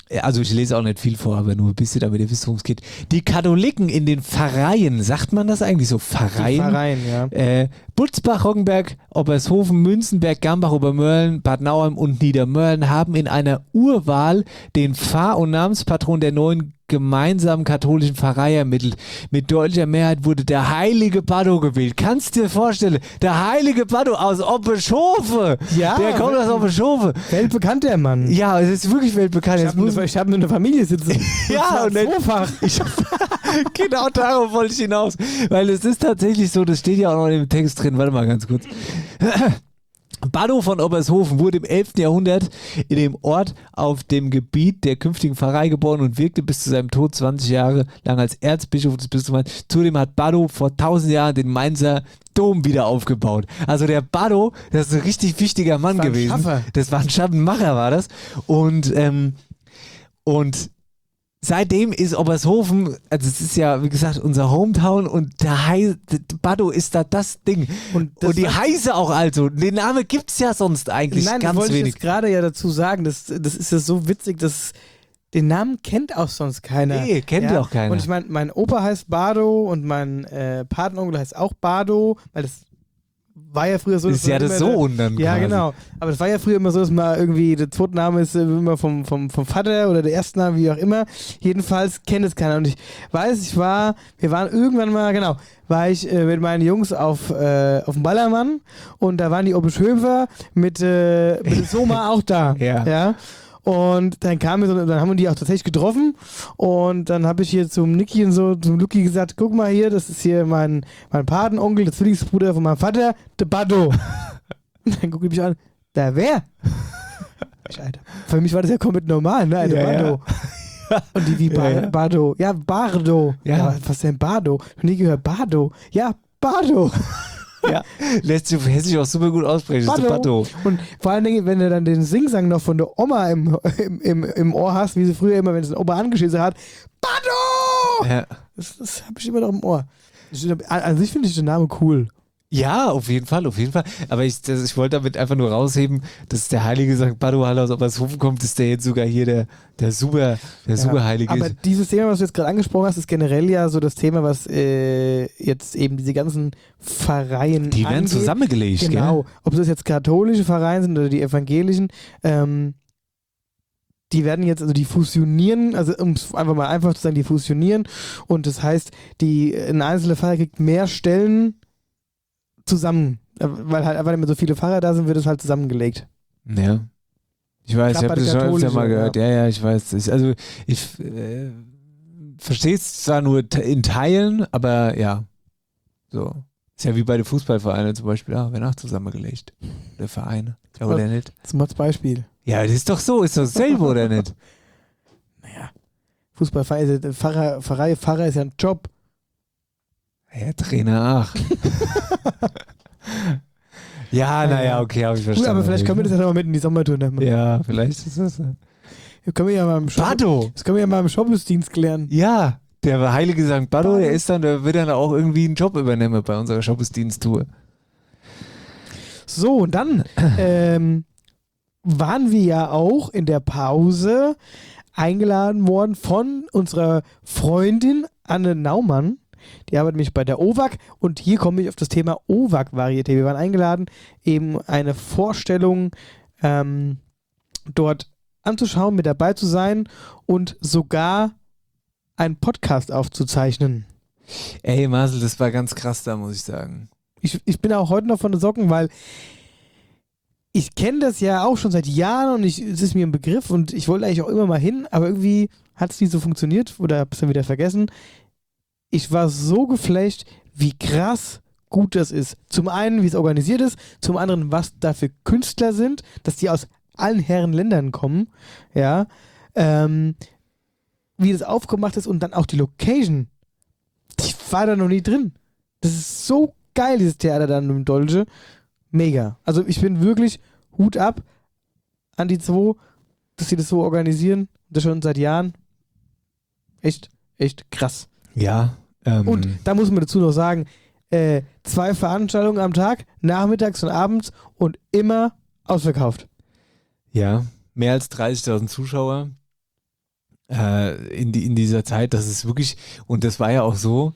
[SPEAKER 5] Also ich lese auch nicht viel vor, aber nur ein bisschen, damit ihr wisst, worum es geht. Die Katholiken in den Pfarreien, sagt man das eigentlich so? Pfarreien?
[SPEAKER 4] Pfarreien, ja.
[SPEAKER 5] Äh, Butzbach, Roggenberg, Obershofen, Münzenberg, Gambach, Obermörlen, Bad Nauheim und Niedermörlen haben in einer Urwahl den Pfarr- und Namenspatron der neuen gemeinsamen katholischen Pfarrei ermittelt. Mit deutlicher Mehrheit wurde der heilige Bado gewählt. Kannst du dir vorstellen, der heilige Bado aus Oppeschofe.
[SPEAKER 4] Ja,
[SPEAKER 5] der kommt aus Oppeschofe.
[SPEAKER 4] Weltbekannt, der Mann.
[SPEAKER 5] Ja, es ist wirklich weltbekannt.
[SPEAKER 4] Ich
[SPEAKER 5] Jetzt
[SPEAKER 4] habe
[SPEAKER 5] muss
[SPEAKER 4] eine, hab eine Familie sitzen.
[SPEAKER 5] ja, und dann,
[SPEAKER 4] zweifach.
[SPEAKER 5] ich, genau darauf wollte ich hinaus. Weil es ist tatsächlich so, das steht ja auch noch im Text drin. Warte mal ganz kurz. Bado von Obershofen wurde im elften Jahrhundert in dem Ort auf dem Gebiet der künftigen Pfarrei geboren und wirkte bis zu seinem Tod zwanzig Jahre lang als Erzbischof des Bistums Mainz. Zudem hat Bado vor tausend Jahren den Mainzer Dom wieder aufgebaut. Also der Bado, das ist ein richtig wichtiger Mann
[SPEAKER 4] Das war ein
[SPEAKER 5] gewesen.
[SPEAKER 4] Schaffer.
[SPEAKER 5] Das war ein Schattenmacher, war das. Und, ähm, und seitdem ist Obershofen, also es ist ja, wie gesagt, unser Hometown und der Hei, Bado ist da das Ding.
[SPEAKER 4] Und, das
[SPEAKER 5] Und die
[SPEAKER 4] war-
[SPEAKER 5] heiße auch also. Den Namen gibt es ja sonst eigentlich
[SPEAKER 4] Nein, das
[SPEAKER 5] ganz
[SPEAKER 4] wollte ich
[SPEAKER 5] wenig.
[SPEAKER 4] jetzt gerade ja dazu sagen. Das, das ist ja so witzig, dass den Namen kennt auch sonst keiner.
[SPEAKER 5] Nee, kennt ja auch keiner.
[SPEAKER 4] Und ich meine, mein Opa heißt Bado und mein äh, Patenonkel heißt auch Bado, weil das war ja früher so.
[SPEAKER 5] Ist
[SPEAKER 4] dass
[SPEAKER 5] ja
[SPEAKER 4] man
[SPEAKER 5] das
[SPEAKER 4] immer
[SPEAKER 5] so
[SPEAKER 4] der-
[SPEAKER 5] und dann
[SPEAKER 4] Ja,
[SPEAKER 5] quasi.
[SPEAKER 4] genau. Aber das war ja früher immer so, dass man irgendwie, der zweite Name ist äh, immer vom, vom, vom Vater oder der erste Name, wie auch immer. Jedenfalls kennt es keiner. Und ich weiß, ich war, wir waren irgendwann mal, genau, war ich äh, mit meinen Jungs auf, äh, auf dem Ballermann und da waren die Obeschöfer mit, äh, mit dem Soma auch da.
[SPEAKER 5] Ja.
[SPEAKER 4] ja. Und dann kam mir so, dann haben wir die auch tatsächlich getroffen und dann habe ich hier zum Niki und so, zum Luki gesagt, guck mal hier, das ist hier mein, mein Patenonkel, der Zwillingsbruder von meinem Vater, der Bado. Und dann gucke ich mich an, der wer? Ich, Alter, für mich war das ja komplett normal, ne, der
[SPEAKER 5] Ja,
[SPEAKER 4] Bado. Und die wie ba
[SPEAKER 5] Ja, ja.
[SPEAKER 4] Bado, ja, Bardo.
[SPEAKER 5] Ja.
[SPEAKER 4] Ja. Was ist denn Bardo? Noch nie gehört, Bardo. Ja, Bardo.
[SPEAKER 5] Ja. Lässt sich auf Hessisch auch super gut aussprechen. Das ist der Bado.
[SPEAKER 4] Und vor allen Dingen, wenn du dann den Singsang noch von der Oma im, im, im, im Ohr hast, wie sie früher immer, wenn es eine Oma angeschissen hat, Bado!
[SPEAKER 5] Ja.
[SPEAKER 4] Das, das habe ich immer noch im Ohr. Ich, an, an sich finde ich den Namen cool.
[SPEAKER 5] Ja, auf jeden Fall, auf jeden Fall. Aber ich, das, ich wollte damit einfach nur rausheben, dass der heilige Sankt Bado Halle aus Obershofen kommt, ist der jetzt sogar hier der, der super, der super heilige
[SPEAKER 4] Aber
[SPEAKER 5] ist.
[SPEAKER 4] dieses Thema, was du jetzt gerade angesprochen hast, ist generell ja so das Thema, was äh, jetzt eben diese ganzen Pfarreien
[SPEAKER 5] Die werden
[SPEAKER 4] angeht.
[SPEAKER 5] zusammengelegt,
[SPEAKER 4] Genau.
[SPEAKER 5] gell?
[SPEAKER 4] Ob das jetzt katholische Pfarreien sind oder die evangelischen, ähm, die werden jetzt, also die fusionieren, also um es einfach mal einfach zu sagen, die fusionieren und das heißt, die eine einzelne Pfarrer kriegt mehr Stellen zusammen, äh, weil halt einfach nicht mehr so viele Pfarrer da sind, wird es halt zusammengelegt.
[SPEAKER 5] Ja. Ich weiß,
[SPEAKER 4] Gerade
[SPEAKER 5] ich
[SPEAKER 4] bei
[SPEAKER 5] habe
[SPEAKER 4] der
[SPEAKER 5] das schon öfter
[SPEAKER 4] katholischen,
[SPEAKER 5] mal gehört.
[SPEAKER 4] ja.
[SPEAKER 5] Ja, ja, ich weiß. Ich, also ich äh, verstehe es zwar nur te- in Teilen, aber ja. So. Ist ja wie bei den Fußballvereinen zum Beispiel. Ja, werden auch zusammengelegt. Der Vereine. Ja, oder nicht?
[SPEAKER 4] Das ist mal das Beispiel.
[SPEAKER 5] Ja, das ist doch so. Ist doch dasselbe, oder nicht?
[SPEAKER 4] Naja, Fußballverein, ist ja- Pfarrer, Pfarrei, Pfarrer ist ja ein Job.
[SPEAKER 5] Ja, Trainer, ach. Ja, naja, okay, habe ich
[SPEAKER 4] Gut,
[SPEAKER 5] verstanden.
[SPEAKER 4] aber vielleicht können wir das ja noch mal mit in die Sommertour nehmen.
[SPEAKER 5] Ja, vielleicht ist das. äh,
[SPEAKER 4] Das können wir ja mal im Shop,
[SPEAKER 5] Bado!
[SPEAKER 4] das können wir ja mal im Shopbusdienst klären.
[SPEAKER 5] Ja, der heilige Sankt Bado,
[SPEAKER 4] Bado.
[SPEAKER 5] der ist dann, der wird dann auch irgendwie einen Job übernehmen bei unserer Shoppesdiensttour.
[SPEAKER 4] So, und dann ähm, waren wir ja auch in der Pause eingeladen worden von unserer Freundin Anne Naumann. Die arbeitet nämlich bei der O W A G und hier komme ich auf das Thema O W A G-Varieté. Wir waren eingeladen, eben eine Vorstellung ähm, dort anzuschauen, mit dabei zu sein und sogar einen Podcast aufzuzeichnen.
[SPEAKER 5] Ey, Marcel, das war ganz krass da, muss ich sagen.
[SPEAKER 4] Ich, ich bin auch heute noch von den Socken, weil ich kenne das ja auch schon seit Jahren und ich, es ist mir ein Begriff und ich wollte eigentlich auch immer mal hin, aber irgendwie hat es nie so funktioniert oder habe es dann wieder vergessen. Ich war so geflasht, wie krass gut das ist. Zum einen, wie es organisiert ist, zum anderen, was da für Künstler sind, dass die aus allen Herren Ländern kommen, ja, ähm, wie das aufgemacht ist und dann auch die Location. Ich war da noch nie drin. Das ist so geil, dieses Theater dann im Dolce. Mega. Also ich bin wirklich Hut ab an die zwei, dass sie das so organisieren. Das schon seit Jahren. Echt, echt krass.
[SPEAKER 5] Ja. Ähm,
[SPEAKER 4] Und da muss man dazu noch sagen, äh, zwei Veranstaltungen am Tag, nachmittags und abends und immer ausverkauft.
[SPEAKER 5] ja, mehr als dreißigtausend Zuschauer. äh, in, die, in dieser Zeit. Das ist wirklich, und das war ja auch so,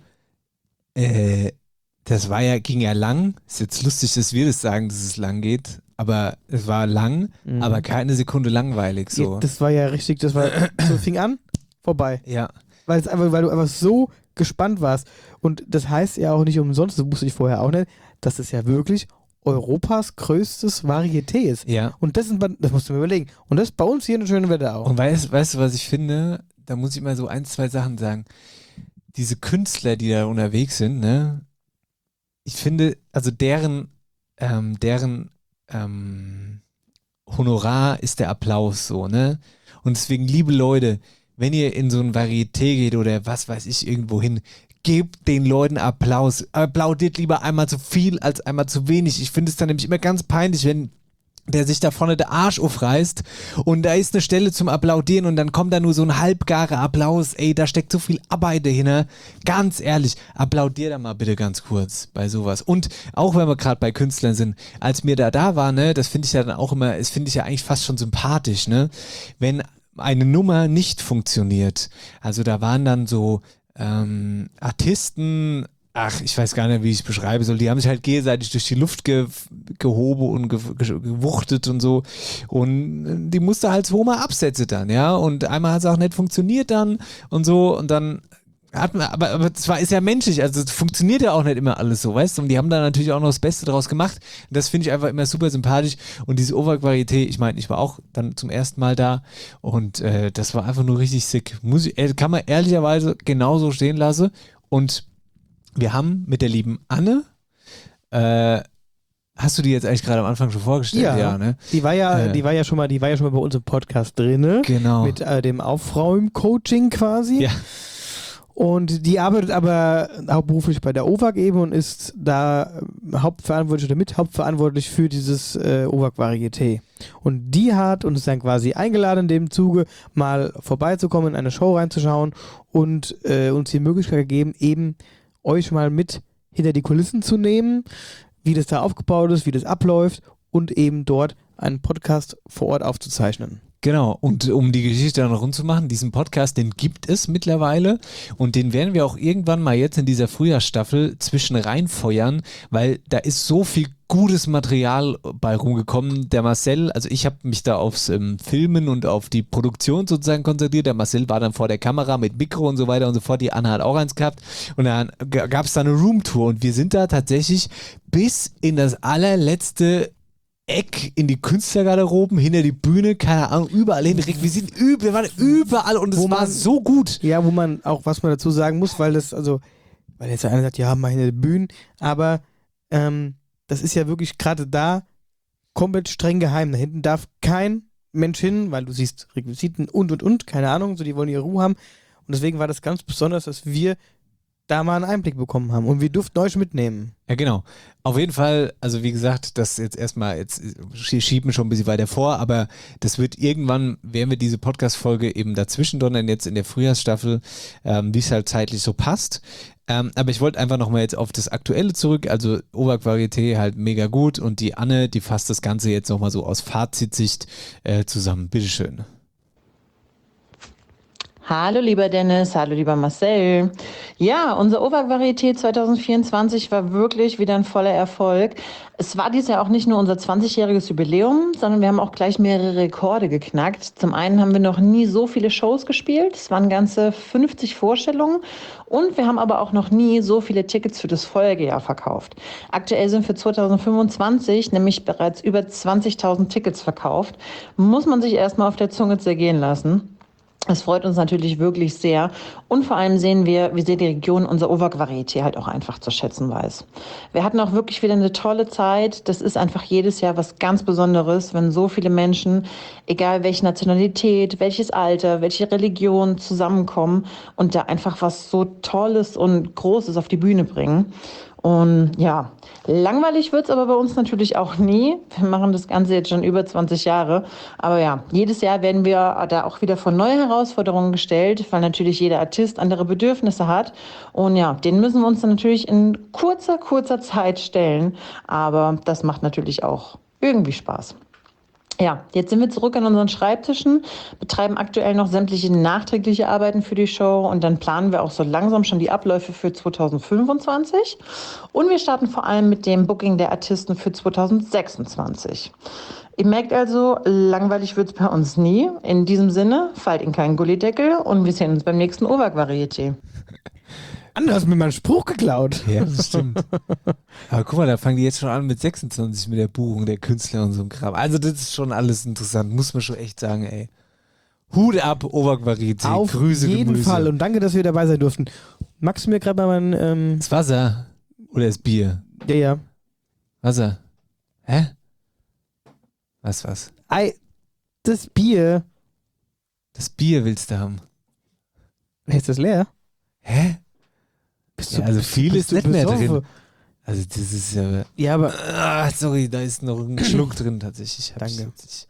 [SPEAKER 5] äh, das war ja, ging ja lang. Ist jetzt lustig, dass wir das sagen, dass es lang geht, aber es war lang,
[SPEAKER 4] Mhm.
[SPEAKER 5] aber keine Sekunde langweilig. So.
[SPEAKER 4] Ja, das war ja richtig, das war, so fing an, vorbei.
[SPEAKER 5] Ja.
[SPEAKER 4] Weil es einfach, weil du einfach so gespannt warst. Und das heißt ja auch nicht umsonst, das wusste ich vorher auch nicht, dass es ja wirklich Europas größtes Varieté ist.
[SPEAKER 5] Ja.
[SPEAKER 4] Und das, sind, das musst du mir überlegen. Und das ist bei uns hier in schönen Wetter auch.
[SPEAKER 5] Und weißt, weißt du, was ich finde? Da muss ich mal so ein, zwei Sachen sagen. Diese Künstler, die da unterwegs sind, ne? Ich finde, also deren, ähm, deren ähm, Honorar ist der Applaus so, ne? Und deswegen, liebe Leute, wenn ihr in so ein Varieté geht oder was weiß ich, irgendwo hin, gebt den Leuten Applaus. Applaudiert lieber einmal zu viel als einmal zu wenig. Ich finde es dann nämlich immer ganz peinlich, wenn der sich da vorne der Arsch aufreißt und da ist eine Stelle zum Applaudieren und dann kommt da nur so ein halbgarer Applaus. Ey, da steckt so viel Arbeit dahinter. Ganz ehrlich, applaudier da mal bitte ganz kurz bei sowas. Und auch wenn wir gerade bei Künstlern sind, als mir da da war, ne, das finde ich ja dann auch immer, das finde ich ja eigentlich fast schon sympathisch, ne, wenn eine Nummer nicht funktioniert. Also da waren dann so ähm, Artisten, ach, ich weiß gar nicht, wie ich es beschreiben soll. Die haben sich halt gegenseitig durch die Luft ge gehoben und ge ge gewuchtet und so. Und die musste halt zweimal absetzen dann, ja. Und einmal hat es auch nicht funktioniert dann und so. Und dann hat man, aber, aber zwar ist ja menschlich, also es funktioniert ja auch nicht immer alles so, weißt du? Und die haben da natürlich auch noch das Beste draus gemacht. Und das finde ich einfach immer super sympathisch. Und diese Overqualität, ich meine, ich war auch dann zum ersten Mal da und äh, das war einfach nur richtig sick. Muss ich, äh, kann man ehrlicherweise genauso stehen lassen. Und wir haben mit der lieben Anne, äh, hast du die jetzt eigentlich gerade am Anfang schon vorgestellt?
[SPEAKER 4] Ja,
[SPEAKER 5] ja, ne?
[SPEAKER 4] Die war ja,
[SPEAKER 5] Äh.
[SPEAKER 4] die war ja schon mal, die war ja schon mal bei uns im Podcast drin.
[SPEAKER 5] Genau.
[SPEAKER 4] Mit äh, dem Aufräum-Coaching quasi.
[SPEAKER 5] Ja.
[SPEAKER 4] Und die arbeitet aber hauptberuflich bei der O W A G eben und ist da hauptverantwortlich oder mit hauptverantwortlich für dieses äh, O W A G-Varieté. Und die hat uns dann quasi eingeladen, in dem Zuge mal vorbeizukommen, in eine Show reinzuschauen und äh, uns die Möglichkeit gegeben, eben euch mal mit hinter die Kulissen zu nehmen, wie das da aufgebaut ist, wie das abläuft und eben dort einen Podcast vor Ort aufzuzeichnen.
[SPEAKER 5] Genau, und um die Geschichte dann rund zu machen, diesen Podcast, den gibt es mittlerweile und den werden wir auch irgendwann mal jetzt in dieser Frühjahrsstaffel zwischen reinfeuern, weil da ist so viel gutes Material bei rumgekommen. Der Marcel, also ich habe mich da aufs ähm, Filmen und auf die Produktion sozusagen konzentriert. Der Marcel war dann vor der Kamera mit Mikro und so weiter und so fort. Die Anna hat auch eins gehabt und dann gab es da eine Roomtour und wir sind da tatsächlich bis in das allerletzte Eck in die Künstlergarderoben, hinter die Bühne, keine Ahnung, überall hin. Wir sind üb, wir waren überall und es
[SPEAKER 4] Wo
[SPEAKER 5] war
[SPEAKER 4] man-
[SPEAKER 5] so gut.
[SPEAKER 4] Ja, wo man auch, was man dazu sagen muss, weil das, also, weil jetzt einer sagt, ja, mal hinter die Bühnen, aber ähm, das ist ja wirklich gerade da komplett streng geheim. Da hinten darf kein Mensch hin, weil du siehst Requisiten und und und, keine Ahnung, so die wollen ihre Ruhe haben. Und deswegen war das ganz besonders, dass wir da mal einen Einblick bekommen haben und wir durften euch mitnehmen.
[SPEAKER 5] Ja, genau. Auf jeden Fall, also wie gesagt, das jetzt erstmal, jetzt schieben schon ein bisschen weiter vor, aber das wird irgendwann, werden wir diese Podcast-Folge eben dazwischen donnern, jetzt in der Frühjahrsstaffel, ähm, wie es halt zeitlich so passt. Ähm, aber ich wollte einfach nochmal jetzt auf das Aktuelle zurück, also O W A G-Varieté halt mega gut und die Anne, die fasst das Ganze jetzt nochmal so aus Fazitsicht äh, zusammen. Bitteschön.
[SPEAKER 9] Hallo lieber Dennis, hallo lieber Marcel. Ja, unser O W A G-Varieté zwanzig vierundzwanzig war wirklich wieder ein voller Erfolg. Es war dieses Jahr auch nicht nur unser zwanzigjähriges Jubiläum, sondern wir haben auch gleich mehrere Rekorde geknackt. Zum einen haben wir noch nie so viele Shows gespielt, es waren ganze fünfzig Vorstellungen und wir haben aber auch noch nie so viele Tickets für das Folgejahr verkauft. Aktuell sind für zwanzig fünfundzwanzig nämlich bereits über zwanzigtausend Tickets verkauft. Muss man sich erstmal auf der Zunge zergehen lassen. Es freut uns natürlich wirklich sehr und vor allem sehen wir, wie sehr die Region unser O W A G-Varieté halt auch einfach zu schätzen weiß. Wir hatten auch wirklich wieder eine tolle Zeit. Das ist einfach jedes Jahr was ganz Besonderes, wenn so viele Menschen, egal welche Nationalität, welches Alter, welche Religion zusammenkommen und da einfach was so Tolles und Großes auf die Bühne bringen. Und ja, langweilig wird's aber bei uns natürlich auch nie. Wir machen das Ganze jetzt schon über zwanzig Jahre. Aber ja, jedes Jahr werden wir da auch wieder vor neue Herausforderungen gestellt, weil natürlich jeder Artist andere Bedürfnisse hat. Und ja, denen müssen wir uns dann natürlich in kurzer, kurzer Zeit stellen. Aber das macht natürlich auch irgendwie Spaß. Ja, jetzt sind wir zurück an unseren Schreibtischen, betreiben aktuell noch sämtliche nachträgliche Arbeiten für die Show und dann planen wir auch so langsam schon die Abläufe für zweitausendfünfundzwanzig und wir starten vor allem mit dem Booking der Artisten für zweitausendsechsundzwanzig. Ihr merkt also, langweilig wird's bei uns nie. In diesem Sinne, fallt in keinen Gullideckel und wir sehen uns beim nächsten O W A G-Varieté.
[SPEAKER 4] Anders hast mir mal einen Spruch geklaut.
[SPEAKER 5] Ja, das stimmt. Aber guck mal, da fangen die jetzt schon an mit sechsundzwanzig mit der Buchung der Künstler und so ein Kram. Also das ist schon alles interessant, muss man schon echt sagen, ey. Hut ab, O W A G-Varieté.
[SPEAKER 4] Auf
[SPEAKER 5] Grüße,
[SPEAKER 4] jeden
[SPEAKER 5] Gemüse.
[SPEAKER 4] Fall und danke, dass wir dabei sein durften. Magst du mir gerade mal mein... Ähm
[SPEAKER 5] Das Wasser oder das Bier?
[SPEAKER 4] Ja, ja.
[SPEAKER 5] Wasser. Hä? Was, was?
[SPEAKER 4] Ei, das Bier...
[SPEAKER 5] Das Bier willst du haben.
[SPEAKER 4] Ist das leer?
[SPEAKER 5] Hä?
[SPEAKER 4] Bist
[SPEAKER 5] Ja, also viel
[SPEAKER 4] bist
[SPEAKER 5] ist
[SPEAKER 4] du
[SPEAKER 5] nicht mehr
[SPEAKER 4] besoffen?
[SPEAKER 5] drin. Also das ist ja...
[SPEAKER 4] Ja, aber...
[SPEAKER 5] Ah, sorry, da ist noch ein Schluck drin tatsächlich. Hab
[SPEAKER 4] Danke.
[SPEAKER 5] Ich jetzt nicht,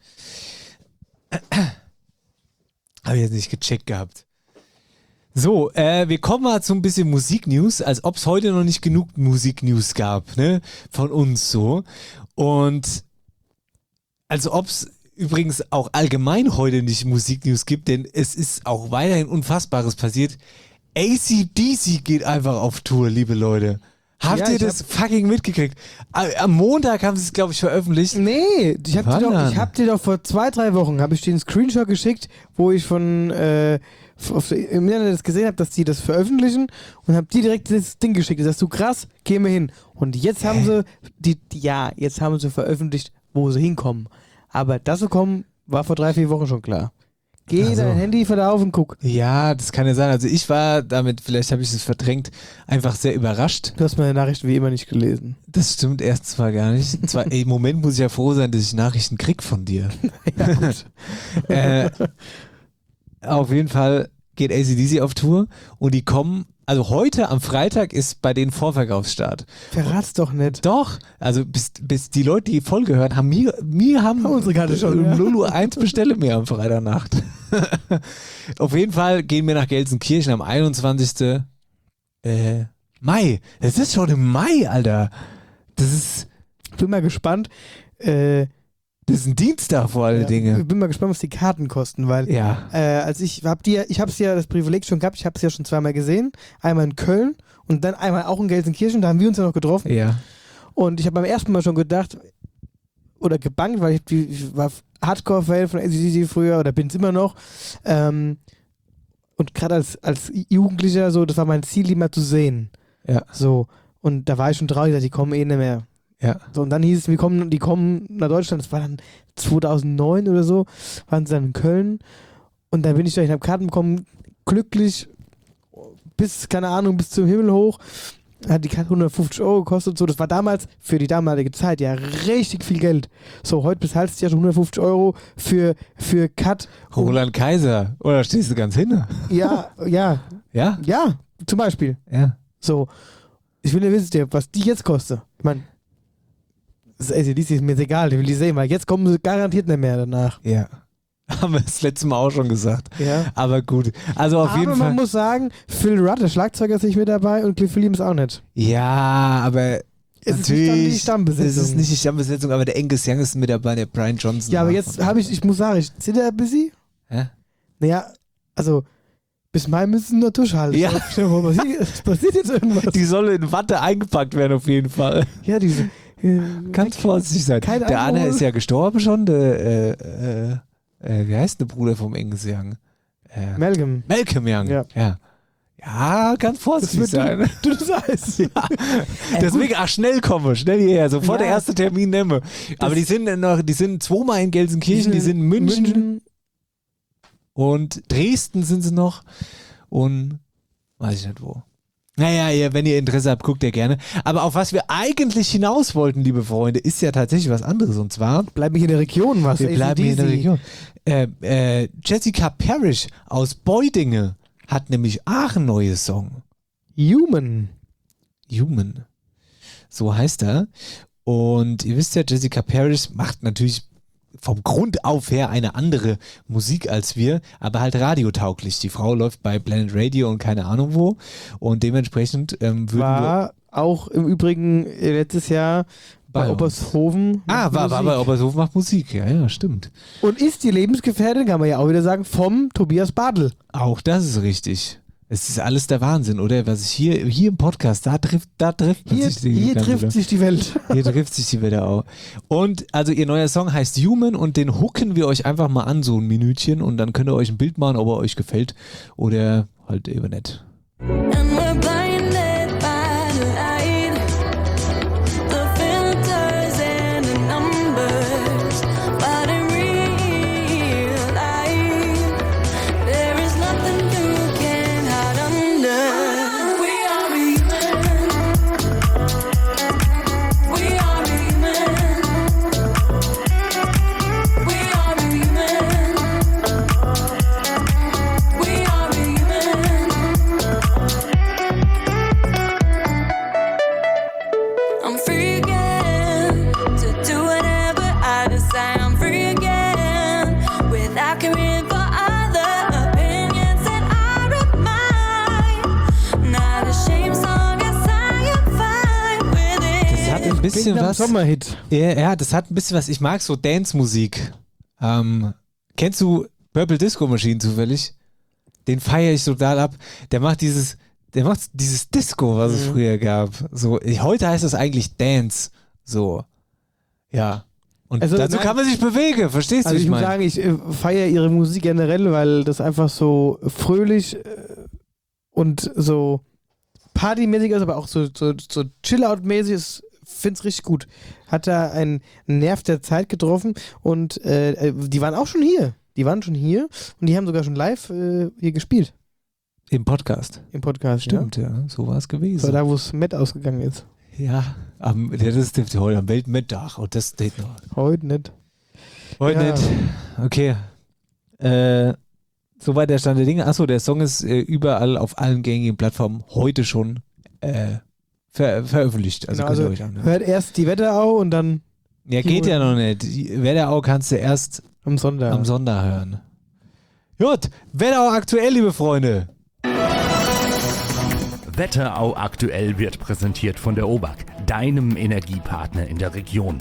[SPEAKER 5] habe ich jetzt nicht gecheckt gehabt. So, äh, wir kommen mal zu ein bisschen Musiknews, als ob es heute noch nicht genug Musiknews gab, ne? Von uns so. Und als ob es übrigens auch allgemein heute nicht Musiknews gibt, denn es ist auch weiterhin Unfassbares passiert. A C D C geht einfach auf Tour, liebe Leute. Habt
[SPEAKER 4] Ja,
[SPEAKER 5] ihr
[SPEAKER 4] ich
[SPEAKER 5] das fucking mitgekriegt? Am Montag haben sie es, glaube ich, veröffentlicht.
[SPEAKER 4] Nee, ich hab,
[SPEAKER 5] Wann
[SPEAKER 4] dir doch,
[SPEAKER 5] dann?
[SPEAKER 4] ich hab dir doch vor zwei, drei Wochen hab ich dir einen Screenshot geschickt, wo ich von äh, auf, im Internet das gesehen habe, dass die das veröffentlichen und hab dir direkt das Ding geschickt. Da sagst du, krass, gehen wir hin. Und jetzt haben sie, die, die, ja, jetzt haben sie veröffentlicht, wo sie hinkommen. Aber dass sie kommen, war vor drei, vier Wochen schon klar. Geh
[SPEAKER 5] Ach so.
[SPEAKER 4] dein Handy vor auf und guck.
[SPEAKER 5] Ja, das kann ja sein. Also ich war damit, vielleicht habe ich es verdrängt, einfach sehr überrascht.
[SPEAKER 4] Du hast meine Nachrichten wie immer nicht gelesen.
[SPEAKER 5] Das stimmt erst zwar gar nicht. Zwar, ey, im Moment muss ich ja froh sein, dass ich Nachrichten krieg von dir.
[SPEAKER 4] Ja, gut.
[SPEAKER 5] äh, auf jeden Fall geht A C D C auf Tour und die kommen, also heute am Freitag ist bei denen Vorverkaufsstart.
[SPEAKER 4] Verrat's doch nicht.
[SPEAKER 5] Doch, also bis, bis die Leute, die Folge hören, haben mir, mir haben
[SPEAKER 4] Haben unsere Karte schon, ja.
[SPEAKER 5] Lulu eins bestelle mir am Freitagnacht. Auf jeden Fall gehen wir nach Gelsenkirchen am einundzwanzigsten Äh, Mai. Es ist schon im Mai, Alter. Das ist,
[SPEAKER 4] Bin mal gespannt. Äh,
[SPEAKER 5] das ist ein Dienstag vor alle
[SPEAKER 4] ja,
[SPEAKER 5] Dinge.
[SPEAKER 4] Ich bin mal gespannt, was die Karten kosten, weil
[SPEAKER 5] Ja.
[SPEAKER 4] äh, als ich hab die, ich habe es ja das Privileg schon gehabt, ich habe es ja schon zweimal gesehen, einmal in Köln und dann einmal auch in Gelsenkirchen, da haben wir uns ja noch getroffen.
[SPEAKER 5] Ja.
[SPEAKER 4] Und ich habe beim ersten Mal schon gedacht oder gebangt, weil ich, ich war Hardcore-Fan von A C D C früher oder bin es immer noch. Ähm, und gerade als, als Jugendlicher so, das war mein Ziel, die mal zu sehen.
[SPEAKER 5] Ja.
[SPEAKER 4] So. Und da war ich schon traurig, dass die kommen eh nicht mehr.
[SPEAKER 5] Ja.
[SPEAKER 4] So, und dann hieß es, wir kommen, die kommen nach Deutschland, das war dann zweitausendneun oder so, waren sie dann in Köln und dann bin ich da, ich habe Karten bekommen, glücklich, bis, keine Ahnung, bis zum Himmel hoch, hat die Karte hundertfünfzig Euro gekostet, so, das war damals, für die damalige Zeit, ja, richtig viel Geld. So, heute bezahlst du ja schon hundertfünfzig Euro für, für Cut.
[SPEAKER 5] Roland Kaiser. Oder stehst du ganz hinten?
[SPEAKER 4] Ja, ja,
[SPEAKER 5] Ja?
[SPEAKER 4] ja, zum Beispiel.
[SPEAKER 5] Ja.
[SPEAKER 4] So, ich will ja wissen, was die jetzt kostet. Ich meine, das A C D C ist mir jetzt egal, ich will die sehen, weil jetzt kommen sie garantiert nicht mehr danach.
[SPEAKER 5] Ja. Haben wir das letzte Mal auch schon gesagt.
[SPEAKER 4] Ja.
[SPEAKER 5] Aber gut. Also auf
[SPEAKER 4] aber
[SPEAKER 5] jeden
[SPEAKER 4] man
[SPEAKER 5] Fall.
[SPEAKER 4] muss sagen, Phil Rudd, der Schlagzeuger, ist nicht mit dabei und Cliff Williams auch nicht.
[SPEAKER 5] Ja, aber
[SPEAKER 4] Es ist nicht dann
[SPEAKER 5] natürlich.
[SPEAKER 4] die Stammbesetzung.
[SPEAKER 5] Es ist nicht die Stammbesetzung, aber der Angus Young ist mit dabei, der Brian Johnson.
[SPEAKER 4] Ja, aber
[SPEAKER 5] auch.
[SPEAKER 4] jetzt habe ich, ich muss sagen, ich zitter ein bisschen.
[SPEAKER 5] Hä?
[SPEAKER 4] Naja, also bis Mai müssen wir nur durchhalten.
[SPEAKER 5] Ja.
[SPEAKER 4] Stell dir mal, passiert, es passiert jetzt irgendwas.
[SPEAKER 5] Die soll in Watte eingepackt werden, auf jeden Fall.
[SPEAKER 4] Ja, diese. Äh,
[SPEAKER 5] Ganz vorsichtig sein.
[SPEAKER 4] Kein
[SPEAKER 5] Der
[SPEAKER 4] Alkohol.
[SPEAKER 5] Anna ist ja gestorben schon, der, äh, äh, äh, wie heißt der Bruder vom Angus Young? Äh,
[SPEAKER 4] Malcolm.
[SPEAKER 5] Malcolm Young.
[SPEAKER 4] Ja.
[SPEAKER 5] Ja, ja ganz vorsichtig
[SPEAKER 4] Das wird
[SPEAKER 5] sein.
[SPEAKER 4] Du, du das heißt.
[SPEAKER 5] Ja. Deswegen, ach, schnell komme, schnell hierher, sofort
[SPEAKER 4] Ja.
[SPEAKER 5] der erste Termin nehme. Aber die sind noch, die sind zweimal in Gelsenkirchen, die sind in München,
[SPEAKER 4] München.
[SPEAKER 5] und Dresden sind sie noch und weiß ich nicht wo. Naja, ihr, wenn ihr Interesse habt, guckt ihr gerne. Aber auf was wir eigentlich hinaus wollten, liebe Freunde, ist ja tatsächlich was anderes. Und zwar,
[SPEAKER 4] Bleib ich in der Region, was?
[SPEAKER 5] wir bleiben hier in der
[SPEAKER 4] A C D C.
[SPEAKER 5] Region. Äh, äh, Jessica Parrish aus Beudinge hat nämlich auch ein neues Song.
[SPEAKER 4] Human.
[SPEAKER 5] Human. So heißt er. Und ihr wisst ja, Jessica Parrish macht natürlich vom Grund auf her eine andere Musik als wir, aber halt radiotauglich. Die Frau läuft bei Planet Radio und keine Ahnung wo. Und dementsprechend ähm, würden wir...
[SPEAKER 4] War auch im Übrigen letztes Jahr bei
[SPEAKER 5] uns.
[SPEAKER 4] Obershofen.
[SPEAKER 5] Ah,
[SPEAKER 4] macht
[SPEAKER 5] war, war
[SPEAKER 4] Musik.
[SPEAKER 5] bei Obershofen macht Musik. Ja, ja, stimmt.
[SPEAKER 4] Und ist die Lebensgefährtin, kann man ja auch wieder sagen, vom Tobias Bartel.
[SPEAKER 5] Auch das ist richtig. Es ist alles der Wahnsinn, oder? Was ich hier, hier im Podcast, da trifft, da trifft man
[SPEAKER 4] Hier,
[SPEAKER 5] sich die
[SPEAKER 4] hier
[SPEAKER 5] ganze
[SPEAKER 4] trifft
[SPEAKER 5] Welt.
[SPEAKER 4] sich die Welt.
[SPEAKER 5] Hier trifft sich die Welt auch. Und also ihr neuer Song heißt Human und den hooken wir euch einfach mal an, so ein Minütchen, und dann könnt ihr euch ein Bild machen, ob er euch gefällt oder halt eben nicht.
[SPEAKER 10] And we're blinded by the light, the filters and the numbers, but in real life, there is nothing you can hide under. We are human. We are human. We are human. We are human. I'm free again to do whatever I decide. I'm free again without caring for other opinions that aren't mine. Now the shame song is I am fine with it.
[SPEAKER 5] Das hat ein bisschen
[SPEAKER 4] Klingt nach
[SPEAKER 5] was.
[SPEAKER 4] Sommerhit.
[SPEAKER 5] Ja, ja, das hat ein bisschen was. Ich mag so Dance-Musik. Ähm, kennst du Purple Disco Machine zufällig? Den feiere ich total ab. Der macht dieses, der macht dieses Disco, was es
[SPEAKER 4] Mhm.
[SPEAKER 5] früher gab. So, heute heißt das eigentlich Dance. So, ja. Und
[SPEAKER 4] Also,
[SPEAKER 5] dazu
[SPEAKER 4] nein.
[SPEAKER 5] kann man sich bewegen. Verstehst
[SPEAKER 4] Also
[SPEAKER 5] du, wie
[SPEAKER 4] ich
[SPEAKER 5] ich
[SPEAKER 4] muss
[SPEAKER 5] meine?
[SPEAKER 4] sagen, ich äh, feiere ihre Musik generell, weil das einfach so fröhlich äh, und so partymäßig ist, aber auch so, so, so Chill-Out-mäßig ist. Finde es richtig gut. Hat da einen Nerv der Zeit getroffen und äh, die waren auch schon hier. Die waren schon hier und die haben sogar schon live äh, hier gespielt
[SPEAKER 5] Im Podcast.
[SPEAKER 4] im Podcast.
[SPEAKER 5] Stimmt, ja. So war es
[SPEAKER 4] Ja?
[SPEAKER 5] gewesen.
[SPEAKER 4] Das war da, wo es Matt ausgegangen ist.
[SPEAKER 5] Ja, am, ja, das ist heute am Weltmittag. Und das steht noch.
[SPEAKER 4] Heute nicht.
[SPEAKER 5] Heute
[SPEAKER 4] Ja.
[SPEAKER 5] nicht. Okay. Äh, soweit der Stand der Dinge. Achso, der Song ist äh, überall auf allen gängigen Plattformen heute schon äh, ver veröffentlicht. Also
[SPEAKER 4] Genau,
[SPEAKER 5] könnt ihr
[SPEAKER 4] also
[SPEAKER 5] euch anhören.
[SPEAKER 4] hört erst die Wetterau und dann
[SPEAKER 5] Ja, geht ja noch nicht. Die Wetterau kannst du erst
[SPEAKER 4] am Sonntag.
[SPEAKER 5] am Sonntag hören. Gut, Wetterau aktuell, liebe Freunde.
[SPEAKER 7] Wetterau aktuell wird präsentiert von der O B A K, deinem Energiepartner in der Region.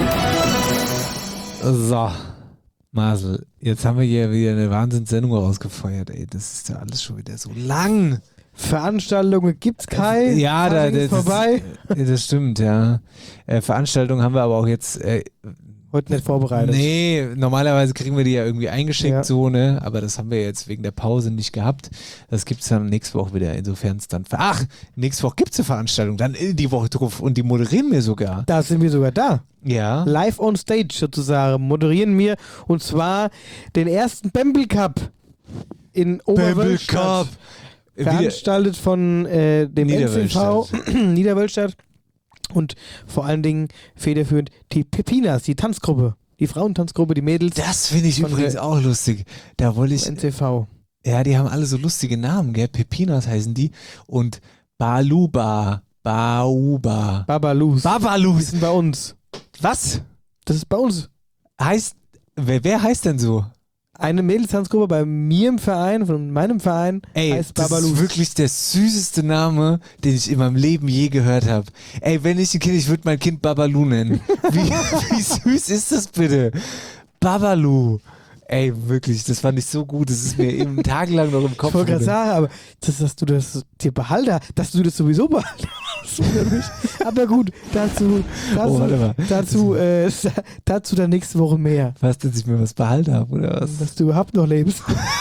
[SPEAKER 5] So, Marcel, jetzt haben wir hier wieder eine Wahnsinnssendung rausgefeuert. Ey, das ist ja alles schon wieder so lang.
[SPEAKER 4] Veranstaltungen gibt's keine.
[SPEAKER 5] Ja, da,
[SPEAKER 4] Fasching
[SPEAKER 5] das,
[SPEAKER 4] ist vorbei.
[SPEAKER 5] Das, das stimmt, ja. Äh, Veranstaltungen haben wir aber auch jetzt. Äh,
[SPEAKER 4] Heute nicht vorbereitet.
[SPEAKER 5] nee, normalerweise kriegen wir die ja irgendwie eingeschickt,
[SPEAKER 4] Ja.
[SPEAKER 5] so, ne? Aber das haben wir jetzt wegen der Pause nicht gehabt. Das gibt es dann nächste Woche wieder, insofern es dann. Ach, nächste Woche gibt es eine Veranstaltung, dann die Woche drauf und die moderieren wir sogar.
[SPEAKER 4] Da sind wir sogar da.
[SPEAKER 5] Ja.
[SPEAKER 4] Live on stage sozusagen moderieren wir und zwar den ersten Bamble Cup in Oberwölstadt.
[SPEAKER 5] Wieder,
[SPEAKER 4] Veranstaltet von äh, dem N C V Niederwölstadt und vor allen Dingen federführend die Pepinas, die Tanzgruppe, die Frauentanzgruppe, die Mädels
[SPEAKER 5] das finde ich
[SPEAKER 4] von
[SPEAKER 5] übrigens
[SPEAKER 4] der-
[SPEAKER 5] auch lustig. Da wollte ich.
[SPEAKER 4] vom N C V.
[SPEAKER 5] Ja, die haben alle so lustige Namen, gell? Pepinas heißen die. Und Baluba. Bauba.
[SPEAKER 4] Babalus. Die
[SPEAKER 5] Babalus.
[SPEAKER 4] sind bei uns.
[SPEAKER 5] Was?
[SPEAKER 4] Das ist bei uns.
[SPEAKER 5] Heißt. Wer, wer heißt denn so?
[SPEAKER 4] Eine Mädelstanzgruppe bei mir im Verein, von meinem Verein,
[SPEAKER 5] Ey,
[SPEAKER 4] heißt
[SPEAKER 5] das
[SPEAKER 4] Babalus.
[SPEAKER 5] ist wirklich der süßeste Name, den ich in meinem Leben je gehört habe. Ey, wenn ich ein Kind, ich würde mein Kind Babalu nennen. Wie, wie süß ist das bitte? Babalu. Ey, wirklich, das fand ich so gut. Das ist mir eben tagelang noch im Kopf.
[SPEAKER 4] Ich wollte gerade
[SPEAKER 5] geblieben.
[SPEAKER 4] sagen, aber das, dass du das dir behalten, dass du das sowieso behalten hast. wundert mich. Aber gut, dazu, dazu,
[SPEAKER 5] Oh, warte mal.
[SPEAKER 4] dazu, äh, dazu dann nächste Woche mehr.
[SPEAKER 5] Was, dass ich mir was behalten habe, oder was?
[SPEAKER 4] Dass du überhaupt noch lebst.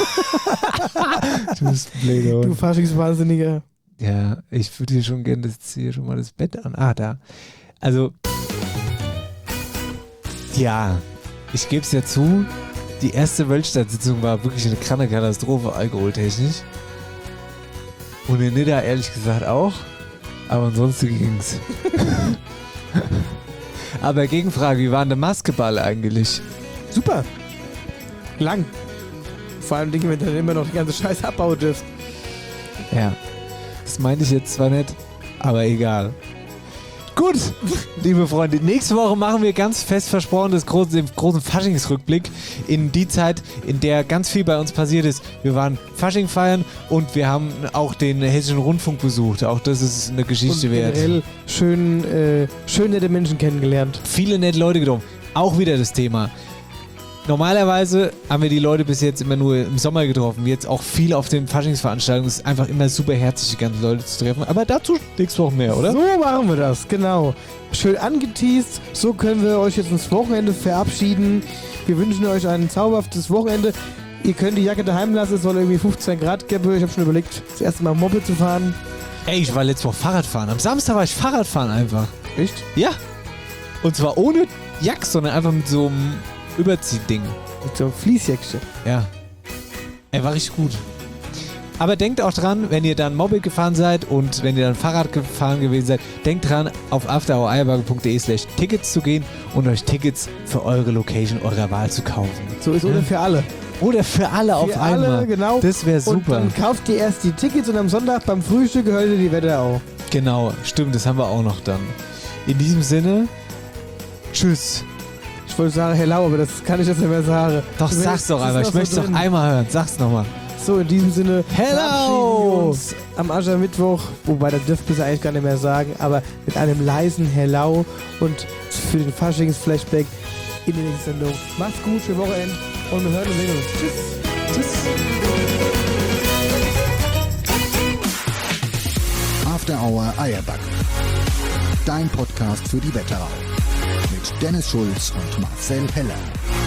[SPEAKER 5] Du bist blöd,
[SPEAKER 4] Du
[SPEAKER 5] oder?
[SPEAKER 4] Faschingswahnsinniger.
[SPEAKER 5] Ja, ich würde hier schon gerne, das hier schon mal das Bett an. Ah, da. Also, ja, ich gebe es ja zu, die erste Wölstadt-Sitzung war wirklich eine kranke Katastrophe, alkoholtechnisch. Und in Nidda ehrlich gesagt auch. Aber ansonsten ging's. Aber Gegenfrage, wie war denn der Maskeball eigentlich?
[SPEAKER 4] Super. Lang. Vor allem Dinge, wenn du dann immer noch die ganze Scheiße abbauen dürft.
[SPEAKER 5] Ja. Das meinte ich jetzt zwar nicht, aber egal. Gut, liebe Freunde, nächste Woche machen wir ganz fest versprochen das große, den großen Faschingsrückblick in die Zeit, in der ganz viel bei uns passiert ist. Wir waren Fasching feiern und wir haben auch den Hessischen Rundfunk besucht. Auch das ist eine Geschichte
[SPEAKER 4] Und
[SPEAKER 5] wert.
[SPEAKER 4] generell schön, äh, schön nette Menschen kennengelernt.
[SPEAKER 5] Viele nette Leute getroffen. Auch wieder das Thema. Normalerweise haben wir die Leute bis jetzt immer nur im Sommer getroffen. Jetzt auch viel auf den Faschingsveranstaltungen. Es ist einfach immer super herzlich, die ganzen Leute zu treffen. Aber dazu nächste Woche mehr, oder?
[SPEAKER 4] So machen wir das, genau. Schön angeteased. So können wir euch jetzt ins Wochenende verabschieden. Wir wünschen euch ein zauberhaftes Wochenende. Ihr könnt die Jacke daheim lassen. Es soll irgendwie fünfzehn Grad geben. Ich habe schon überlegt, das erste Mal Moped zu fahren.
[SPEAKER 5] Ey, ich war letzte Woche Fahrradfahren. Am Samstag war ich Fahrradfahren einfach.
[SPEAKER 4] Echt?
[SPEAKER 5] Ja. Und zwar ohne Jack, sondern einfach mit so einem Überziehding.
[SPEAKER 4] Mit so einem Fließjäckchen.
[SPEAKER 5] Ja. Er war richtig gut. Aber denkt auch dran, wenn ihr dann Moped gefahren seid und wenn ihr dann Fahrrad gefahren gewesen seid, denkt dran, auf afterhoureierbagge.de slash Tickets zu gehen und euch Tickets für eure Location eurer Wahl zu kaufen.
[SPEAKER 4] So ist oder für alle.
[SPEAKER 5] Oder für alle
[SPEAKER 4] Für
[SPEAKER 5] auf
[SPEAKER 4] alle,
[SPEAKER 5] einmal.
[SPEAKER 4] genau.
[SPEAKER 5] Das wäre
[SPEAKER 4] Und
[SPEAKER 5] super.
[SPEAKER 4] dann kauft ihr erst die Tickets und am Sonntag beim Frühstück hört ihr die Wetterau.
[SPEAKER 5] Genau, stimmt, das haben wir auch noch dann. In diesem Sinne, tschüss.
[SPEAKER 4] Ich wollte sagen hello, aber das kann ich jetzt nicht mehr sagen.
[SPEAKER 5] Doch,
[SPEAKER 4] Das
[SPEAKER 5] sag's
[SPEAKER 4] ist
[SPEAKER 5] doch
[SPEAKER 4] noch
[SPEAKER 5] einfach. Ich
[SPEAKER 4] so
[SPEAKER 5] möchte es doch
[SPEAKER 4] drin.
[SPEAKER 5] einmal hören. Sag's nochmal.
[SPEAKER 4] So, in diesem Sinne
[SPEAKER 5] Hello!
[SPEAKER 4] verabschieden wir uns am Aschermittwoch, wobei das dürft ihr eigentlich gar nicht mehr sagen, aber mit einem leisen Hello und für den Faschings-Flashback in der nächsten Sendung. Macht's gut, schöne Wochenende und wir hören und sehen uns. Tschüss. Tschüss.
[SPEAKER 2] After Hour Eierbacke. Dein Podcast für die Wetterau. Mit Dennis Schulz und Marcel Heller.